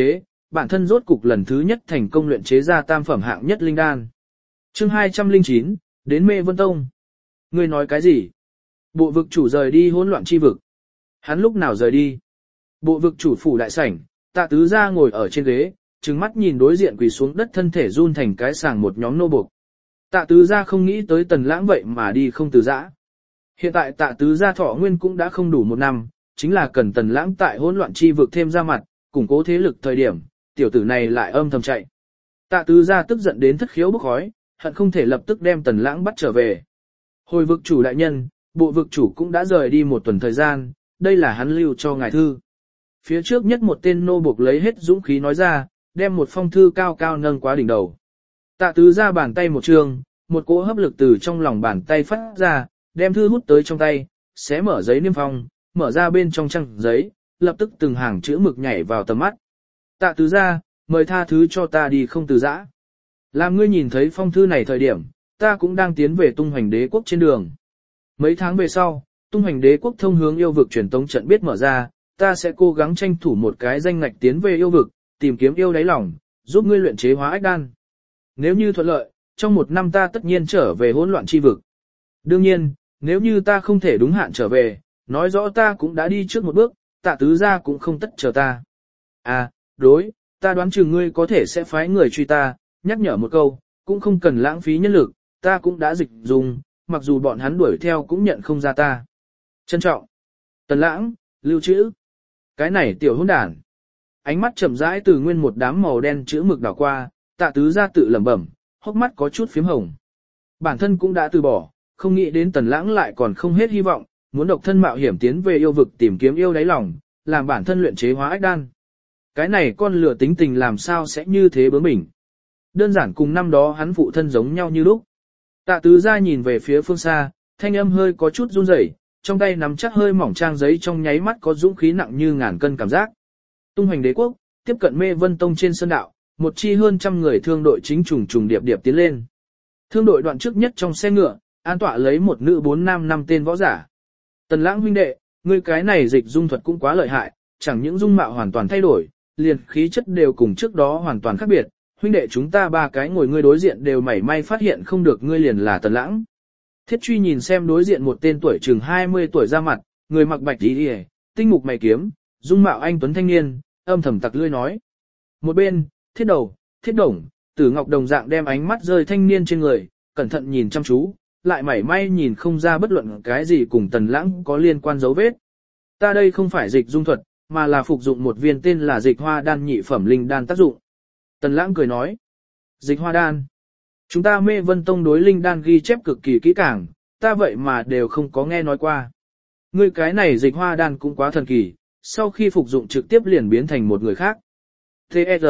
bản thân rốt cục lần thứ nhất thành công luyện chế ra tam phẩm hạng nhất linh đan. Chương 209, đến Mê Vân Tông. Ngươi nói cái gì? Bộ vực chủ rời đi hỗn loạn chi vực. Hắn lúc nào rời đi? Bộ vực chủ phủ đại sảnh, Tạ Tứ Gia ngồi ở trên ghế, trừng mắt nhìn đối diện quỳ xuống đất thân thể run thành cái sàng một nhóm nô buộc. Tạ Tứ Gia không nghĩ tới Tần Lãng vậy mà đi không từ giã. Hiện tại Tạ Tứ Gia thọ nguyên cũng đã không đủ một năm, chính là cần Tần Lãng tại hỗn loạn chi vực thêm ra mặt, củng cố thế lực thời điểm, tiểu tử này lại âm thầm chạy. Tạ Tứ Gia tức giận đến thất khiếu bốc khói, hận không thể lập tức đem Tần Lãng bắt trở về. Hồi vực chủ đại nhân, bộ vực chủ cũng đã rời đi một tuần thời gian, đây là hắn lưu cho ngài thư. Phía trước nhất một tên nô buộc lấy hết dũng khí nói ra, đem một phong thư cao cao nâng quá đỉnh đầu. Tạ Tứ Gia bàn tay một trường, một cỗ hấp lực từ trong lòng bàn tay phát ra, đem thư hút tới trong tay, xé mở giấy niêm phong, mở ra bên trong trang giấy, lập tức từng hàng chữ mực nhảy vào tầm mắt. Tạ Tứ Gia, mời tha thứ cho ta đi không từ giã. Làm ngươi nhìn thấy phong thư này thời điểm, ta cũng đang tiến về tung hoành đế quốc trên đường. Mấy tháng về sau, tung hoành đế quốc thông hướng yêu vực truyền tống trận biết mở ra, ta sẽ cố gắng tranh thủ một cái danh ngạch tiến về yêu vực, tìm kiếm yêu đáy lòng, giúp ngươi luyện chế hóa ách đan. Nếu như thuận lợi, trong một năm ta tất nhiên trở về hỗn loạn chi vực. Đương nhiên, nếu như ta không thể đúng hạn trở về, nói rõ ta cũng đã đi trước một bước, Tạ Tứ Gia cũng không tất chờ ta. À, đối, ta đoán chừng ngươi có thể sẽ phái người truy ta, nhắc nhở một câu, cũng không cần lãng phí nhân lực, ta cũng đã dịch dùng, mặc dù bọn hắn đuổi theo cũng nhận không ra ta. Trân trọng. Tần Lãng, lưu trữ. Cái này tiểu hỗn đản. Ánh mắt chậm rãi từ nguyên một đám màu đen chữ mực đảo qua, Tạ Tứ Gia tự lẩm bẩm, hốc mắt có chút phím hồng. Bản thân cũng đã từ bỏ, không nghĩ đến Tần Lãng lại còn không hết hy vọng, muốn độc thân mạo hiểm tiến về yêu vực tìm kiếm yêu đáy lòng, làm bản thân luyện chế hóa ách đan. Cái này con lửa tính tình làm sao sẽ như thế bướng bỉnh. Đơn giản cùng năm đó hắn phụ thân giống nhau như lúc. Tạ Tứ Gia nhìn về phía phương xa, thanh âm hơi có chút run rẩy, trong tay nắm chắc hơi mỏng trang giấy trong nháy mắt có dũng khí nặng như ngàn cân cảm giác. Tung hoành đế quốc, tiếp cận Mê Vân Tông trên sơn đạo, một chi hơn trăm người thương đội chính trùng điệp điệp tiến lên. Thương đội đoạn trước nhất trong xe ngựa, an tọa lấy một nữ 4 nam 5 tên võ giả. Tần Lãng huynh đệ, ngươi cái này dịch dung thuật cũng quá lợi hại, chẳng những dung mạo hoàn toàn thay đổi, liền khí chất đều cùng trước đó hoàn toàn khác biệt. Huynh đệ chúng ta ba cái ngồi ngươi đối diện đều mảy may phát hiện không được ngươi liền là Tần Lãng. Thiết Truy nhìn xem đối diện một tên tuổi chừng 20 tuổi ra mặt, người mặc bạch y, tinh mục mày kiếm, dung mạo anh tuấn thanh niên, âm thầm tặc lưỡi nói. Một bên, Thiết Đầu, Thiết Đồng, Tử Ngọc đồng dạng đem ánh mắt rơi thanh niên trên người, cẩn thận nhìn chăm chú, lại mảy may nhìn không ra bất luận cái gì cùng Tần Lãng có liên quan dấu vết. Ta đây không phải dịch dung thuật, mà là phục dụng một viên tên là dịch hoa đan nhị phẩm linh đan tác dụng. Tần Lãng cười nói. Dịch hoa đan. Chúng ta Mê Vân Tông đối linh đan ghi chép cực kỳ kỹ càng, ta vậy mà đều không có nghe nói qua. Ngươi cái này dịch hoa đan cũng quá thần kỳ, sau khi phục dụng trực tiếp liền biến thành một người khác. T.E.R.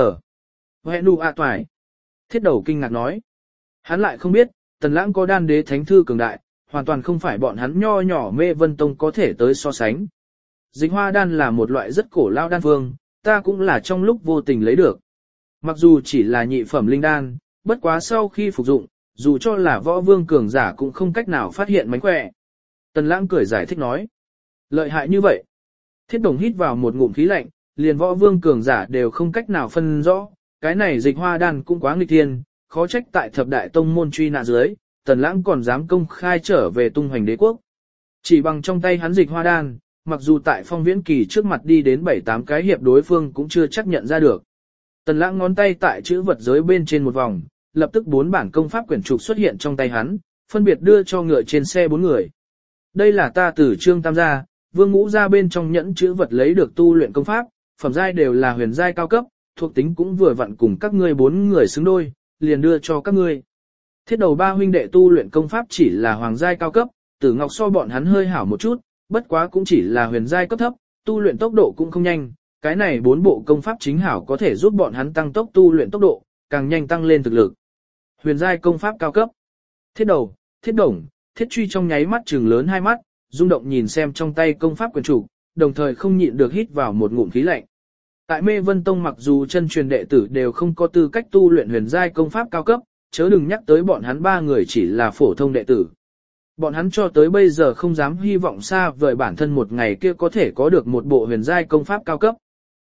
Hẹn đủ ạ toại. Thiết Đầu kinh ngạc nói. Hắn lại không biết, Tần Lãng có đan đế thánh thư cường đại, hoàn toàn không phải bọn hắn nho nhỏ Mê Vân Tông có thể tới so sánh. Dịch hoa đan là một loại rất cổ lao đan phương, ta cũng là trong lúc vô tình lấy được. Mặc dù chỉ là nhị phẩm linh đan, bất quá sau khi phục dụng, dù cho là võ vương cường giả cũng không cách nào phát hiện mánh khỏe. Tần Lãng cười giải thích nói. Lợi hại như vậy. Thiết Đồng hít vào một ngụm khí lạnh, liền võ vương cường giả đều không cách nào phân rõ, cái này dịch hoa đan cũng quá nghịch thiên, khó trách tại thập đại tông môn truy nã dưới, Tần Lãng còn dám công khai trở về tung hoành đế quốc. Chỉ bằng trong tay hắn dịch hoa đan, mặc dù tại Phong Viễn Kỳ trước mặt đi đến 7-8 cái hiệp đối phương cũng chưa chắc nhận ra được. Tần Lãng ngón tay tại chữ vật giới bên trên một vòng, lập tức 4 bản công pháp quyển trục xuất hiện trong tay hắn, phân biệt đưa cho ngựa trên xe 4 người. Đây là ta từ Trương Tam gia, Vương Ngũ gia bên trong nhẫn chữ vật lấy được tu luyện công pháp, phẩm giai đều là huyền giai cao cấp, thuộc tính cũng vừa vặn cùng các ngươi 4 người xứng đôi, liền đưa cho các ngươi. Thiết Đầu ba huynh đệ tu luyện công pháp chỉ là hoàng giai cao cấp, Tử Ngọc so bọn hắn hơi hảo một chút, bất quá cũng chỉ là huyền giai cấp thấp, tu luyện tốc độ cũng không nhanh, cái này 4 bộ công pháp chính hảo có thể giúp bọn hắn tăng tốc tu luyện tốc độ, càng nhanh tăng lên thực lực. Huyền giai công pháp cao cấp. Thiết Đầu, Thiết Đồng, Thiết Truy trong nháy mắt trừng lớn hai mắt, rung động nhìn xem trong tay công pháp quyển trục, đồng thời không nhịn được hít vào một ngụm khí lạnh. Tại Mê Vân Tông mặc dù chân truyền đệ tử đều không có tư cách tu luyện huyền giai công pháp cao cấp, chớ đừng nhắc tới bọn hắn 3 người chỉ là phổ thông đệ tử. Bọn hắn cho tới bây giờ không dám hy vọng xa vời bản thân một ngày kia có thể có được một bộ huyền giai công pháp cao cấp.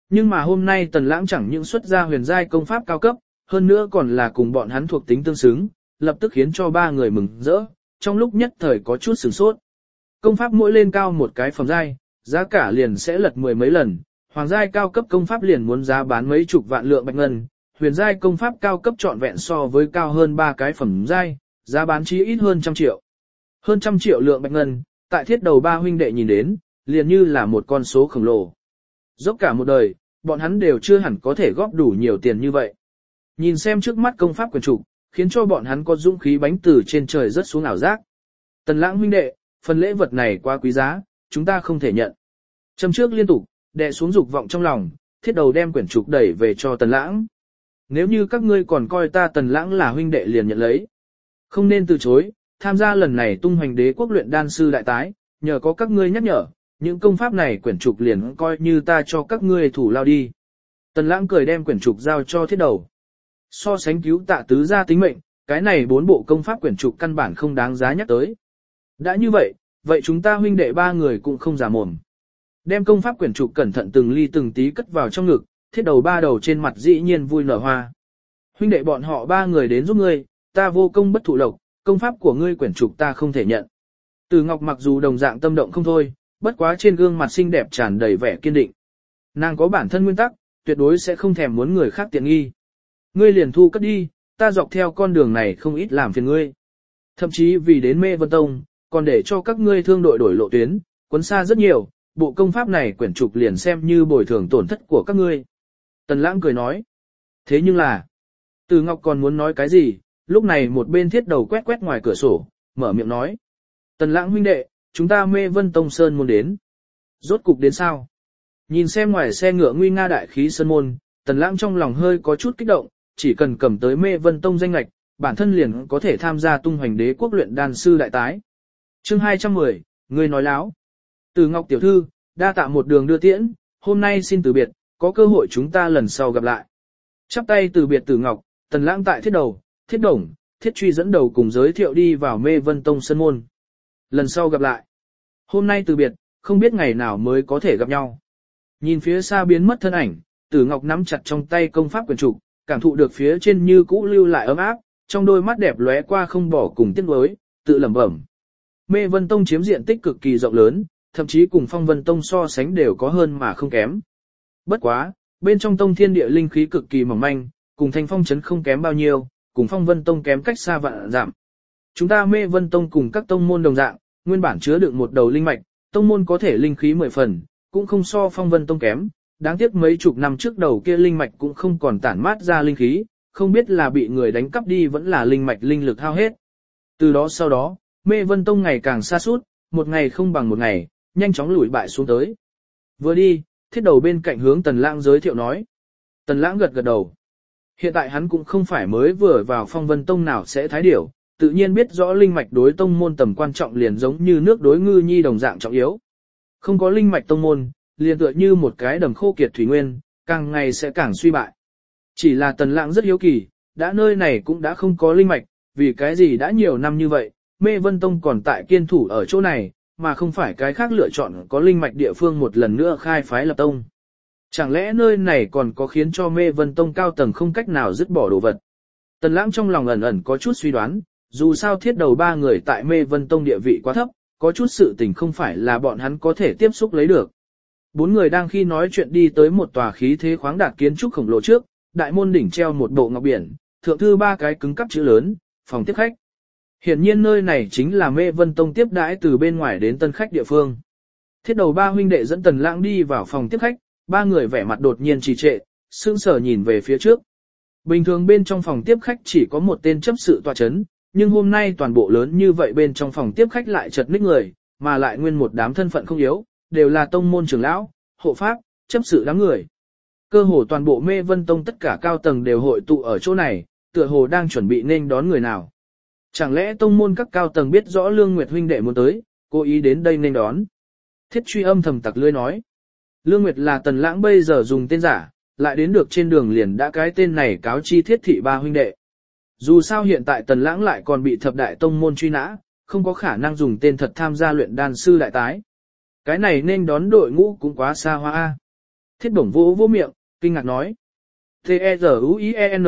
nhưng mà hôm nay Tần Lãng chẳng những xuất ra huyền giai công pháp cao cấp, hơn nữa còn là cùng bọn hắn thuộc tính tương xứng, lập tức khiến cho ba người mừng rỡ, trong lúc nhất thời có chút sửng sốt. Công pháp mỗi lên cao một cái phẩm giai, giá cả liền sẽ lật mười mấy lần, hoàng giai cao cấp công pháp liền muốn giá bán mấy chục vạn lượng bạch ngân, huyền giai công pháp cao cấp trọn vẹn so với cao hơn ba cái phẩm giai, giá bán chí ít hơn trăm triệu. Hơn trăm triệu lượng bạch ngân, tại thiết đầu ba huynh đệ nhìn đến, liền như là một con số khổng lồ. Dốc cả một đời, bọn hắn đều chưa hẳn có thể góp đủ nhiều tiền như vậy. Nhìn xem trước mắt công pháp quyển trục, khiến cho bọn hắn có dũng khí bánh từ trên trời rớt xuống ảo giác. Tần Lãng huynh đệ, phần lễ vật này quá quý giá, chúng ta không thể nhận. Châm trước liên tục, đè xuống dục vọng trong lòng, thiết đầu đem quyển trục đẩy về cho Tần Lãng. Nếu như các ngươi còn coi ta Tần Lãng là huynh đệ liền nhận lấy. Không nên từ chối, tham gia lần này tung hoành đế quốc luyện đan sư đại tái, nhờ có các ngươi nhắc nhở, những công pháp này quyển trục liền coi như ta cho các ngươi thủ lao đi. Tần Lãng cười đem quyển trục giao cho thiết đầu. So sánh cứu tạ tứ gia tính mệnh, cái này 4 bộ công pháp quyển trục căn bản không đáng giá nhắc tới. Đã như vậy, vậy chúng ta huynh đệ ba người cũng không giả mồm. Đem công pháp quyển trục cẩn thận từng ly từng tí cất vào trong ngực, thiết đầu ba đầu trên mặt dĩ nhiên vui nở hoa. Huynh đệ bọn họ ba người đến giúp ngươi, ta vô công bất thụ lộc, công pháp của ngươi quyển trục ta không thể nhận. Từ Ngọc mặc dù đồng dạng tâm động không thôi, bất quá trên gương mặt xinh đẹp tràn đầy vẻ kiên định. Nàng có bản thân nguyên tắc, tuyệt đối sẽ không thèm muốn người khác tiện nghi. Ngươi liền thu cất đi, ta dọc theo con đường này không ít làm phiền ngươi. Thậm chí vì đến Mê Vân Tông, còn để cho các ngươi thương đội đổi lộ tuyến, quấn xa rất nhiều, bộ công pháp này quyển trục liền xem như bồi thường tổn thất của các ngươi. Tần Lãng cười nói. Thế nhưng là, Từ Ngọc còn muốn nói cái gì, lúc này một bên thiết đầu quét quét ngoài cửa sổ, mở miệng nói. Tần Lãng huynh đệ, chúng ta Mê Vân Tông Sơn môn đến. Rốt cục đến sao? Nhìn xem ngoài xe ngựa nguy nga đại khí sơn môn, Tần Lãng trong lòng hơi có chút kích động, chỉ cần cầm tới Mê Vân Tông danh lệch, bản thân liền có thể tham gia tung hoành đế quốc luyện đan sư đại tái. Chương 210, người nói láo. Từ Ngọc tiểu thư, đa tạ một đường đưa tiễn, hôm nay xin từ biệt, có cơ hội chúng ta lần sau gặp lại. Chắp tay từ biệt Từ Ngọc, Tần Lãng tại thiết đầu, thiết đồng, thiết truy dẫn đầu cùng giới thiệu đi vào Mê Vân Tông Sơn môn. Lần sau gặp lại. Hôm nay từ biệt, không biết ngày nào mới có thể gặp nhau. Nhìn phía xa biến mất thân ảnh, Tử Ngọc nắm chặt trong tay công pháp quyển trục, cảm thụ được phía trên như cũ lưu lại ấm áp, trong đôi mắt đẹp lóe qua không bỏ cùng tiếc nuối, tự lẩm bẩm. Mê Vân Tông chiếm diện tích cực kỳ rộng lớn, thậm chí cùng Phong Vân Tông so sánh đều có hơn mà không kém. Bất quá, bên trong tông thiên địa linh khí cực kỳ mỏng manh, cùng Thanh Phong trấn không kém bao nhiêu, cùng Phong Vân Tông kém cách xa vạn dặm. Chúng ta Mê Vân Tông cùng các tông môn đồng dạng, nguyên bản chứa đựng một đầu linh mạch, tông môn có thể linh khí 10 phần, cũng không so Phong Vân Tông kém, đáng tiếc mấy chục năm trước đầu kia linh mạch cũng không còn tản mát ra linh khí, không biết là bị người đánh cắp đi vẫn là linh mạch linh lực hao hết. Từ đó sau đó, Mê Vân Tông ngày càng xa suốt, một ngày không bằng một ngày, nhanh chóng lùi bại xuống tới. Vừa đi, thiết đầu bên cạnh hướng Tần Lãng giới thiệu nói. Tần Lãng gật gật đầu. Hiện tại hắn cũng không phải mới vừa vào Phong Vân Tông nào sẽ thái điểu, tự nhiên biết rõ linh mạch đối tông môn tầm quan trọng liền giống như nước đối ngư nhi đồng dạng trọng yếu. Không có linh mạch tông môn, liền tựa như một cái đầm khô kiệt thủy nguyên, càng ngày sẽ càng suy bại. Chỉ là Tần Lãng rất hiếu kỳ, đã nơi này cũng đã không có linh mạch, vì cái gì đã nhiều năm như vậy, Mê Vân Tông còn tại kiên thủ ở chỗ này, mà không phải cái khác lựa chọn có linh mạch địa phương một lần nữa khai phái lập tông. Chẳng lẽ nơi này còn có khiến cho Mê Vân Tông cao tầng không cách nào dứt bỏ đồ vật? Tần Lãng trong lòng ẩn ẩn có chút suy đoán, dù sao thiết đầu ba người tại Mê Vân Tông địa vị quá thấp, có chút sự tình không phải là bọn hắn có thể tiếp xúc lấy được. Bốn người đang khi nói chuyện đi tới một tòa khí thế khoáng đạt kiến trúc khổng lồ trước, đại môn đỉnh treo một bộ ngọc biển, thượng thư ba cái cứng cắp chữ lớn, phòng tiếp khách. Hiển nhiên nơi này chính là Mê Vân Tông tiếp đãi từ bên ngoài đến tân khách địa phương. Thiết đầu ba huynh đệ dẫn Tần Lãng đi vào phòng tiếp khách, ba người vẻ mặt đột nhiên trì trệ, sững sờ nhìn về phía trước. Bình thường bên trong phòng tiếp khách chỉ có một tên chấp sự tọa chấn, nhưng hôm nay toàn bộ lớn như vậy bên trong phòng tiếp khách lại chật ních người, mà lại nguyên một đám thân phận không yếu, đều là tông môn trưởng lão, hộ pháp, chấp sự đám người. Cơ hồ toàn bộ Mê Vân Tông tất cả cao tầng đều hội tụ ở chỗ này, tựa hồ đang chuẩn bị nên đón người nào. Chẳng lẽ tông môn các cao tầng biết rõ Lương Nguyệt huynh đệ muốn tới, cố ý đến đây nên đón. Thiết truy âm thầm tặc lưỡi nói. Lương Nguyệt là Tần Lãng bây giờ dùng tên giả, lại đến được trên đường liền đã cái tên này cáo chi Thiết thị ba huynh đệ. Dù sao hiện tại Tần Lãng lại còn bị thập đại tông môn truy nã, không có khả năng dùng tên thật tham gia luyện đan sư đại tái. Cái này nên đón đội ngũ cũng quá xa hoa. Thiết Bổng vô vô miệng, kinh ngạc nói. T-E-Z-U-I-E-N.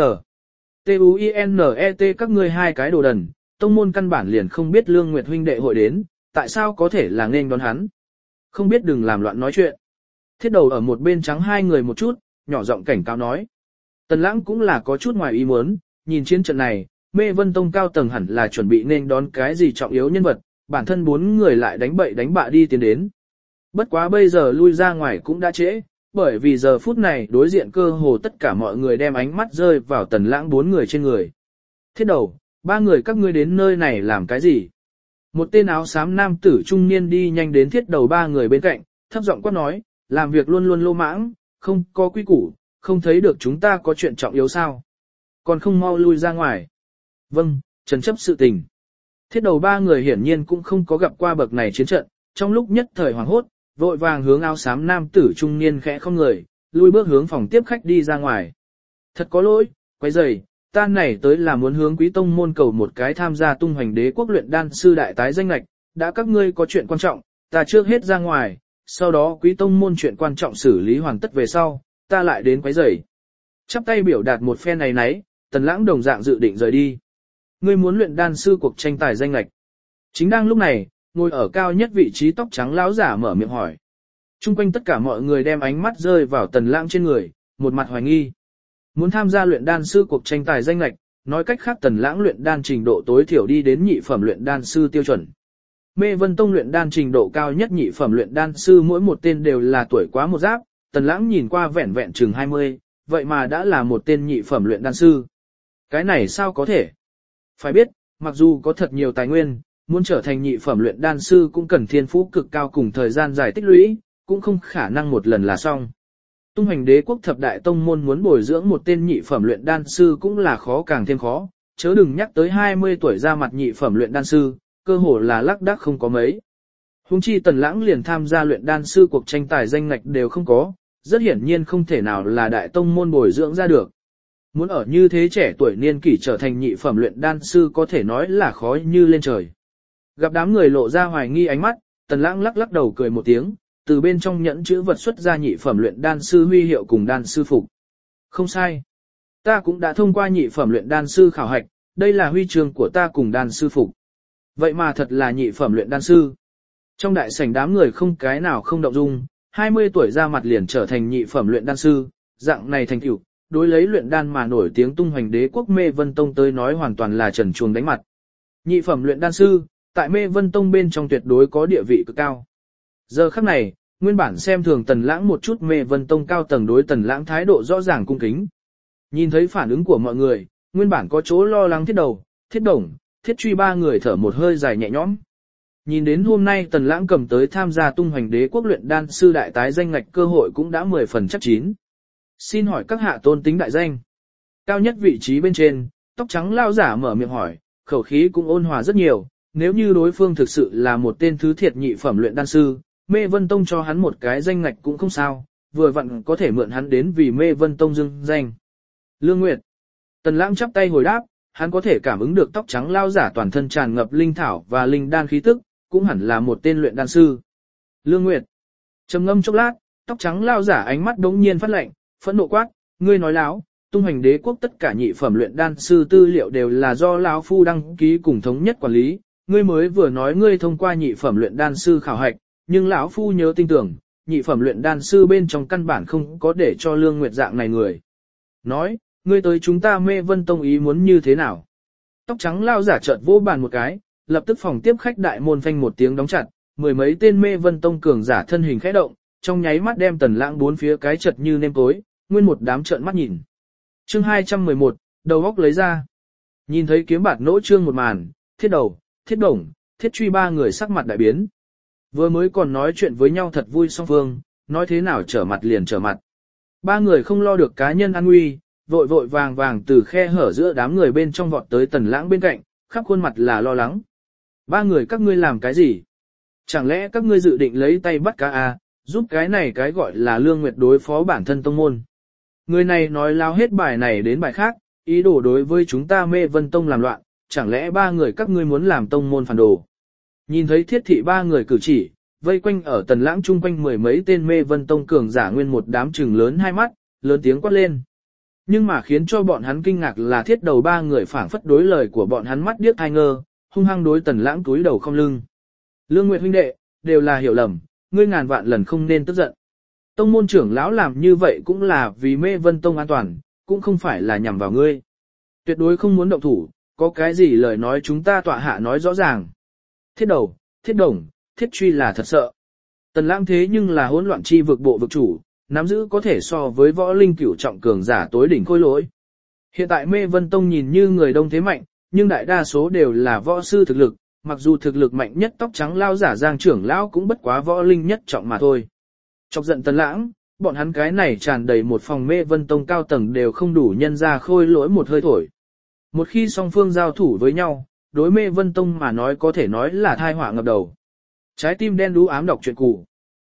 T-U-I-N-E-T các ngươi hai cái đồ đần, tông môn căn bản liền không biết Lương Nguyệt huynh đệ hội đến, tại sao có thể là nên đón hắn. Không biết đừng làm loạn nói chuyện. Thiết Đầu ở một bên trắng hai người một chút, nhỏ giọng cảnh cáo nói. Tần Lãng cũng là có chút ngoài ý muốn, nhìn chiến trận này, Mê Vân Tông cao tầng hẳn là chuẩn bị nên đón cái gì trọng yếu nhân vật, bản thân bốn người lại đánh bậy đánh bạ đi tiến đến. Bất quá bây giờ lui ra ngoài cũng đã trễ, bởi vì giờ phút này đối diện cơ hồ tất cả mọi người đem ánh mắt rơi vào Tần Lãng bốn người trên người. Thiết Đầu, ba người các ngươi đến nơi này làm cái gì? Một tên áo xám nam tử trung niên đi nhanh đến Thiết Đầu ba người bên cạnh, thấp giọng quát nói, làm việc luôn luôn lô mãng, không có quy củ, không thấy được chúng ta có chuyện trọng yếu sao? Còn không mau lui ra ngoài. Vâng, trần chấp sự tình. Thiết Đầu ba người hiển nhiên cũng không có gặp qua bậc này chiến trận, trong lúc nhất thời hoảng hốt, vội vàng hướng áo xám nam tử trung niên khẽ không người, lui bước hướng phòng tiếp khách đi ra ngoài. Thật có lỗi, quay rầy, ta này tới là muốn hướng Quý Tông môn cầu một cái tham gia tung hoành đế quốc luyện đan sư đại tái danh lệch, đã các ngươi có chuyện quan trọng, ta trước hết ra ngoài, sau đó Quý Tông môn chuyện quan trọng xử lý hoàn tất về sau, ta lại đến quấy rầy. Chắp tay biểu đạt một phen này nấy, Tần Lãng đồng dạng dự định rời đi. Ngươi muốn luyện đan sư cuộc tranh tài danh lệch. Chính đang lúc này, ngồi ở cao nhất vị trí tóc trắng lão giả mở miệng hỏi. Trung quanh tất cả mọi người đem ánh mắt rơi vào Tần Lãng trên người, một mặt hoài nghi. Muốn tham gia luyện đan sư cuộc tranh tài danh lệch, nói cách khác Tần Lãng luyện đan trình độ tối thiểu đi đến nhị phẩm luyện đan sư tiêu chuẩn. Mê Vân Tông luyện đan trình độ cao nhất nhị phẩm luyện đan sư mỗi một tên đều là tuổi quá một giáp, Tần Lãng nhìn qua vẻn vẹn chừng 20, vậy mà đã là một tên nhị phẩm luyện đan sư. Cái này sao có thể? Phải biết, mặc dù có thật nhiều tài nguyên, muốn trở thành nhị phẩm luyện đan sư cũng cần thiên phú cực cao cùng thời gian dài tích lũy, cũng không khả năng một lần là xong. Tung hoành đế quốc thập đại tông môn muốn bồi dưỡng một tên nhị phẩm luyện đan sư cũng là khó càng thêm khó, chớ đừng nhắc tới 20 tuổi ra mặt nhị phẩm luyện đan sư, cơ hồ là lác đác không có mấy. Huống chi Tần Lãng liền tham gia luyện đan sư cuộc tranh tài danh ngạch đều không có, rất hiển nhiên không thể nào là đại tông môn bồi dưỡng ra được. Muốn ở như thế trẻ tuổi niên kỷ trở thành nhị phẩm luyện đan sư có thể nói là khó như lên trời. Gặp đám người lộ ra hoài nghi ánh mắt, Tần Lãng lắc lắc đầu cười một tiếng, từ bên trong nhẫn chữ vật xuất ra nhị phẩm luyện đan sư huy hiệu cùng đan sư phục. Không sai. Ta cũng đã thông qua nhị phẩm luyện đan sư khảo hạch, đây là huy chương của ta cùng đan sư phục. Vậy mà thật là nhị phẩm luyện đan sư. Trong đại sảnh đám người không cái nào không động dung, 20 tuổi ra mặt liền trở thành nhị phẩm luyện đan sư, dạng này thành tựu, đối lấy luyện đan mà nổi tiếng tung hoành đế quốc Mê Vân Tông tới nói hoàn toàn là trần truồng đánh mặt. Nhị phẩm luyện đan sư, tại Mê Vân Tông bên trong tuyệt đối có địa vị cực cao. Giờ khắc này, nguyên bản xem thường Tần Lãng một chút Mê Vân Tông cao tầng đối Tần Lãng thái độ rõ ràng cung kính. Nhìn thấy phản ứng của mọi người, nguyên bản có chỗ lo lắng Thiết Đầu, Thiết Đồng, Thiết Truy ba người thở một hơi dài nhẹ nhõm. Nhìn đến hôm nay Tần Lãng cầm tới tham gia tung hoành đế quốc luyện đan sư đại tái danh ngạch cơ hội cũng đã 10 phần chắc chín. Xin hỏi các hạ tôn tính đại danh. Cao nhất vị trí bên trên, tóc trắng lao giả mở miệng hỏi, khẩu khí cũng ôn hòa rất nhiều, nếu như đối phương thực sự là một tên thứ thiệt nhị phẩm luyện đan sư, Mê Vân Tông cho hắn một cái danh ngạch cũng không sao, vừa vặn có thể mượn hắn đến vì Mê Vân Tông dưng danh. Lương Nguyệt. Tần Lãng chắp tay hồi đáp, hắn có thể cảm ứng được tóc trắng lao giả toàn thân tràn ngập linh thảo và linh đan khí tức, cũng hẳn là một tên luyện đan sư. Lương Nguyệt. Trầm ngâm chốc lát, tóc trắng lao giả ánh mắt đống nhiên phát lạnh, phẫn nộ quát, ngươi nói láo, tung hoành đế quốc tất cả nhị phẩm luyện đan sư tư liệu đều là do lão phu đăng ký cùng thống nhất quản lý, ngươi mới vừa nói ngươi thông qua nhị phẩm luyện đan sư khảo hạch, nhưng lão phu nhớ tin tưởng, nhị phẩm luyện đan sư bên trong căn bản không có để cho Lương Nguyệt dạng này người. Nói, ngươi tới chúng ta Mê Vân Tông ý muốn như thế nào? Tóc trắng lao giả chợt vỗ bàn một cái, lập tức phòng tiếp khách đại môn phanh một tiếng đóng chặt, mười mấy tên Mê Vân Tông cường giả thân hình khẽ động, trong nháy mắt đem Tần Lãng bốn phía cái chật như nêm tối, nguyên một đám trợn mắt nhìn. Chương 211, đầu góc lấy ra. Nhìn thấy kiếm bạt nỗ trương một màn, Thiết Đầu, Thiết Đồng, Thiết Truy ba người sắc mặt đại biến. Vừa mới còn nói chuyện với nhau thật vui song phương, nói thế nào trở mặt liền trở mặt. Ba người không lo được cá nhân an nguy, vội vội vàng vàng từ khe hở giữa đám người bên trong vọt tới Tần Lãng bên cạnh, khắp khuôn mặt là lo lắng. Ba người các ngươi làm cái gì? Chẳng lẽ các ngươi dự định lấy tay bắt cá à, giúp cái này cái gọi là Lương Nguyệt đối phó bản thân tông môn? Người này nói lao hết bài này đến bài khác, ý đồ đối với chúng ta Mê Vân Tông làm loạn, chẳng lẽ ba người các ngươi muốn làm tông môn phản đồ? Nhìn thấy Thiết thị ba người cử chỉ, vây quanh ở Tần Lãng chung quanh mười mấy tên Mê Vân Tông cường giả nguyên một đám trừng lớn hai mắt, lớn tiếng quát lên. Nhưng mà khiến cho bọn hắn kinh ngạc là thiết đầu ba người phảng phất đối lời của bọn hắn mắt điếc hai ngơ, hung hăng đối Tần Lãng túi đầu không lưng. Lương Nguyệt huynh đệ, đều là hiểu lầm, ngươi ngàn vạn lần không nên tức giận. Tông môn trưởng lão làm như vậy cũng là vì Mê Vân Tông an toàn, cũng không phải là nhằm vào ngươi. Tuyệt đối không muốn động thủ, có cái gì lời nói chúng ta tọa hạ nói rõ ràng. Thiết đầu, thiết đồng, thiết truy là thật sợ. Tần Lãng thế nhưng là hỗn loạn chi vực bộ vực chủ, nắm giữ có thể so với võ linh cửu trọng cường giả tối đỉnh khôi lỗi. Hiện tại Mê Vân Tông nhìn như người đông thế mạnh, nhưng đại đa số đều là võ sư thực lực, mặc dù thực lực mạnh nhất tóc trắng lao giả Giang trưởng lão cũng bất quá võ linh nhất trọng mà thôi. Chọc giận Tần Lãng, bọn hắn cái này tràn đầy một phòng Mê Vân Tông cao tầng đều không đủ nhân ra khôi lỗi một hơi thổi. Một khi song phương giao thủ với nhau, đối Mê Vân Tông mà nói có thể nói là thai họa ngập đầu. Trái tim đen đú ám đọc truyện cũ.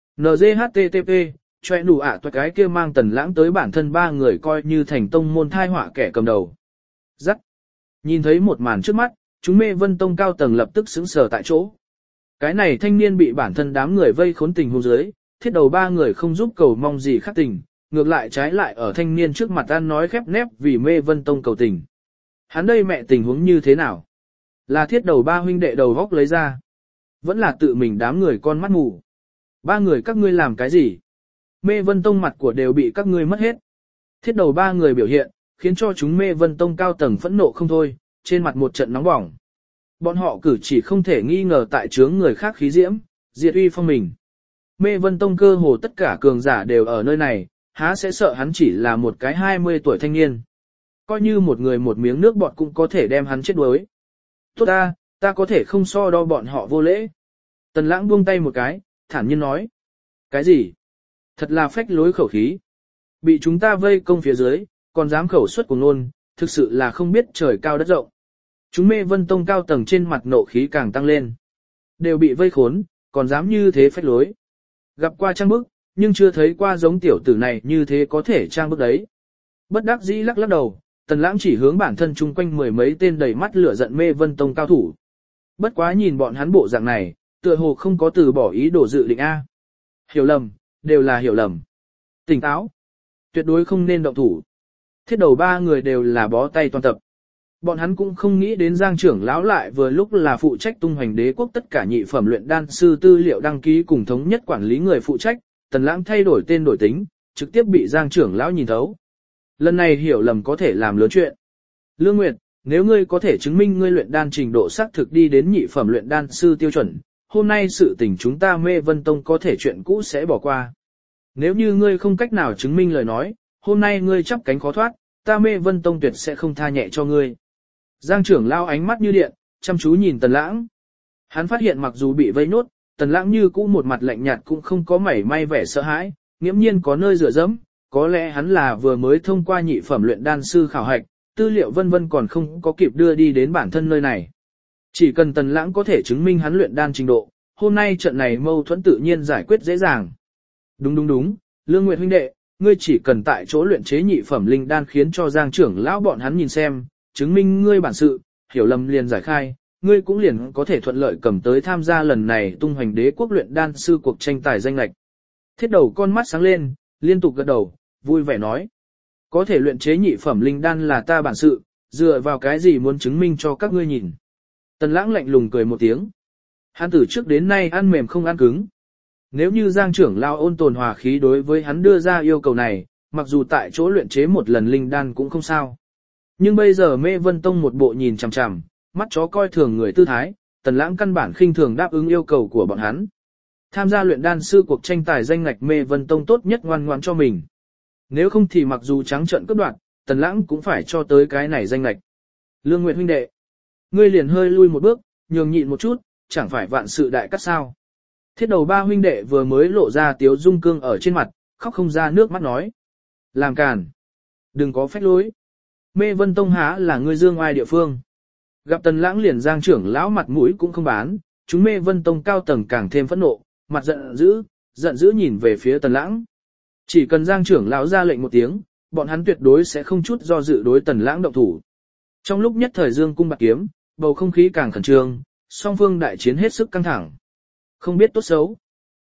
NGHTTP, choe đủ ạ toại cái kia mang Tần Lãng tới bản thân ba người coi như thành tông môn thai họa kẻ cầm đầu. Rắc. Nhìn thấy một màn trước mắt, chúng Mê Vân Tông cao tầng lập tức sững sờ tại chỗ. Cái này thanh niên bị bản thân đám người vây khốn tình huống dưới, thiết đầu ba người không giúp cầu mong gì khác tình, ngược lại trái lại ở thanh niên trước mặt ăn nói khép nép vì Mê Vân Tông cầu tình. Hắn đây mẹ tình huống như thế nào? Là thiết đầu ba huynh đệ đầu góc lấy ra. Vẫn là tự mình đám người con mắt mù. Ba người các ngươi làm cái gì? Mê Vân Tông mặt của đều bị các ngươi mất hết. Thiết đầu ba người biểu hiện, khiến cho chúng Mê Vân Tông cao tầng phẫn nộ không thôi, trên mặt một trận nóng bỏng. Bọn họ cử chỉ không thể nghi ngờ tại chướng người khác khí diễm, diệt uy phong mình. Mê Vân Tông cơ hồ tất cả cường giả đều ở nơi này, há sẽ sợ hắn chỉ là một cái 20 tuổi thanh niên. Coi như một người một miếng nước bọt cũng có thể đem hắn chết đuối. Tốt ta có thể không so đo bọn họ vô lễ. Tần Lãng buông tay một cái, thản nhiên nói. Cái gì? Thật là phách lối khẩu khí. Bị chúng ta vây công phía dưới, còn dám khẩu xuất cùng nôn, thực sự là không biết trời cao đất rộng. Chúng Mê Vân Tông cao tầng trên mặt nộ khí càng tăng lên. Đều bị vây khốn, còn dám như thế phách lối. Gặp qua trang bức, nhưng chưa thấy qua giống tiểu tử này như thế có thể trang bức đấy. Bất đắc dĩ lắc lắc đầu, Tần Lãng chỉ hướng bản thân chung quanh mười mấy tên đầy mắt lửa giận Mê Vân Tông cao thủ. Bất quá nhìn bọn hắn bộ dạng này, tựa hồ không có từ bỏ ý đồ dự định A. Hiểu lầm, đều là hiểu lầm. Tỉnh táo. Tuyệt đối không nên động thủ. Thiết đầu ba người đều là bó tay toàn tập. Bọn hắn cũng không nghĩ đến Giang trưởng lão lại vừa lúc là phụ trách tung hoành đế quốc tất cả nhị phẩm luyện đan sư tư liệu đăng ký cùng thống nhất quản lý người phụ trách, Tần Lãng thay đổi tên đổi tính, trực tiếp bị Giang trưởng lão nhìn thấu. Lần này hiểu lầm có thể làm lớn chuyện. Lương Nguyệt, nếu ngươi có thể chứng minh ngươi luyện đan trình độ xác thực đi đến nhị phẩm luyện đan sư tiêu chuẩn, hôm nay sự tình chúng ta Mê Vân Tông có thể chuyện cũ sẽ bỏ qua. Nếu như ngươi không cách nào chứng minh lời nói, hôm nay ngươi chắp cánh khó thoát, ta Mê Vân Tông tuyệt sẽ không tha nhẹ cho ngươi. Giang trưởng lao ánh mắt như điện, chăm chú nhìn Tần Lãng. Hắn phát hiện mặc dù bị vây nốt, Tần Lãng như cũ một mặt lạnh nhạt cũng không có mảy may vẻ sợ hãi, nghiễm nhiên có nơi dựa dẫm, có lẽ hắn là vừa mới thông qua nhị phẩm luyện đan sư khảo hạch, tư liệu vân vân còn không có kịp đưa đi đến bản thân nơi này. Chỉ cần Tần Lãng có thể chứng minh hắn luyện đan trình độ, hôm nay trận này mâu thuẫn tự nhiên giải quyết dễ dàng. Đúng, Lương Nguyệt huynh đệ, ngươi chỉ cần tại chỗ luyện chế nhị phẩm linh đan khiến cho Giang trưởng lão bọn hắn nhìn xem, chứng minh ngươi bản sự, hiểu lầm liền giải khai, ngươi cũng liền có thể thuận lợi cầm tới tham gia lần này tung hoành đế quốc luyện đan sư cuộc tranh tài danh lệch. Thiết đầu con mắt sáng lên, liên tục gật đầu, vui vẻ nói. Có thể luyện chế nhị phẩm linh đan là ta bản sự, dựa vào cái gì muốn chứng minh cho các ngươi nhìn. Tần Lãng lạnh lùng cười một tiếng. Hắn từ trước đến nay ăn mềm không ăn cứng. Nếu như Giang trưởng lão ôn tồn hòa khí đối với hắn đưa ra yêu cầu này, mặc dù tại chỗ luyện chế một lần linh đan cũng không sao. Nhưng bây giờ Mê Vân Tông một bộ nhìn chằm chằm, mắt chó coi thường người tư thái, Tần Lãng căn bản khinh thường đáp ứng yêu cầu của bọn hắn. Tham gia luyện đan sư cuộc tranh tài danh ngạch Mê Vân Tông tốt nhất ngoan ngoãn cho mình. Nếu không thì mặc dù trắng trợn cướp đoạt, Tần Lãng cũng phải cho tới cái này danh ngạch. Lương Nguyệt huynh đệ, ngươi liền hơi lui một bước, nhường nhịn một chút, chẳng phải vạn sự đại cắt sao? Thiết đầu ba huynh đệ vừa mới lộ ra tiếu dung cương ở trên mặt, khóc không ra nước mắt nói. Làm càn. Đừng có phách lối. Mê Vân Tông há là ngươi dương oai địa phương. Gặp Tần Lãng liền Giang trưởng lão mặt mũi cũng không bán, chúng Mê Vân Tông cao tầng càng thêm phẫn nộ, mặt giận dữ nhìn về phía Tần Lãng. Chỉ cần Giang trưởng lão ra lệnh một tiếng, bọn hắn tuyệt đối sẽ không chút do dự đối Tần Lãng động thủ. Trong lúc nhất thời dương cung bạc kiếm, bầu không khí càng khẩn trương, song phương đại chiến hết sức căng thẳng. Không biết tốt xấu,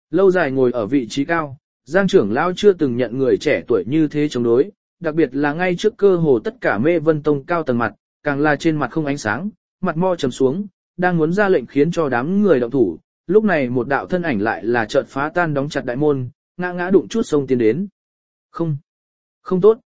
Lâu dài ngồi ở vị trí cao, Giang trưởng lão chưa từng nhận người trẻ tuổi như thế chống đối, đặc biệt là ngay trước cơ hồ tất cả Mê Vân Tông cao tầng mặt, càng là trên mặt không ánh sáng, mặt mo trầm xuống, đang muốn ra lệnh khiến cho đám người động thủ, lúc này một đạo thân ảnh lại là chợt phá tan đóng chặt đại môn, ngã ngã đụng chút sông tiến đến. Không tốt,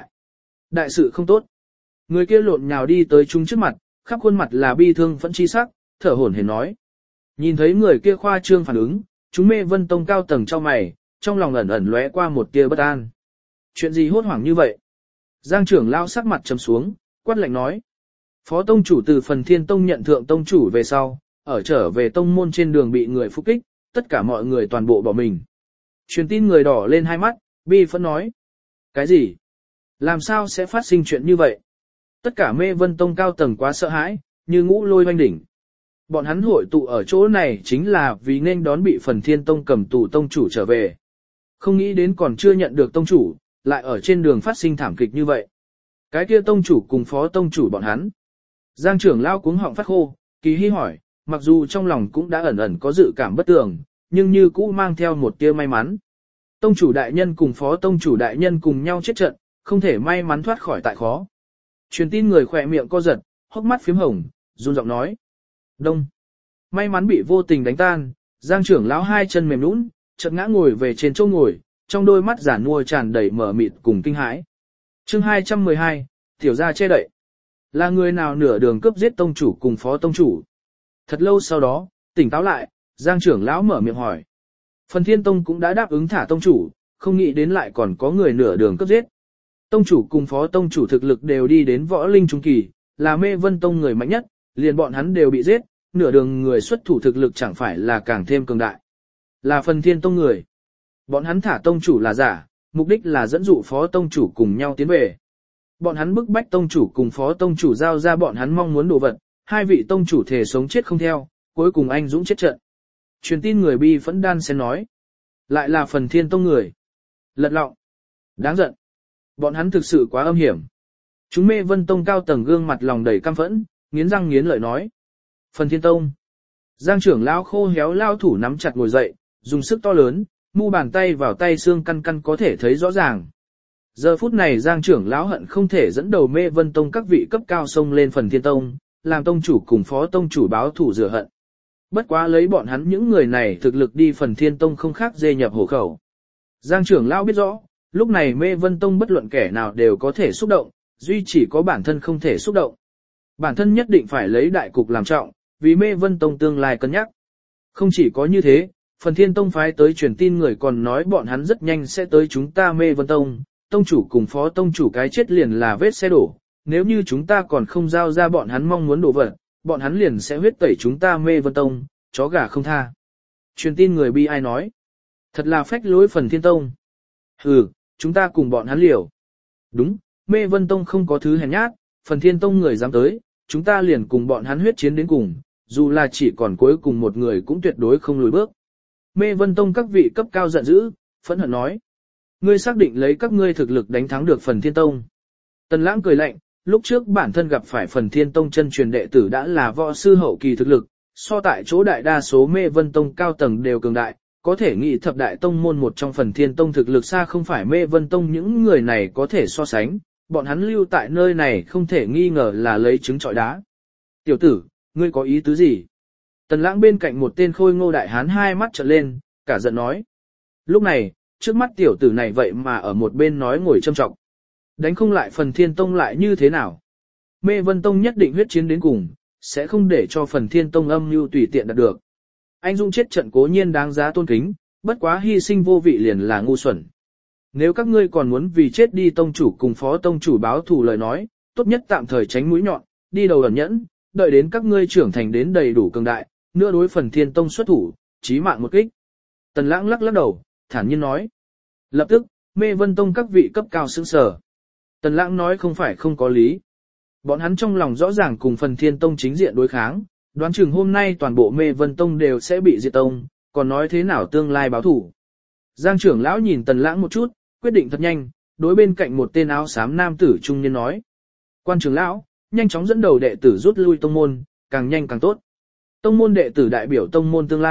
đại sự không tốt. Người kia lộn nhào đi tới chúng trước mặt, khắp khuôn mặt là bi thương phẫn chi sắc, thở hổn hển nói. Nhìn thấy người kia khoa trương phản ứng, chúng Mê Vân Tông cao tầng cho mày, trong lòng ẩn ẩn lóe qua một tia bất an. Chuyện gì hốt hoảng như vậy? Giang trưởng lão sắc mặt trầm xuống, quát lạnh nói. Phó tông chủ từ Phần Thiên Tông nhận thượng tông chủ về sau, ở trở về tông môn trên đường bị người phục kích, tất cả mọi người toàn bộ bỏ mình. Truyền tin người đỏ lên hai mắt, bi phẫn nói. Cái gì? Làm sao sẽ phát sinh chuyện như vậy? Tất cả Mê Vân Tông cao tầng quá sợ hãi, như ngũ lôi oanh đỉnh. Bọn hắn hội tụ ở chỗ này chính là vì nên đón bị Phần Thiên Tông cầm tù tông chủ trở về. Không nghĩ đến còn chưa nhận được tông chủ, lại ở trên đường phát sinh thảm kịch như vậy. Cái kia tông chủ cùng phó tông chủ bọn hắn. Giang trưởng lao cuống họng phát khô, kỳ hy hỏi, mặc dù trong lòng cũng đã ẩn ẩn có dự cảm bất tường, nhưng như cũ mang theo một tia may mắn. Tông chủ đại nhân cùng phó tông chủ đại nhân cùng nhau chết trận, không thể may mắn thoát khỏi tại khó. Truyền tin người khỏe miệng co giật, hốc mắt phím hồng, run giọng nói. Đông. May mắn bị vô tình đánh tan, Giang trưởng lão hai chân mềm nhũn, chợt ngã ngồi về trên chỗ ngồi, trong đôi mắt giản mua tràn đầy mở mịt cùng kinh hãi. Chương 212, tiểu gia che đậy. Là người nào nửa đường cướp giết tông chủ cùng phó tông chủ? Thật lâu sau đó, tỉnh táo lại, Giang trưởng lão mở miệng hỏi. Phần Thiên Tông cũng đã đáp ứng thả tông chủ, không nghĩ đến lại còn có người nửa đường cướp giết. Tông chủ cùng phó tông chủ thực lực đều đi đến võ linh trung kỳ, là Mê Vân Tông người mạnh nhất, liền bọn hắn đều bị giết, nửa đường người xuất thủ thực lực chẳng phải là càng thêm cường đại. Là Phần Thiên Tông người. Bọn hắn thả tông chủ là giả, mục đích là dẫn dụ phó tông chủ cùng nhau tiến về. Bọn hắn bức bách tông chủ cùng phó tông chủ giao ra bọn hắn mong muốn đồ vật, hai vị tông chủ thể sống chết không theo, cuối cùng anh dũng chết trận. Truyền tin người bi phẫn đan sẽ nói. Lại là Phần Thiên Tông người. Lật lọng. Đáng giận. Bọn hắn thực sự quá âm hiểm. Chúng Mê Vân Tông cao tầng gương mặt lòng đầy căm phẫn, nghiến răng nghiến lợi nói. Phần Thiên Tông. Giang trưởng lão khô héo lao thủ nắm chặt ngồi dậy, dùng sức to lớn, mu bàn tay vào tay xương căn căn có thể thấy rõ ràng. Giờ phút này Giang trưởng lão hận không thể dẫn đầu Mê Vân Tông các vị cấp cao xông lên Phần Thiên Tông, làm tông chủ cùng phó tông chủ báo thủ rửa hận. Bất quá lấy bọn hắn những người này thực lực đi Phần Thiên Tông không khác dê nhập hổ khẩu. Giang trưởng lão biết rõ, lúc này Mê Vân Tông bất luận kẻ nào đều có thể xúc động, duy chỉ có bản thân không thể xúc động. Bản thân nhất định phải lấy đại cục làm trọng, vì Mê Vân Tông tương lai cân nhắc. Không chỉ có như thế, Phần Thiên Tông phái tới truyền tin người còn nói bọn hắn rất nhanh sẽ tới chúng ta Mê Vân Tông, tông chủ cùng phó tông chủ cái chết liền là vết xe đổ, nếu như chúng ta còn không giao ra bọn hắn mong muốn đổ vật, bọn hắn liền sẽ huyết tẩy chúng ta Mê Vân Tông, chó gà không tha. Truyền tin người bi ai nói, thật là phách lối Phần Thiên Tông. Hừ, chúng ta cùng bọn hắn liều. Đúng, Mê Vân Tông không có thứ hèn nhát, Phần Thiên Tông người dám tới, chúng ta liền cùng bọn hắn huyết chiến đến cùng, dù là chỉ còn cuối cùng một người cũng tuyệt đối không lùi bước. Mê Vân Tông các vị cấp cao giận dữ, phẫn hận nói. Ngươi xác định lấy các ngươi thực lực đánh thắng được Phần Thiên Tông. Tần Lãng cười lạnh, lúc trước bản thân gặp phải Phần Thiên Tông chân truyền đệ tử đã là võ sư hậu kỳ thực lực, so tại chỗ đại đa số Mê Vân Tông cao tầng đều cường đại, có thể nghĩ thập đại tông môn một trong Phần Thiên Tông thực lực xa không phải Mê Vân Tông những người này có thể so sánh, bọn hắn lưu tại nơi này không thể nghi ngờ là lấy trứng trọi đá. Tiểu tử, ngươi có ý tứ gì? Tần Lãng bên cạnh một tên khôi ngô đại hán hai mắt trợn lên, cả giận nói. Lúc này, trước mắt tiểu tử này vậy mà ở một bên nói ngồi châm trọng. Đánh không lại Phần Thiên Tông lại như thế nào? Mê Vân Tông nhất định huyết chiến đến cùng, sẽ không để cho Phần Thiên Tông âm mưu tùy tiện đạt được. Anh dũng chết trận cố nhiên đáng giá tôn kính, bất quá hy sinh vô vị liền là ngu xuẩn. Nếu các ngươi còn muốn vì chết đi tông chủ cùng phó tông chủ báo thù lời nói, tốt nhất tạm thời tránh mũi nhọn, đi đầu ẩn nhẫn, đợi đến các ngươi trưởng thành đến đầy đủ cường đại, nữa đối Phần Thiên Tông xuất thủ, chí mạng một kích. Tần Lãng lắc lắc đầu, thản nhiên nói. Lập tức, Mê Vân Tông các vị cấp cao sững sờ. Tần Lãng nói không phải không có lý. Bọn hắn trong lòng rõ ràng cùng Phần Thiên Tông chính diện đối kháng, đoán chừng hôm nay toàn bộ Mê Vân Tông đều sẽ bị diệt tông, còn nói thế nào tương lai báo thủ. Giang trưởng lão nhìn Tần Lãng một chút, quyết định thật nhanh, đối bên cạnh một tên áo xám nam tử trung niên nói. Quan trưởng lão, nhanh chóng dẫn đầu đệ tử rút lui tông môn, càng nhanh càng tốt. Tông môn đệ tử đại biểu tông môn tương lai,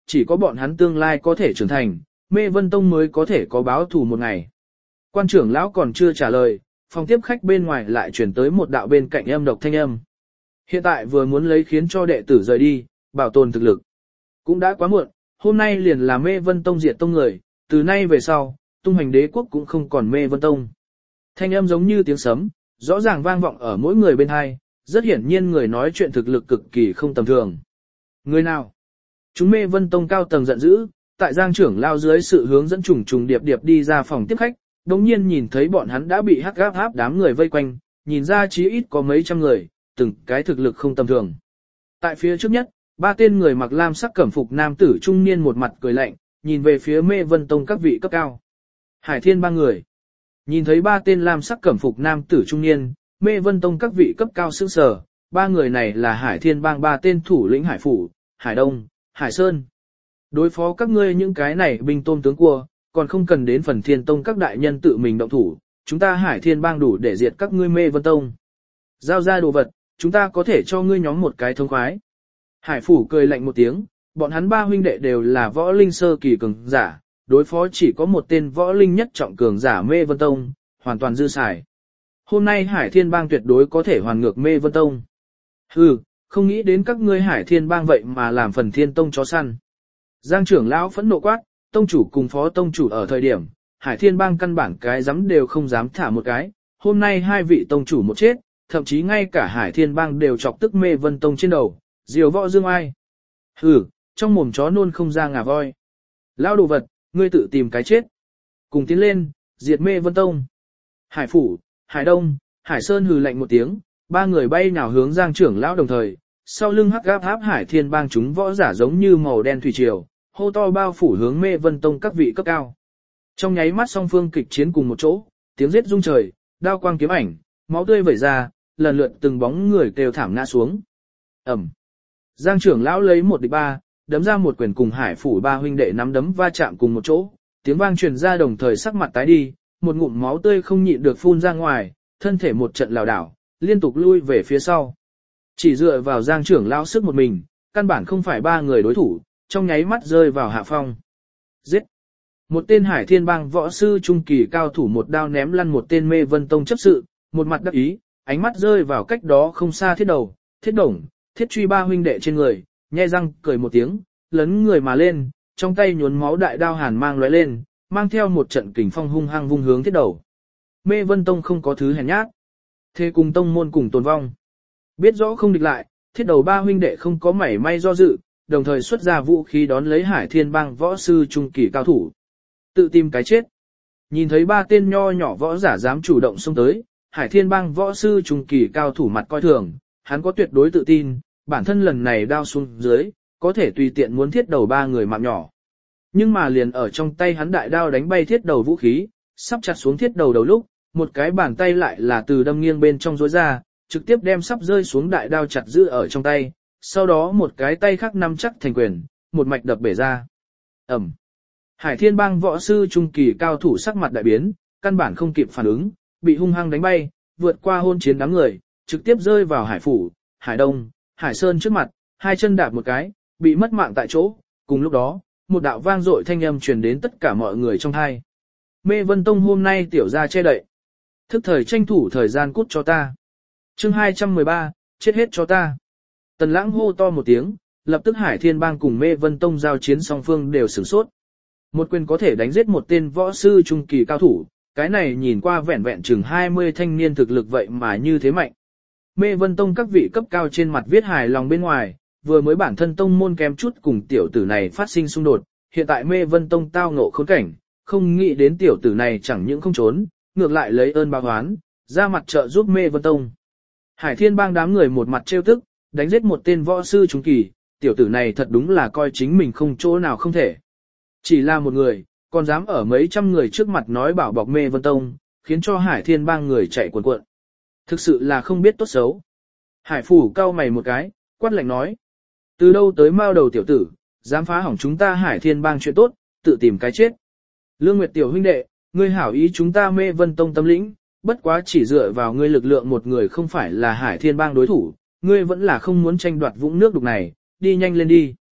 chỉ có bọn hắn tương lai có thể trưởng thành, Mê Vân Tông mới có thể có báo thù một ngày. Quan trưởng lão còn chưa trả lời, phòng tiếp khách bên ngoài lại chuyển tới một đạo bên cạnh âm độc thanh âm. Hiện tại vừa muốn lấy khiến cho đệ tử rời đi, bảo tồn thực lực. Cũng đã quá muộn, hôm nay liền là Mê Vân Tông diệt tông người, từ nay về sau, tung hành đế quốc cũng không còn Mê Vân Tông. Thanh âm giống như tiếng sấm, rõ ràng vang vọng ở mỗi người bên hai, rất hiển nhiên người nói chuyện thực lực cực kỳ không tầm thường. Người nào? Chúng Mê Vân Tông cao tầng giận dữ, tại Giang trưởng lao dưới sự hướng dẫn trùng trùng điệp điệp đi ra phòng tiếp khách, đồng nhiên nhìn thấy bọn hắn đã bị hắc gáp áp đám người vây quanh, nhìn ra chí ít có mấy trăm người, từng cái thực lực không tầm thường. Tại phía trước nhất, ba tên người mặc lam sắc cẩm phục nam tử trung niên một mặt cười lạnh, nhìn về phía Mê Vân Tông các vị cấp cao. Hải Thiên ba người. Nhìn thấy ba tên lam sắc cẩm phục nam tử trung niên, Mê Vân Tông các vị cấp cao sững sờ, ba người này là Hải Thiên bang ba tên thủ lĩnh Hải Phủ, Hải Đông, Hải Sơn. Đối phó các ngươi những cái này binh tôm tướng cua, còn không cần đến phần Thiên Tông các đại nhân tự mình động thủ, chúng ta Hải Thiên bang đủ để diệt các ngươi Mê Vân Tông. Giao ra đồ vật, chúng ta có thể cho ngươi nhóm một cái thông khoái. Hải Phủ cười lạnh một tiếng, bọn hắn ba huynh đệ đều là võ linh sơ kỳ cường giả, đối phó chỉ có một tên võ linh nhất trọng cường giả Mê Vân Tông, hoàn toàn dư xài. Hôm nay Hải Thiên bang tuyệt đối có thể hoàn ngược Mê Vân Tông. Hừ, không nghĩ đến các ngươi Hải Thiên bang vậy mà làm phần Thiên Tông chó săn. Giang trưởng lão phẫn nộ quát, tông chủ cùng phó tông chủ ở thời điểm, Hải Thiên bang căn bản cái dám đều không dám thả một cái, hôm nay hai vị tông chủ một chết, thậm chí ngay cả Hải Thiên bang đều chọc tức Mê Vân Tông trên đầu, diều võ dương ai. Hừ, trong mồm chó nôn không ra ngà voi. Lão đồ vật, ngươi tự tìm cái chết. Cùng tiến lên, diệt Mê Vân Tông. Hải Phủ, Hải Đông, Hải Sơn hừ lạnh một tiếng, ba người bay nào hướng Giang trưởng lão đồng thời, sau lưng hắc gáp áp Hải Thiên bang chúng võ giả giống như màu đen thủy triều, hô to bao phủ hướng Mê Vân Tông các vị cấp cao. Trong nháy mắt song phương kịch chiến cùng một chỗ, tiếng giết rung trời, đao quang kiếm ảnh, máu tươi vẩy ra, lần lượt từng bóng người kêu thảm ngã xuống. Ầm. Giang trưởng lão lấy một địch ba, đấm ra một quyền cùng Hải Phủ ba huynh đệ nắm đấm va chạm cùng một chỗ, tiếng vang truyền ra đồng thời sắc mặt tái đi, một ngụm máu tươi không nhịn được phun ra ngoài, thân thể một trận lảo đảo, liên tục lui về phía sau. Chỉ dựa vào Giang trưởng lão sức một mình, căn bản không phải ba người đối thủ, trong nháy mắt rơi vào hạ phong. Giết! Một tên Hải Thiên bang võ sư trung kỳ cao thủ một đao ném lăn một tên Mê Vân Tông chấp sự, một mặt đắc ý, ánh mắt rơi vào cách đó không xa Thiết Đầu, Thiết Đồng, Thiết Truy ba huynh đệ trên người, nhe răng cười một tiếng, lấn người mà lên, trong tay nhuốm máu đại đao hàn mang lóe lên, mang theo một trận kình phong hung hăng vung hướng Thiết Đầu. Mê Vân Tông không có thứ hèn nhát, thế cùng tông môn cùng tồn vong. Biết rõ không địch lại, Thiết Đầu ba huynh đệ không có mảy may do dự, đồng thời xuất ra vũ khí đón lấy Hải Thiên bang võ sư trung kỳ cao thủ. Tự tìm cái chết. Nhìn thấy ba tên nho nhỏ võ giả dám chủ động xông tới, Hải Thiên bang võ sư trung kỳ cao thủ mặt coi thường, hắn có tuyệt đối tự tin, bản thân lần này đao xuống dưới, có thể tùy tiện muốn Thiết Đầu ba người mạng nhỏ. Nhưng mà liền ở trong tay hắn đại đao đánh bay Thiết Đầu vũ khí, sắp chặt xuống Thiết Đầu đầu lúc, một cái bàn tay lại là từ đâm nghiêng bên trong rối ra, trực tiếp đem sắp rơi xuống đại đao chặt giữ ở trong tay, sau đó một cái tay khác nắm chắc thành quyền, một mạch đập bể ra. Ẩm. Hải Thiên bang võ sư trung kỳ cao thủ sắc mặt đại biến, căn bản không kịp phản ứng, bị hung hăng đánh bay, vượt qua hôn chiến đám người, trực tiếp rơi vào Hải Phủ, Hải Đông, Hải Sơn trước mặt, hai chân đạp một cái, bị mất mạng tại chỗ. Cùng lúc đó, một đạo vang dội thanh âm truyền đến tất cả mọi người trong tai. Mê Vân Tông hôm nay tiểu ra che đậy. Thức thời tranh thủ thời gian cút cho ta. Chương 213, chết hết cho ta. Tần Lãng hô to một tiếng, lập tức Hải Thiên bang cùng Mê Vân Tông giao chiến song phương đều sửng sốt. Một quyền có thể đánh giết một tên võ sư trung kỳ cao thủ, cái này nhìn qua vẹn vẹn chừng 20 thanh niên thực lực vậy mà như thế mạnh. Mê Vân Tông các vị cấp cao trên mặt viết hài lòng bên ngoài, vừa mới bản thân tông môn kém chút cùng tiểu tử này phát sinh xung đột, hiện tại Mê Vân Tông tao ngộ khốn cảnh, không nghĩ đến tiểu tử này chẳng những không trốn, ngược lại lấy ơn báo oán, ra mặt trợ giúp Mê Vân Tông. Hải Thiên bang đám người một mặt trêu tức, đánh giết một tên võ sư trung kỳ, tiểu tử này thật đúng là coi chính mình không chỗ nào không thể. Chỉ là một người, còn dám ở mấy trăm người trước mặt nói bảo bọc Mê Vân Tông, khiến cho Hải Thiên bang người chạy cuồn cuộn. Thực sự là không biết tốt xấu. Hải Phủ cau mày một cái, quát lạnh nói. Từ đâu tới mao đầu tiểu tử, dám phá hỏng chúng ta Hải Thiên bang chuyện tốt, tự tìm cái chết. Lương Nguyệt tiểu huynh đệ, ngươi hảo ý chúng ta Mê Vân Tông tâm lĩnh, bất quá chỉ dựa vào ngươi lực lượng một người không phải là Hải Thiên bang đối thủ, ngươi vẫn là không muốn tranh đoạt vũng nước đục này, đi nhanh lên đi.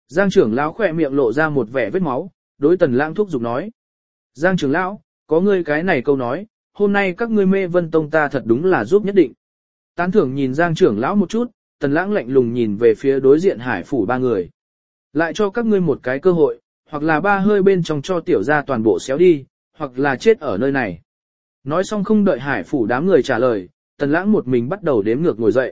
Giang trưởng lão khỏe miệng lộ ra một vẻ vết máu, đối Tần Lãng thúc giục nói. Giang trưởng lão, có ngươi cái này câu nói, hôm nay các ngươi Mê Vân Tông ta thật đúng là giúp nhất định. Tán thưởng nhìn Giang trưởng lão một chút, Tần Lãng lạnh lùng nhìn về phía đối diện Hải phủ ba người. Lại cho các ngươi một cái cơ hội, hoặc là ba hơi bên trong cho tiểu gia toàn bộ xéo đi, hoặc là chết ở nơi này. Nói xong không đợi Hải phủ đám người trả lời, Tần Lãng một mình bắt đầu đếm ngược ngồi dậy.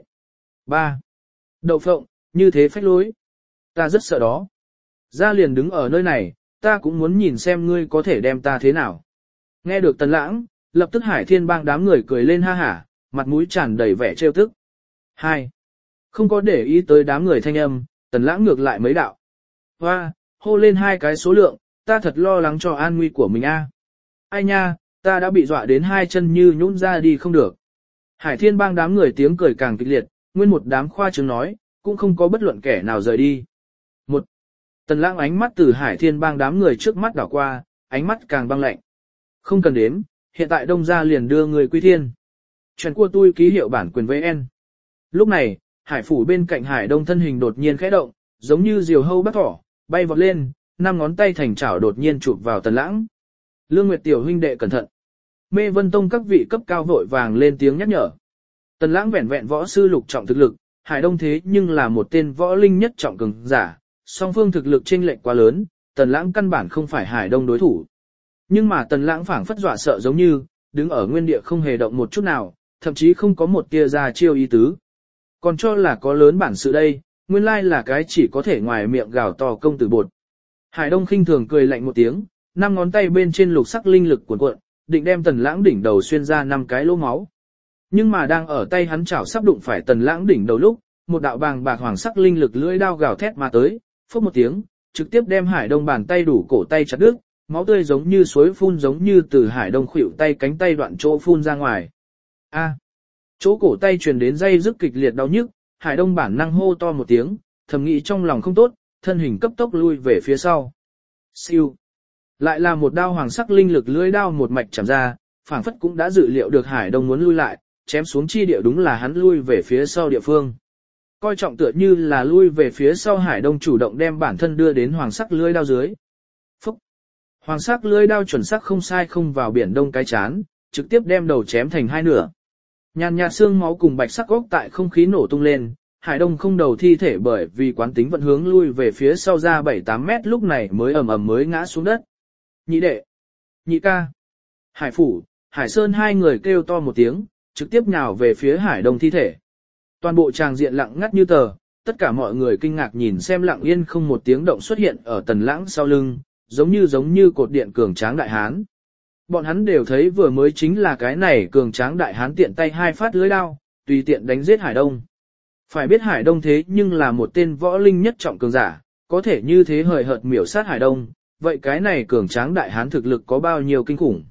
3. Đậu phộng, như thế phách lối. Ta rất sợ đó. Gia liền đứng ở nơi này, ta cũng muốn nhìn xem ngươi có thể đem ta thế nào. Nghe được Tần Lãng, lập tức Hải Thiên Bang đám người cười lên ha hả, mặt mũi tràn đầy vẻ trêu tức. 2. Không có để ý tới đám người thanh âm, Tần Lãng ngược lại mấy đạo. Hoa, hô lên hai cái số lượng, ta thật lo lắng cho an nguy của mình a. Ai nha, ta đã bị dọa đến hai chân như nhũn ra đi không được. Hải Thiên Bang đám người tiếng cười càng kịch liệt, nguyên một đám khoa trương nói, cũng không có bất luận kẻ nào rời đi. Một. Tần Lãng ánh mắt từ Hải Thiên Bang đám người trước mắt đảo qua, ánh mắt càng băng lạnh. Không cần đếm, hiện tại Đông gia liền đưa người quy thiên. Chuyện của tôi ký hiệu bản quyền VN. Lúc này, Hải phủ bên cạnh Hải Đông thân hình đột nhiên khẽ động, giống như diều hâu bắt thỏ, bay vọt lên, năm ngón tay thành chảo đột nhiên chụp vào Tần Lãng. Lương Nguyệt tiểu huynh đệ cẩn thận. Mê Vân Tông các vị cấp cao vội vàng lên tiếng nhắc nhở. Tần Lãng vẻn vẹn võ sư lục trọng thực lực, Hải Đông thế nhưng là một tên võ linh nhất trọng cường giả, song phương thực lực chênh lệch quá lớn, Tần Lãng căn bản không phải Hải Đông đối thủ. Nhưng mà Tần Lãng phảng phất dọa sợ giống như, đứng ở nguyên địa không hề động một chút nào, thậm chí không có một tia ra chiêu ý tứ. Còn cho là có lớn bản sự đây, nguyên lai là cái chỉ có thể ngoài miệng gào to công tử bột. Hải Đông khinh thường cười lạnh một tiếng, năm ngón tay bên trên lục sắc linh lực cuộn cuộn, định đem Tần Lãng đỉnh đầu xuyên ra 5 cái lỗ máu. Nhưng mà đang ở tay hắn chảo sắp đụng phải Tần Lãng đỉnh đầu lúc, một đạo bàng bạc hoàng sắc linh lực lưỡi đao gào thét mà tới, phốc một tiếng, trực tiếp đem Hải Đông bàn tay đủ cổ tay chặt đứt, máu tươi giống như suối phun giống như từ Hải Đông khuỷu tay cánh tay đoạn chỗ phun ra ngoài. A! Chỗ cổ tay truyền đến dây rức kịch liệt đau nhức, Hải Đông bản năng hô to một tiếng, thầm nghĩ trong lòng không tốt, thân hình cấp tốc lui về phía sau. Siêu! Lại là một đao hoàng sắc linh lực lưỡi đao một mạch chạm ra, phảng phất cũng đã dự liệu được Hải Đông muốn lui lại, chém xuống chi địa đúng là hắn lui về phía sau địa phương. Coi trọng tựa như là lui về phía sau Hải Đông chủ động đem bản thân đưa đến hoàng sắc lưỡi đao dưới. Phúc! Hoàng sắc lưỡi đao chuẩn xác không sai không vào biển đông cái chán, trực tiếp đem đầu chém thành hai nửa. Nhàn nhạt xương máu cùng bạch sắc gốc tại không khí nổ tung lên, Hải Đông không đầu thi thể bởi vì quán tính vận hướng lui về phía sau ra 7-8 mét lúc này mới ầm ầm mới ngã xuống đất. Nhị đệ, nhị ca, Hải phủ, Hải Sơn hai người kêu to một tiếng, trực tiếp nhào về phía Hải Đông thi thể. Toàn bộ tràng diện lặng ngắt như tờ, tất cả mọi người kinh ngạc nhìn xem lặng yên không một tiếng động xuất hiện ở Tần Lãng sau lưng, giống như cột điện cường tráng đại hán. Bọn hắn đều thấy vừa mới chính là cái này cường tráng đại hán tiện tay hai phát lưỡi đao, tùy tiện đánh giết Hải Đông. Phải biết Hải Đông thế nhưng là một tên võ linh nhất trọng cường giả, có thể như thế hời hợt miểu sát Hải Đông, vậy cái này cường tráng đại hán thực lực có bao nhiêu kinh khủng?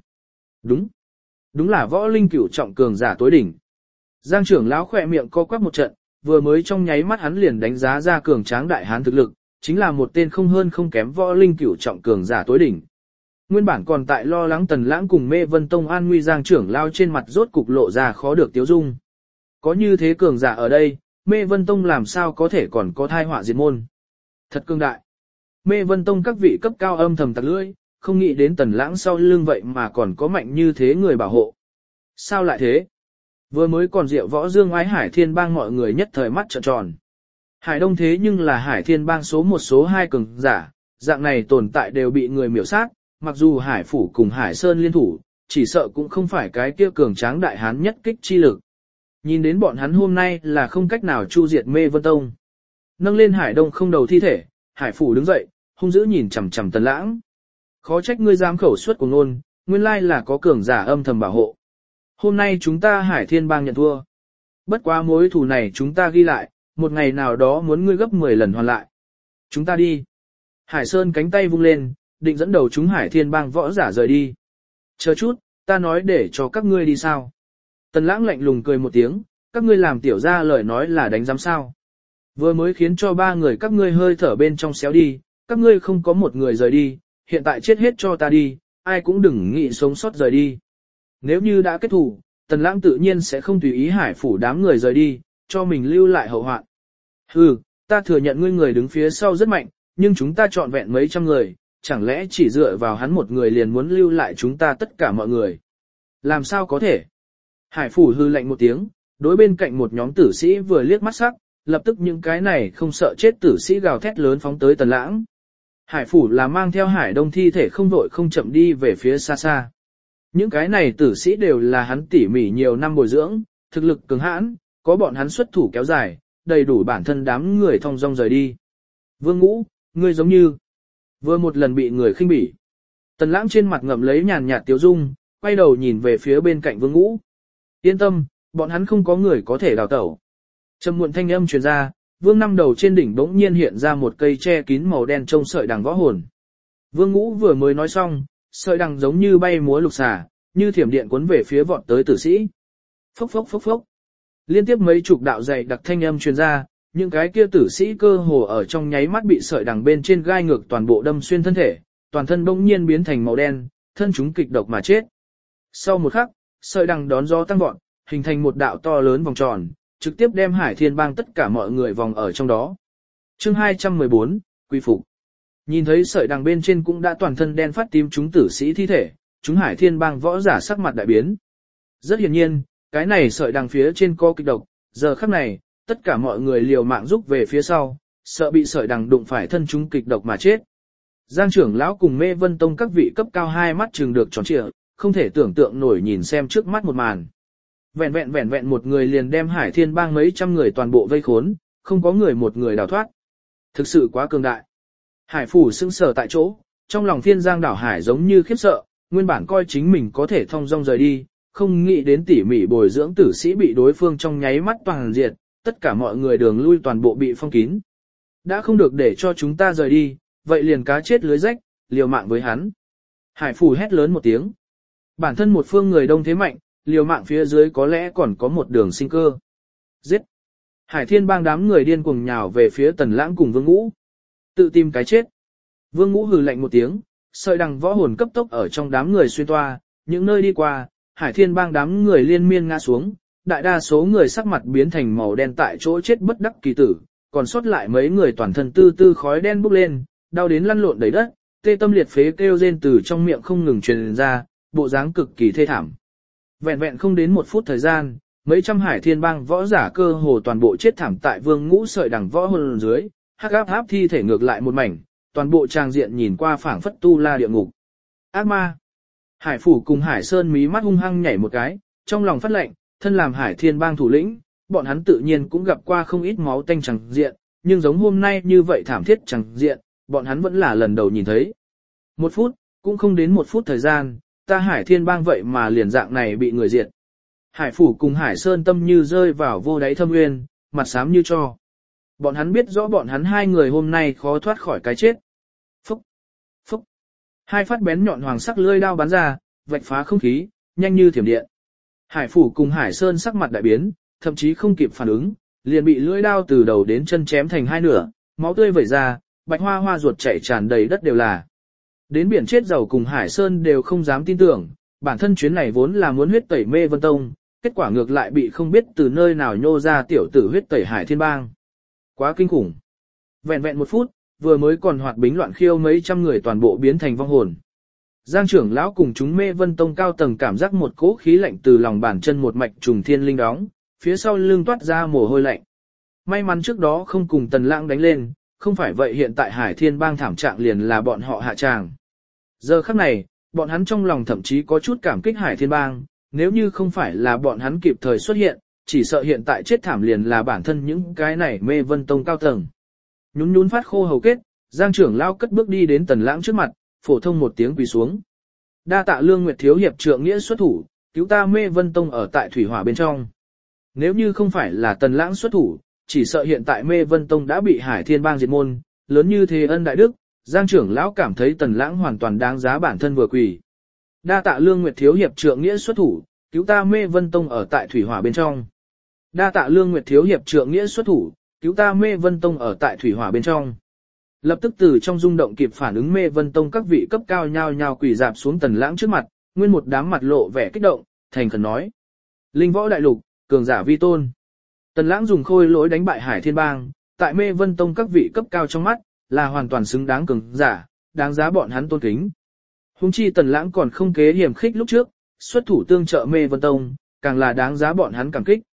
Đúng là võ linh cửu trọng cường giả tối đỉnh. Giang trưởng lão khỏe miệng co quắp một trận, vừa mới trong nháy mắt hắn liền đánh giá ra cường tráng đại hán thực lực, chính là một tên không hơn không kém võ linh cửu trọng cường giả tối đỉnh. Nguyên bản còn tại lo lắng Tần Lãng cùng Mê Vân Tông an nguy Giang trưởng lão trên mặt rốt cục lộ ra khó được tiếu dung. Có như thế cường giả ở đây, Mê Vân Tông làm sao có thể còn có thai họa diệt môn. Thật cương đại. Mê Vân Tông các vị cấp cao âm thầm tặc lưỡi, không nghĩ đến Tần Lãng sau lưng vậy mà còn có mạnh như thế người bảo hộ. Sao lại thế? Vừa mới còn diệu võ dương oái Hải Thiên Bang mọi người nhất thời mắt trợn tròn. Hải Đông thế nhưng là Hải Thiên Bang số 1 số 2 cường giả, dạng này tồn tại đều bị người miểu sát, mặc dù Hải Phủ cùng Hải Sơn liên thủ, chỉ sợ cũng không phải cái kia cường tráng đại hán nhất kích chi lực. Nhìn đến bọn hắn hôm nay là không cách nào chu diệt Mê Vân Tông. Nâng lên Hải Đông không đầu thi thể, Hải Phủ đứng dậy, hung dữ nhìn chằm chằm Tần Lãng. Khó trách ngươi dám khẩu suất của ngôn, nguyên lai là có cường giả âm thầm bảo hộ. Hôm nay chúng ta Hải Thiên Bang nhận thua. Bất quá mối thù này chúng ta ghi lại, một ngày nào đó muốn ngươi gấp 10 lần hoàn lại. Chúng ta đi. Hải Sơn cánh tay vung lên, định dẫn đầu chúng Hải Thiên Bang võ giả rời đi. Chờ chút, ta nói để cho các ngươi đi sao. Tần Lãng lạnh lùng cười một tiếng, các ngươi làm tiểu ra lời nói là đánh giám sao. Vừa mới khiến cho 3 người các ngươi hơi thở bên trong xéo đi, các ngươi không có một người rời đi, hiện tại chết hết cho ta đi, ai cũng đừng nghĩ sống sót rời đi. Nếu như đã kết thù, Tần Lãng tự nhiên sẽ không tùy ý Hải Phủ đám người rời đi, cho mình lưu lại hậu hoạn. Hừ, ta thừa nhận ngươi người đứng phía sau rất mạnh, nhưng chúng ta chọn vẹn mấy trăm người, chẳng lẽ chỉ dựa vào hắn một người liền muốn lưu lại chúng ta tất cả mọi người. Làm sao có thể? Hải phủ hư lạnh một tiếng, đối bên cạnh một nhóm tử sĩ vừa liếc mắt sắc, lập tức những cái này không sợ chết tử sĩ gào thét lớn phóng tới Tần Lãng. Hải phủ là mang theo Hải Đông thi thể không vội không chậm đi về phía xa xa. Những cái này tử sĩ đều là hắn tỉ mỉ nhiều năm bồi dưỡng, thực lực cường hãn, có bọn hắn xuất thủ kéo dài, đầy đủ bản thân đám người thong dong rời đi. Vương Ngũ, ngươi giống như vừa một lần bị người khinh bỉ. Tần Lãng trên mặt ngậm lấy nhàn nhạt tiêu dung, quay đầu nhìn về phía bên cạnh Vương Ngũ. Yên tâm, bọn hắn không có người có thể đào tẩu. Trầm muộn thanh âm truyền ra, Vương Năm đầu trên đỉnh bỗng nhiên hiện ra một cây che kín màu đen trông sợi đằng võ hồn. Vương Ngũ vừa mới nói xong, sợi đằng giống như bay múa lục xà, như thiểm điện cuốn về phía vọt tới tử sĩ. Phốc phốc phốc phốc. Liên tiếp mấy chục đạo dày đặc thanh âm truyền ra, những cái kia tử sĩ cơ hồ ở trong nháy mắt bị sợi đằng bên trên gai ngược toàn bộ đâm xuyên thân thể, toàn thân bỗng nhiên biến thành màu đen, thân chúng kịch độc mà chết. Sau một khắc, sợi đằng đón gió tăng vọt, hình thành một đạo to lớn vòng tròn, trực tiếp đem Hải Thiên Bang tất cả mọi người vòng ở trong đó. Chương 214, quy phục. Nhìn thấy sợi đằng bên trên cũng đã toàn thân đen phát tím chúng tử sĩ thi thể, chúng Hải Thiên Bang võ giả sắc mặt đại biến. Rất hiển nhiên, cái này sợi đằng phía trên có kịch độc, giờ khắc này, tất cả mọi người liều mạng rút về phía sau, sợ bị sợi đằng đụng phải thân chúng kịch độc mà chết. Giang trưởng lão cùng Mê Vân Tông các vị cấp cao hai mắt trừng được tròn trịa, không thể tưởng tượng nổi nhìn xem trước mắt một màn. Vẹn vẹn một người liền đem Hải Thiên Bang mấy trăm người toàn bộ vây khốn, không có người một người đào thoát. Thực sự quá cường đại. Hải phủ sững sờ tại chỗ, trong lòng Thiên Giang đảo hải giống như khiếp sợ, nguyên bản coi chính mình có thể thong dong rời đi, không nghĩ đến tỉ mỉ bồi dưỡng tử sĩ bị đối phương trong nháy mắt toàn diệt, tất cả mọi người đường lui toàn bộ bị phong kín. Đã không được để cho chúng ta rời đi, vậy liền cá chết lưới rách, liều mạng với hắn. Hải phủ hét lớn một tiếng. Bản thân một phương người đông thế mạnh, liều mạng phía dưới có lẽ còn có một đường sinh cơ. Giết! Hải Thiên Bang đám người điên cuồng nhào về phía Tần Lãng cùng Vương Ngũ. Tự tìm cái chết. Vương Ngũ hừ lạnh một tiếng, sợi đằng võ hồn cấp tốc ở trong đám người xuyên toa, những nơi đi qua, Hải Thiên Bang đám người liên miên ngã xuống, đại đa số người sắc mặt biến thành màu đen tại chỗ chết bất đắc kỳ tử, còn sót lại mấy người toàn thân tư tư khói đen bốc lên, đau đến lăn lộn đầy đất, tê tâm liệt phế kêu rên từ trong miệng không ngừng truyền ra, bộ dáng cực kỳ thê thảm. Vẹn vẹn không đến một phút thời gian, mấy trăm Hải Thiên Bang võ giả cơ hồ toàn bộ chết thảm tại Vương Ngũ sợi đằng võ hồn dưới, hắc áp thi thể ngược lại một mảnh, toàn bộ tràng diện nhìn qua phảng phất tu la địa ngục. Ác ma! Hải phủ cùng Hải Sơn mí mắt hung hăng nhảy một cái, trong lòng phát lệnh, thân làm Hải Thiên Bang thủ lĩnh, bọn hắn tự nhiên cũng gặp qua không ít máu tanh chẳng diện, nhưng giống hôm nay như vậy thảm thiết chẳng diện, bọn hắn vẫn là lần đầu nhìn thấy. Một phút, cũng không đến một phút thời gian, ta Hải Thiên Bang vậy mà liền dạng này bị người diệt. Hải phủ cùng Hải Sơn tâm như rơi vào vô đáy thâm nguyên, mặt xám như cho. Bọn hắn biết rõ bọn hắn hai người hôm nay khó thoát khỏi cái chết. Phúc! Phúc! Hai phát bén nhọn hoàng sắc lưỡi đao bắn ra, vạch phá không khí, nhanh như thiểm điện. Hải phủ cùng Hải Sơn sắc mặt đại biến, thậm chí không kịp phản ứng, liền bị lưỡi đao từ đầu đến chân chém thành hai nửa, máu tươi vẩy ra, bạch hoa hoa ruột chảy tràn đầy đất đều là. Đến biển chết dầu cùng Hải Sơn đều không dám tin tưởng, bản thân chuyến này vốn là muốn huyết tẩy Mê Vân Tông, kết quả ngược lại bị không biết từ nơi nào nhô ra tiểu tử huyết tẩy Hải Thiên Bang. Quá kinh khủng. Vẹn vẹn một phút, vừa mới còn hoạt bính loạn khiêu mấy trăm người toàn bộ biến thành vong hồn. Giang trưởng lão cùng chúng Mê Vân Tông cao tầng cảm giác một cỗ khí lạnh từ lòng bàn chân một mạch trùng thiên linh đóng, phía sau lưng toát ra mồ hôi lạnh. May mắn trước đó không cùng Tần Lãng đánh lên, không phải vậy hiện tại Hải Thiên Bang thảm trạng liền là bọn họ hạ tràng. Giờ khắc này, bọn hắn trong lòng thậm chí có chút cảm kích Hải Thiên Bang, nếu như không phải là bọn hắn kịp thời xuất hiện, chỉ sợ hiện tại chết thảm liền là bản thân những cái này Mê Vân Tông cao tầng. Nhún nhún phát khô hầu kết, Giang trưởng lão cất bước đi đến Tần Lãng trước mặt, phổ thông một tiếng quỳ xuống. Đa tạ Lương Nguyệt thiếu hiệp trượng nghĩa xuất thủ, cứu ta Mê Vân Tông ở tại thủy hỏa bên trong. Nếu như không phải là Tần Lãng xuất thủ, chỉ sợ hiện tại Mê Vân Tông đã bị Hải Thiên Bang diệt môn, lớn như thế ân đại đức, Giang trưởng lão cảm thấy Tần Lãng hoàn toàn đáng giá bản thân vừa quỳ. Đa tạ Lương Nguyệt thiếu hiệp trượng nghĩa xuất thủ, cứu ta Mê Vân Tông ở tại thủy hỏa bên trong. Đa tạ Lương Nguyệt thiếu hiệp trượng nghĩa xuất thủ, cứu ta Mê Vân Tông ở tại thủy hỏa bên trong. Lập tức từ trong rung động kịp phản ứng Mê Vân Tông các vị cấp cao nhao nhao quỳ dạp xuống Tần Lãng trước mặt, nguyên một đám mặt lộ vẻ kích động, thành khẩn nói: Linh võ đại lục, cường giả vi tôn. Tần Lãng dùng khôi lỗi đánh bại Hải Thiên Bang, tại Mê Vân Tông các vị cấp cao trong mắt, là hoàn toàn xứng đáng cường giả, đáng giá bọn hắn tôn kính. Hùng chi Tần Lãng còn không kế hiểm khích lúc trước, xuất thủ tương trợ Mê Vân Tông, càng là đáng giá bọn hắn cảm kích.